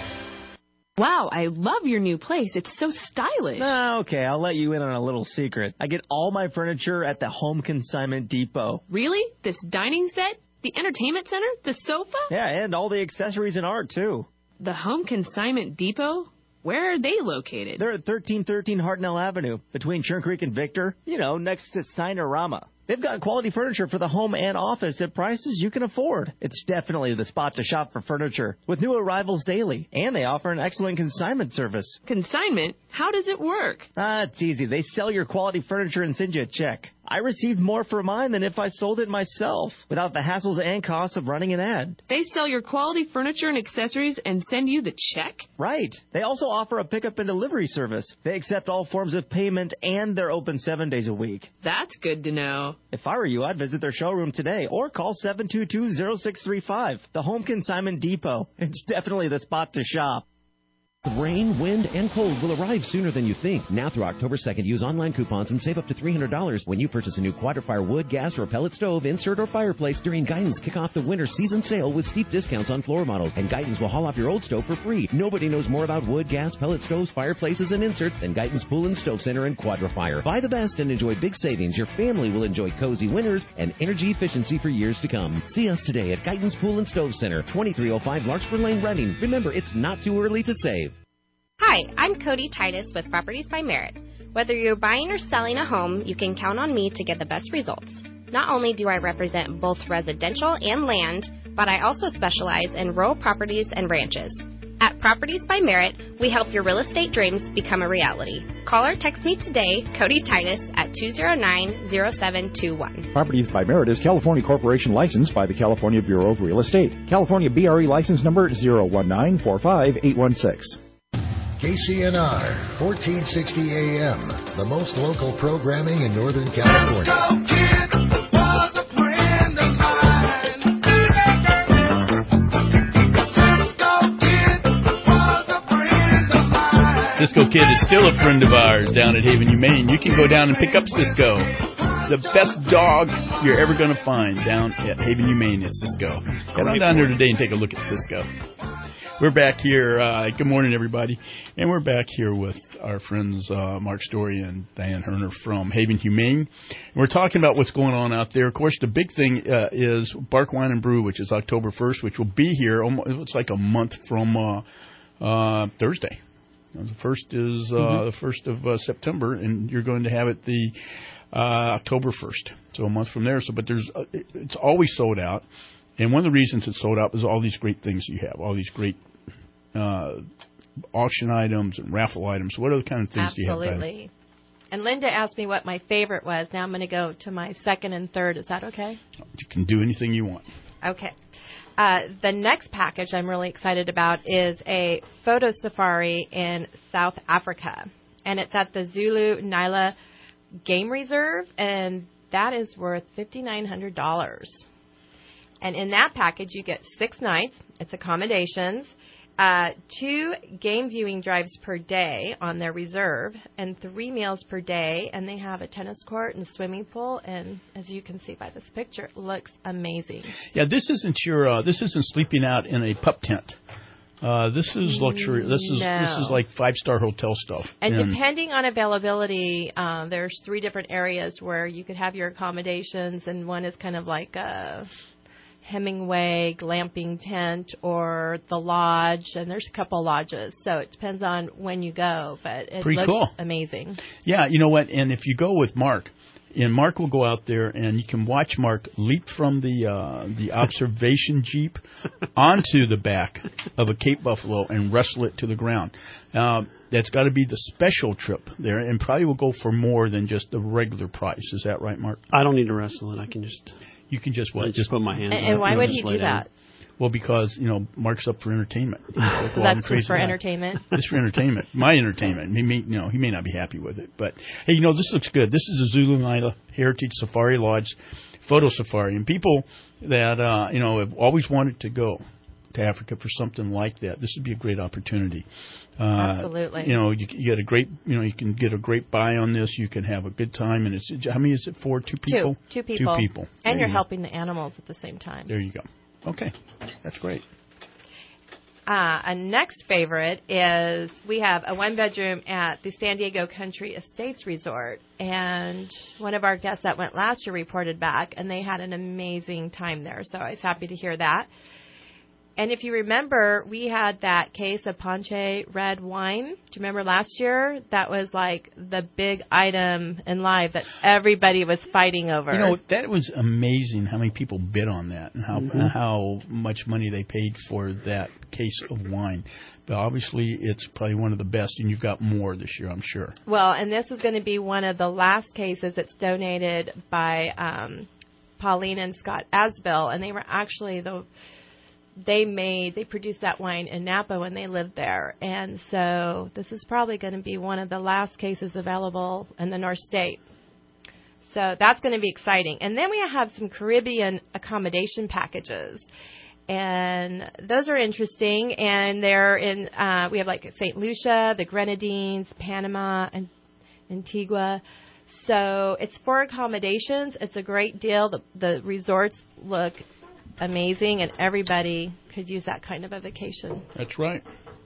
Wow, I love your new place. It's so stylish. Ah, okay, I'll let you in on a little secret. I get all my furniture at the Home Consignment Depot. Really? This dining set? The entertainment center? The sofa? Yeah, and all the accessories and art, too. The Home Consignment Depot? Where are they located? They're at thirteen thirteen Hartnell Avenue, between Churn Creek and Victor, you know, next to Sinorama. They've got quality furniture for the home and office at prices you can afford. It's definitely the spot to shop for furniture, with new arrivals daily. And they offer an excellent consignment service. Consignment? How does it work? Ah, it's easy. They sell your quality furniture and send you a check. I received more for mine than if I sold it myself, without the hassles and costs of running an ad. They sell your quality furniture and accessories and send you the check? Right. They also offer a pickup and delivery service. They accept all forms of payment, and they're open seven days a week. That's good to know. If I were you, I'd visit their showroom today or call seven two two, zero six three five. The Home Consignment Depot. It's definitely the spot to shop. Rain, wind, and cold will arrive sooner than you think. Now through October second, use online coupons and save up to three hundred dollars when you purchase a new Quadra-Fire wood, gas, or pellet stove, insert, or fireplace during Guidance kick off the winter season sale with steep discounts on floor models. And Guidance will haul off your old stove for free. Nobody knows more about wood, gas, pellet stoves, fireplaces, and inserts than Guidance Pool and Stove Center and Quadra-Fire. Buy the best and enjoy big savings. Your family will enjoy cozy winters and energy efficiency for years to come. See us today at Guidance Pool and Stove Center, twenty-three oh five Larkspur Lane, Reading. Remember, it's not too early to save. Hi, I'm Cody Titus with Properties by Merit. Whether you're buying or selling a home, you can count on me to get the best results. Not only do I represent both residential and land, but I also specialize in rural properties and ranches. At Properties by Merit, we help your real estate dreams become a reality. Call or text me today, Cody Titus, at two oh nine, oh seven two one. Properties by Merit is California Corporation licensed by the California Bureau of Real Estate. California B R E license number zero one nine four five eight one six. K C N R, fourteen sixty A M, the most local programming in Northern California. Cisco Kid is still a friend of ours down at Haven Humane. You can go down and pick up Cisco. The best dog you're ever going to find down at Haven Humane is Cisco. Head on down there today and take a look at Cisco. We're back here. Uh, good morning, everybody. And we're back here with our friends uh, Mark Story and Diane Herner from Haven Humane. And we're talking about what's going on out there. Of course, the big thing uh, is Bark Wine and Brew, which is October first, which will be here. Almost, it's like a month from uh, uh, Thursday. The first is uh, mm-hmm. the first of uh, September, and you're going to have it the uh, October first, so a month from there. So, but there's uh, it's always sold out, and one of the reasons it's sold out is all these great things you have, all these great uh, auction items and raffle items. What other kind of things Absolutely. do you have? Absolutely. And Linda asked me what my favorite was. Now I'm going to go to my second and third. Is that okay? You can do anything you want. Okay. Uh, the next package I'm really excited about is a photo safari in South Africa. And it's at the Zulu Nyala Game Reserve, and that is worth five thousand nine hundred dollars. And in that package, you get six nights. It's accommodations, uh, two game viewing drives per day on their reserve, and three meals per day. And they have a tennis court and swimming pool. And as you can see by this picture, it looks amazing. Yeah, this isn't your. Uh, this isn't sleeping out in a pup tent. Uh, this is luxury. This is No. this is like five star hotel stuff. And, and depending on availability, uh, there's three different areas where you could have your accommodations, and one is kind of like a Hemingway glamping tent or the lodge, and there's a couple lodges. So it depends on when you go, but it Pretty looks cool. amazing. Yeah, you know what? And if you go with Mark, and Mark will go out there, and you can watch Mark leap from the uh, the observation jeep onto the back of a Cape Buffalo and wrestle it to the ground. Um, that's got to be the special trip there, and probably will go for more than just the regular price. Is that right, Mark? I don't need to wrestle it. I can just. You can just what? I just put my hands. And, up and why and would just he lay do down. that? Well, because, you know, Mark's up for entertainment. Like, well, That's just for entertainment? Just for entertainment. My entertainment. He may, you know, he may not be happy with it. But, hey, you know, this looks good. This is a Zulu Nyala Heritage Safari Lodge photo safari. And people that, uh, you know, have always wanted to go to Africa for something like that, this would be a great opportunity. Uh, Absolutely. You know, you, you get a great, you know, you can get a great buy on this. You can have a good time. And it's, how many is it for? Two people? Two. Two people. Two people. And There you're you go. helping the animals at the same time. There you go. Okay. That's great. Uh, a next favorite is we have a one-bedroom at the San Diego Country Estates Resort. And one of our guests that went last year reported back, and they had an amazing time there. So I was happy to hear that. And if you remember, we had that case of Ponche red wine. Do you remember last year? That was like the big item in live that everybody was fighting over. You know, that was amazing how many people bid on that and how Mm-hmm. and how much money they paid for that case of wine. But obviously, it's probably one of the best, and you've got more this year, I'm sure. Well, and this is going to be one of the last cases that's donated by um, Pauline and Scott Asbill, and they were actually the they made they produced that wine in Napa when they lived there, and so this is probably going to be one of the last cases available in the North State. So that's going to be exciting. And then we have some Caribbean accommodation packages. and those are interesting. And they're in. Uh, we have like Saint Lucia, the Grenadines, Panama, and Antigua. So it's four accommodations. It's a great deal. The, the resorts look amazing, and everybody could use that kind of a vacation. That's right.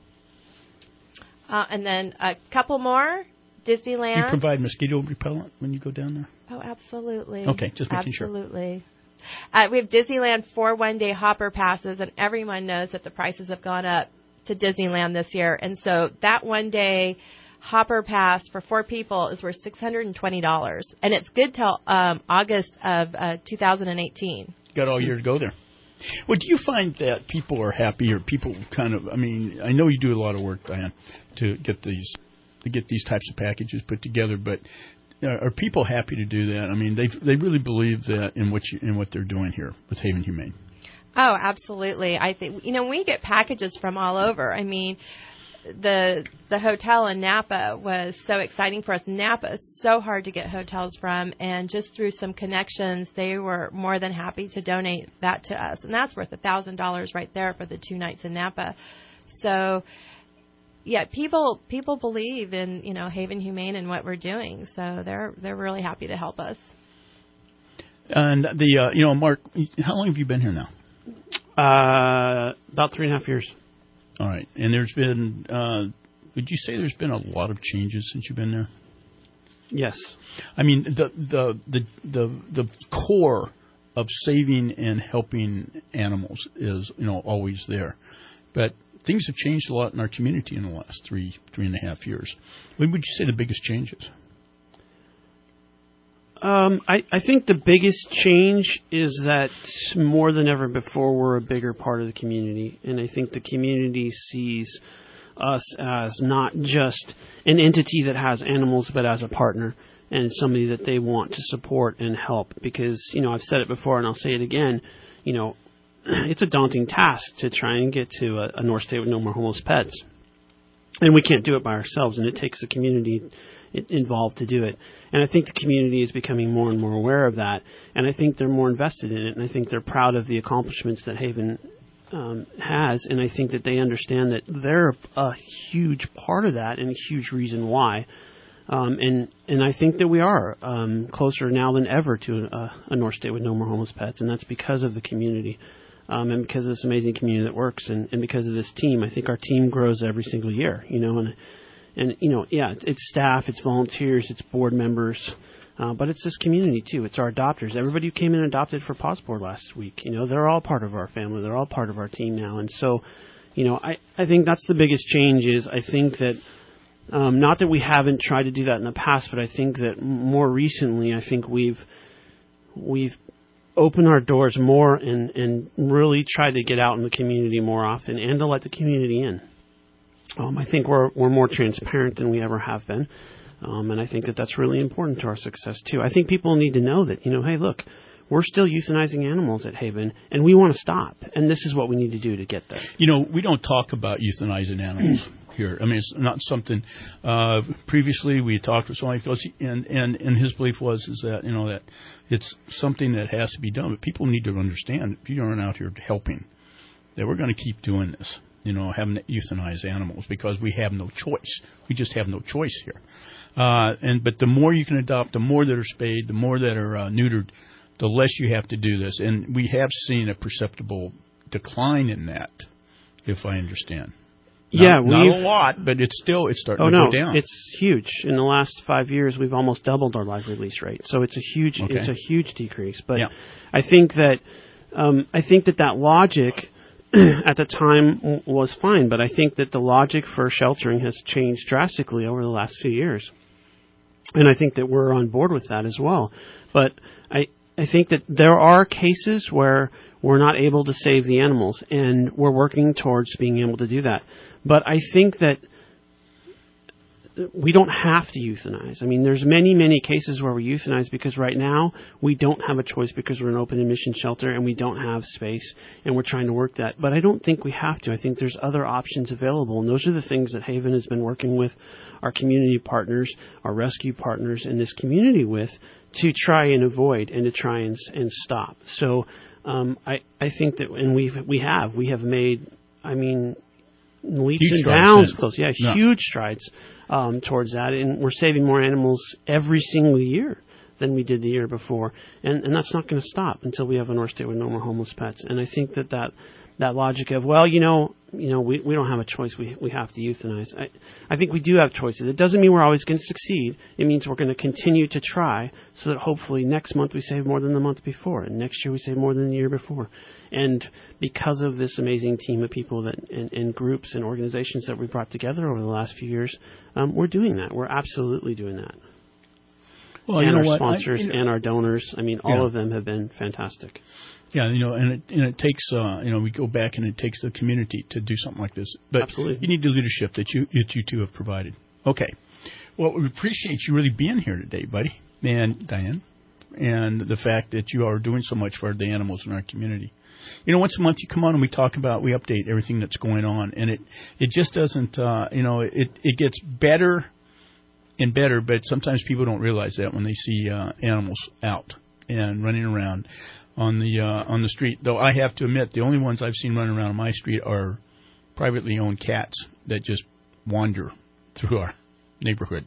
Uh, and then a couple more. Disneyland. Do you provide mosquito repellent when you go down there? Oh, absolutely. Okay, just making sure. Absolutely. Uh, we have Disneyland four one-day hopper passes, and everyone knows that the prices have gone up to Disneyland this year. And so that one-day hopper pass for four people is worth six hundred twenty dollars. And it's good till um, August of uh, two thousand eighteen. Got all year to go there. Well, do you find that people are happy, or people kind of, I mean, I know you do a lot of work, Diane, to get these to get these types of packages put together, but uh, are people happy to do that? I mean, they they really believe that in what you, in what they're doing here with Haven Humane. Oh, absolutely. I think, you know, we get packages from all over. I mean, the the hotel in Napa was so exciting for us. Napa is so hard to get hotels from, and just through some connections, they were more than happy to donate that to us, and that's worth a thousand dollars right there for the two nights in Napa. So, yeah, people people believe in, you know, Haven Humane and what we're doing, so they're they're really happy to help us. And the uh, you know, Mark, how long have you been here now? Uh, about three and a half years. All right, and there's been, uh, would you say there's been a lot of changes since you've been there? Yes. I mean, the the the the, the core of saving and helping animals is, you know, always there, but things have changed a lot in our community in the last three three and a half years. What would you say the biggest changes? Um, I, I think the biggest change is that more than ever before, we're a bigger part of the community. And I think the community sees us as not just an entity that has animals, but as a partner and somebody that they want to support and help. Because, you know, I've said it before and I'll say it again, you know, it's a daunting task to try and get to a, a North State with no more homeless pets. And we can't do it by ourselves, and it takes a community involved to do it. And I think the community is becoming more and more aware of that, and I think they're more invested in it, and I think they're proud of the accomplishments that Haven um, has, and I think that they understand that they're a huge part of that and a huge reason why. Um, and, and I think that we are um, closer now than ever to a, a North State with no more homeless pets, and that's because of the community. Um, and because of this amazing community that works, and, and because of this team. I think our team grows every single year, you know, and, and you know, yeah, it's staff, it's volunteers, it's board members, uh, but it's this community, too. It's our adopters. Everybody who came in and adopted for Passport last week, you know, they're all part of our family. They're all part of our team now. And so, you know, I, I think that's the biggest change is I think that, um, not that we haven't tried to do that in the past, but I think that more recently, I think we've, we've, open our doors more and, and really try to get out in the community more often and to let the community in. Um, I think we're we're more transparent than we ever have been, um, and I think that that's really important to our success too. I think people need to know that, you know, hey, look, we're still euthanizing animals at Haven, and we want to stop, and this is what we need to do to get there. You know, we don't talk about euthanizing animals here. I mean, it's not something. Uh, previously, we talked with somebody, because he, and and and his belief was is that, you know, that it's something that has to be done. But people need to understand, if you aren't out here helping, that we're going to keep doing this. You know, having to euthanize animals because we have no choice. We just have no choice here. Uh, and but the more you can adopt, the more that are spayed, the more that are uh, neutered, the less you have to do this. And we have seen a perceptible decline in that, if I understand. Not, yeah, not a lot, but it's still it's starting oh, to no, go down. It's huge. In the last five years, we've almost doubled our live release rate. So it's a huge Okay. it's a huge decrease. But Yeah. I think that um, I think that that logic at the time w- was fine. But I think that the logic for sheltering has changed drastically over the last few years, and I think that we're on board with that as well. But I I think that there are cases where we're not able to save the animals, and we're working towards being able to do that. But I think that we don't have to euthanize. I mean, there's many, many cases where we euthanize because right now we don't have a choice because we're an open admission shelter and we don't have space, and we're trying to work that. But I don't think we have to. I think there's other options available, and those are the things that Haven has been working with our community partners, our rescue partners in this community with to try and avoid and to try and, and stop. So Um, I I think that, and we we have we have made, I mean, leaps Huge and strides, bounds yeah. close, yeah, Yeah. huge strides um, towards that, and we're saving more animals every single year than we did the year before, and and that's not going to stop until we have a North State with no more homeless pets. And I think that that, that logic of, well, you know, you know, we we don't have a choice, we we have to euthanize. I I think we do have choices. It doesn't mean we're always going to succeed. It means we're going to continue to try, so that hopefully next month we save more than the month before, and next year we save more than the year before. And because of this amazing team of people that and, and groups and organizations that we brought together over the last few years, um, we're doing that. We're absolutely doing that. Well, and you know our what? sponsors I, you know, and our donors. I mean, all Yeah. of them have been fantastic. Yeah, you know, and it, and it takes, uh, you know, we go back and it takes the community to do something like this. But Absolutely. you need the leadership that you that you two have provided. Okay. Well, we appreciate you really being here today, buddy, and Diane, and the fact that you are doing so much for the animals in our community. You know, once a month you come on and we talk about, we update everything that's going on, and it it just doesn't, uh, you know, it it gets better and better, but sometimes people don't realize that when they see uh, animals out and running around on the uh, on the street. Though I have to admit, the only ones I've seen running around on my street are privately owned cats that just wander through our neighborhood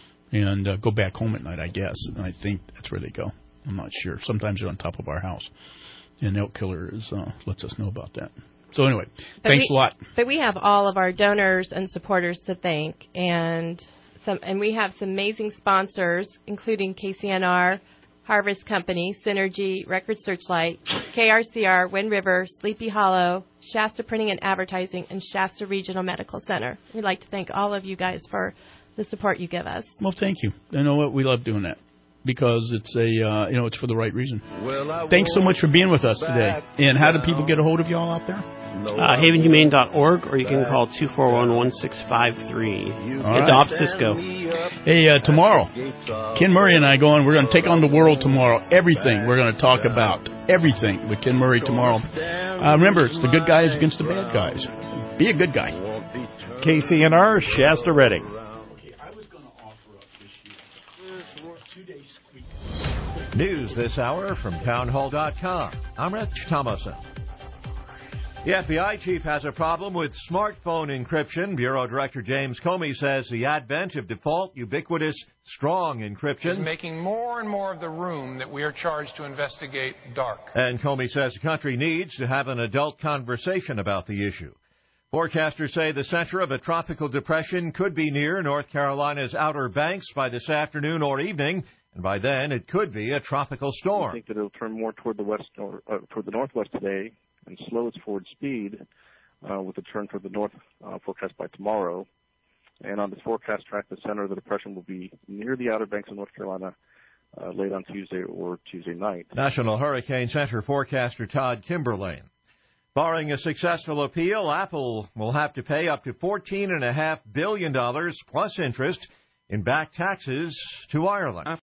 and uh, go back home at night, I guess. And I think that's where they go. I'm not sure. Sometimes they're on top of our house. And Elk Killer is, uh, lets us know about that. So anyway, But thanks we, a lot. But we have all of our donors and supporters to thank, and some, and we have some amazing sponsors, including K C N R, Harvest Company, Synergy, Record Searchlight, K R C R, Wind River, Sleepy Hollow, Shasta Printing and Advertising, and Shasta Regional Medical Center. We'd like to thank all of you guys for the support you give us. Well, thank you. You know what? We love doing that because it's a, uh, you know, it's for the right reason. Thanks so much for being with us today. And how do people get a hold of y'all out there? Uh, haven humane dot org, or you can call two four one, one six five three. All Adopt right. Cisco. Hey, uh, tomorrow, Ken Murray and I go on. We're going to take on the world tomorrow. Everything. We're going to talk about everything with Ken Murray tomorrow. Uh, remember, it's the good guys against the bad guys. Be a good guy. K C N R, Shasta Redding. News this hour from townhall dot com. I'm Rich Thomason. The F B I chief has a problem with smartphone encryption. Bureau Director James Comey says the advent of default, ubiquitous, strong encryption is making more and more of the room that we are charged to investigate dark. And Comey says the country needs to have an adult conversation about the issue. Forecasters say the center of a tropical depression could be near North Carolina's Outer Banks by this afternoon or evening, and by then it could be a tropical storm. I think that it'll turn more toward the west or uh, toward the northwest today and slow its forward speed uh, with a turn toward the north uh, forecast by tomorrow. And on this forecast track, the center of the depression will be near the Outer Banks of North Carolina uh, late on Tuesday or Tuesday night. National Hurricane Center forecaster Todd Kimberlane. Barring a successful appeal, Apple will have to pay up to fourteen point five billion dollars plus interest in back taxes to Ireland.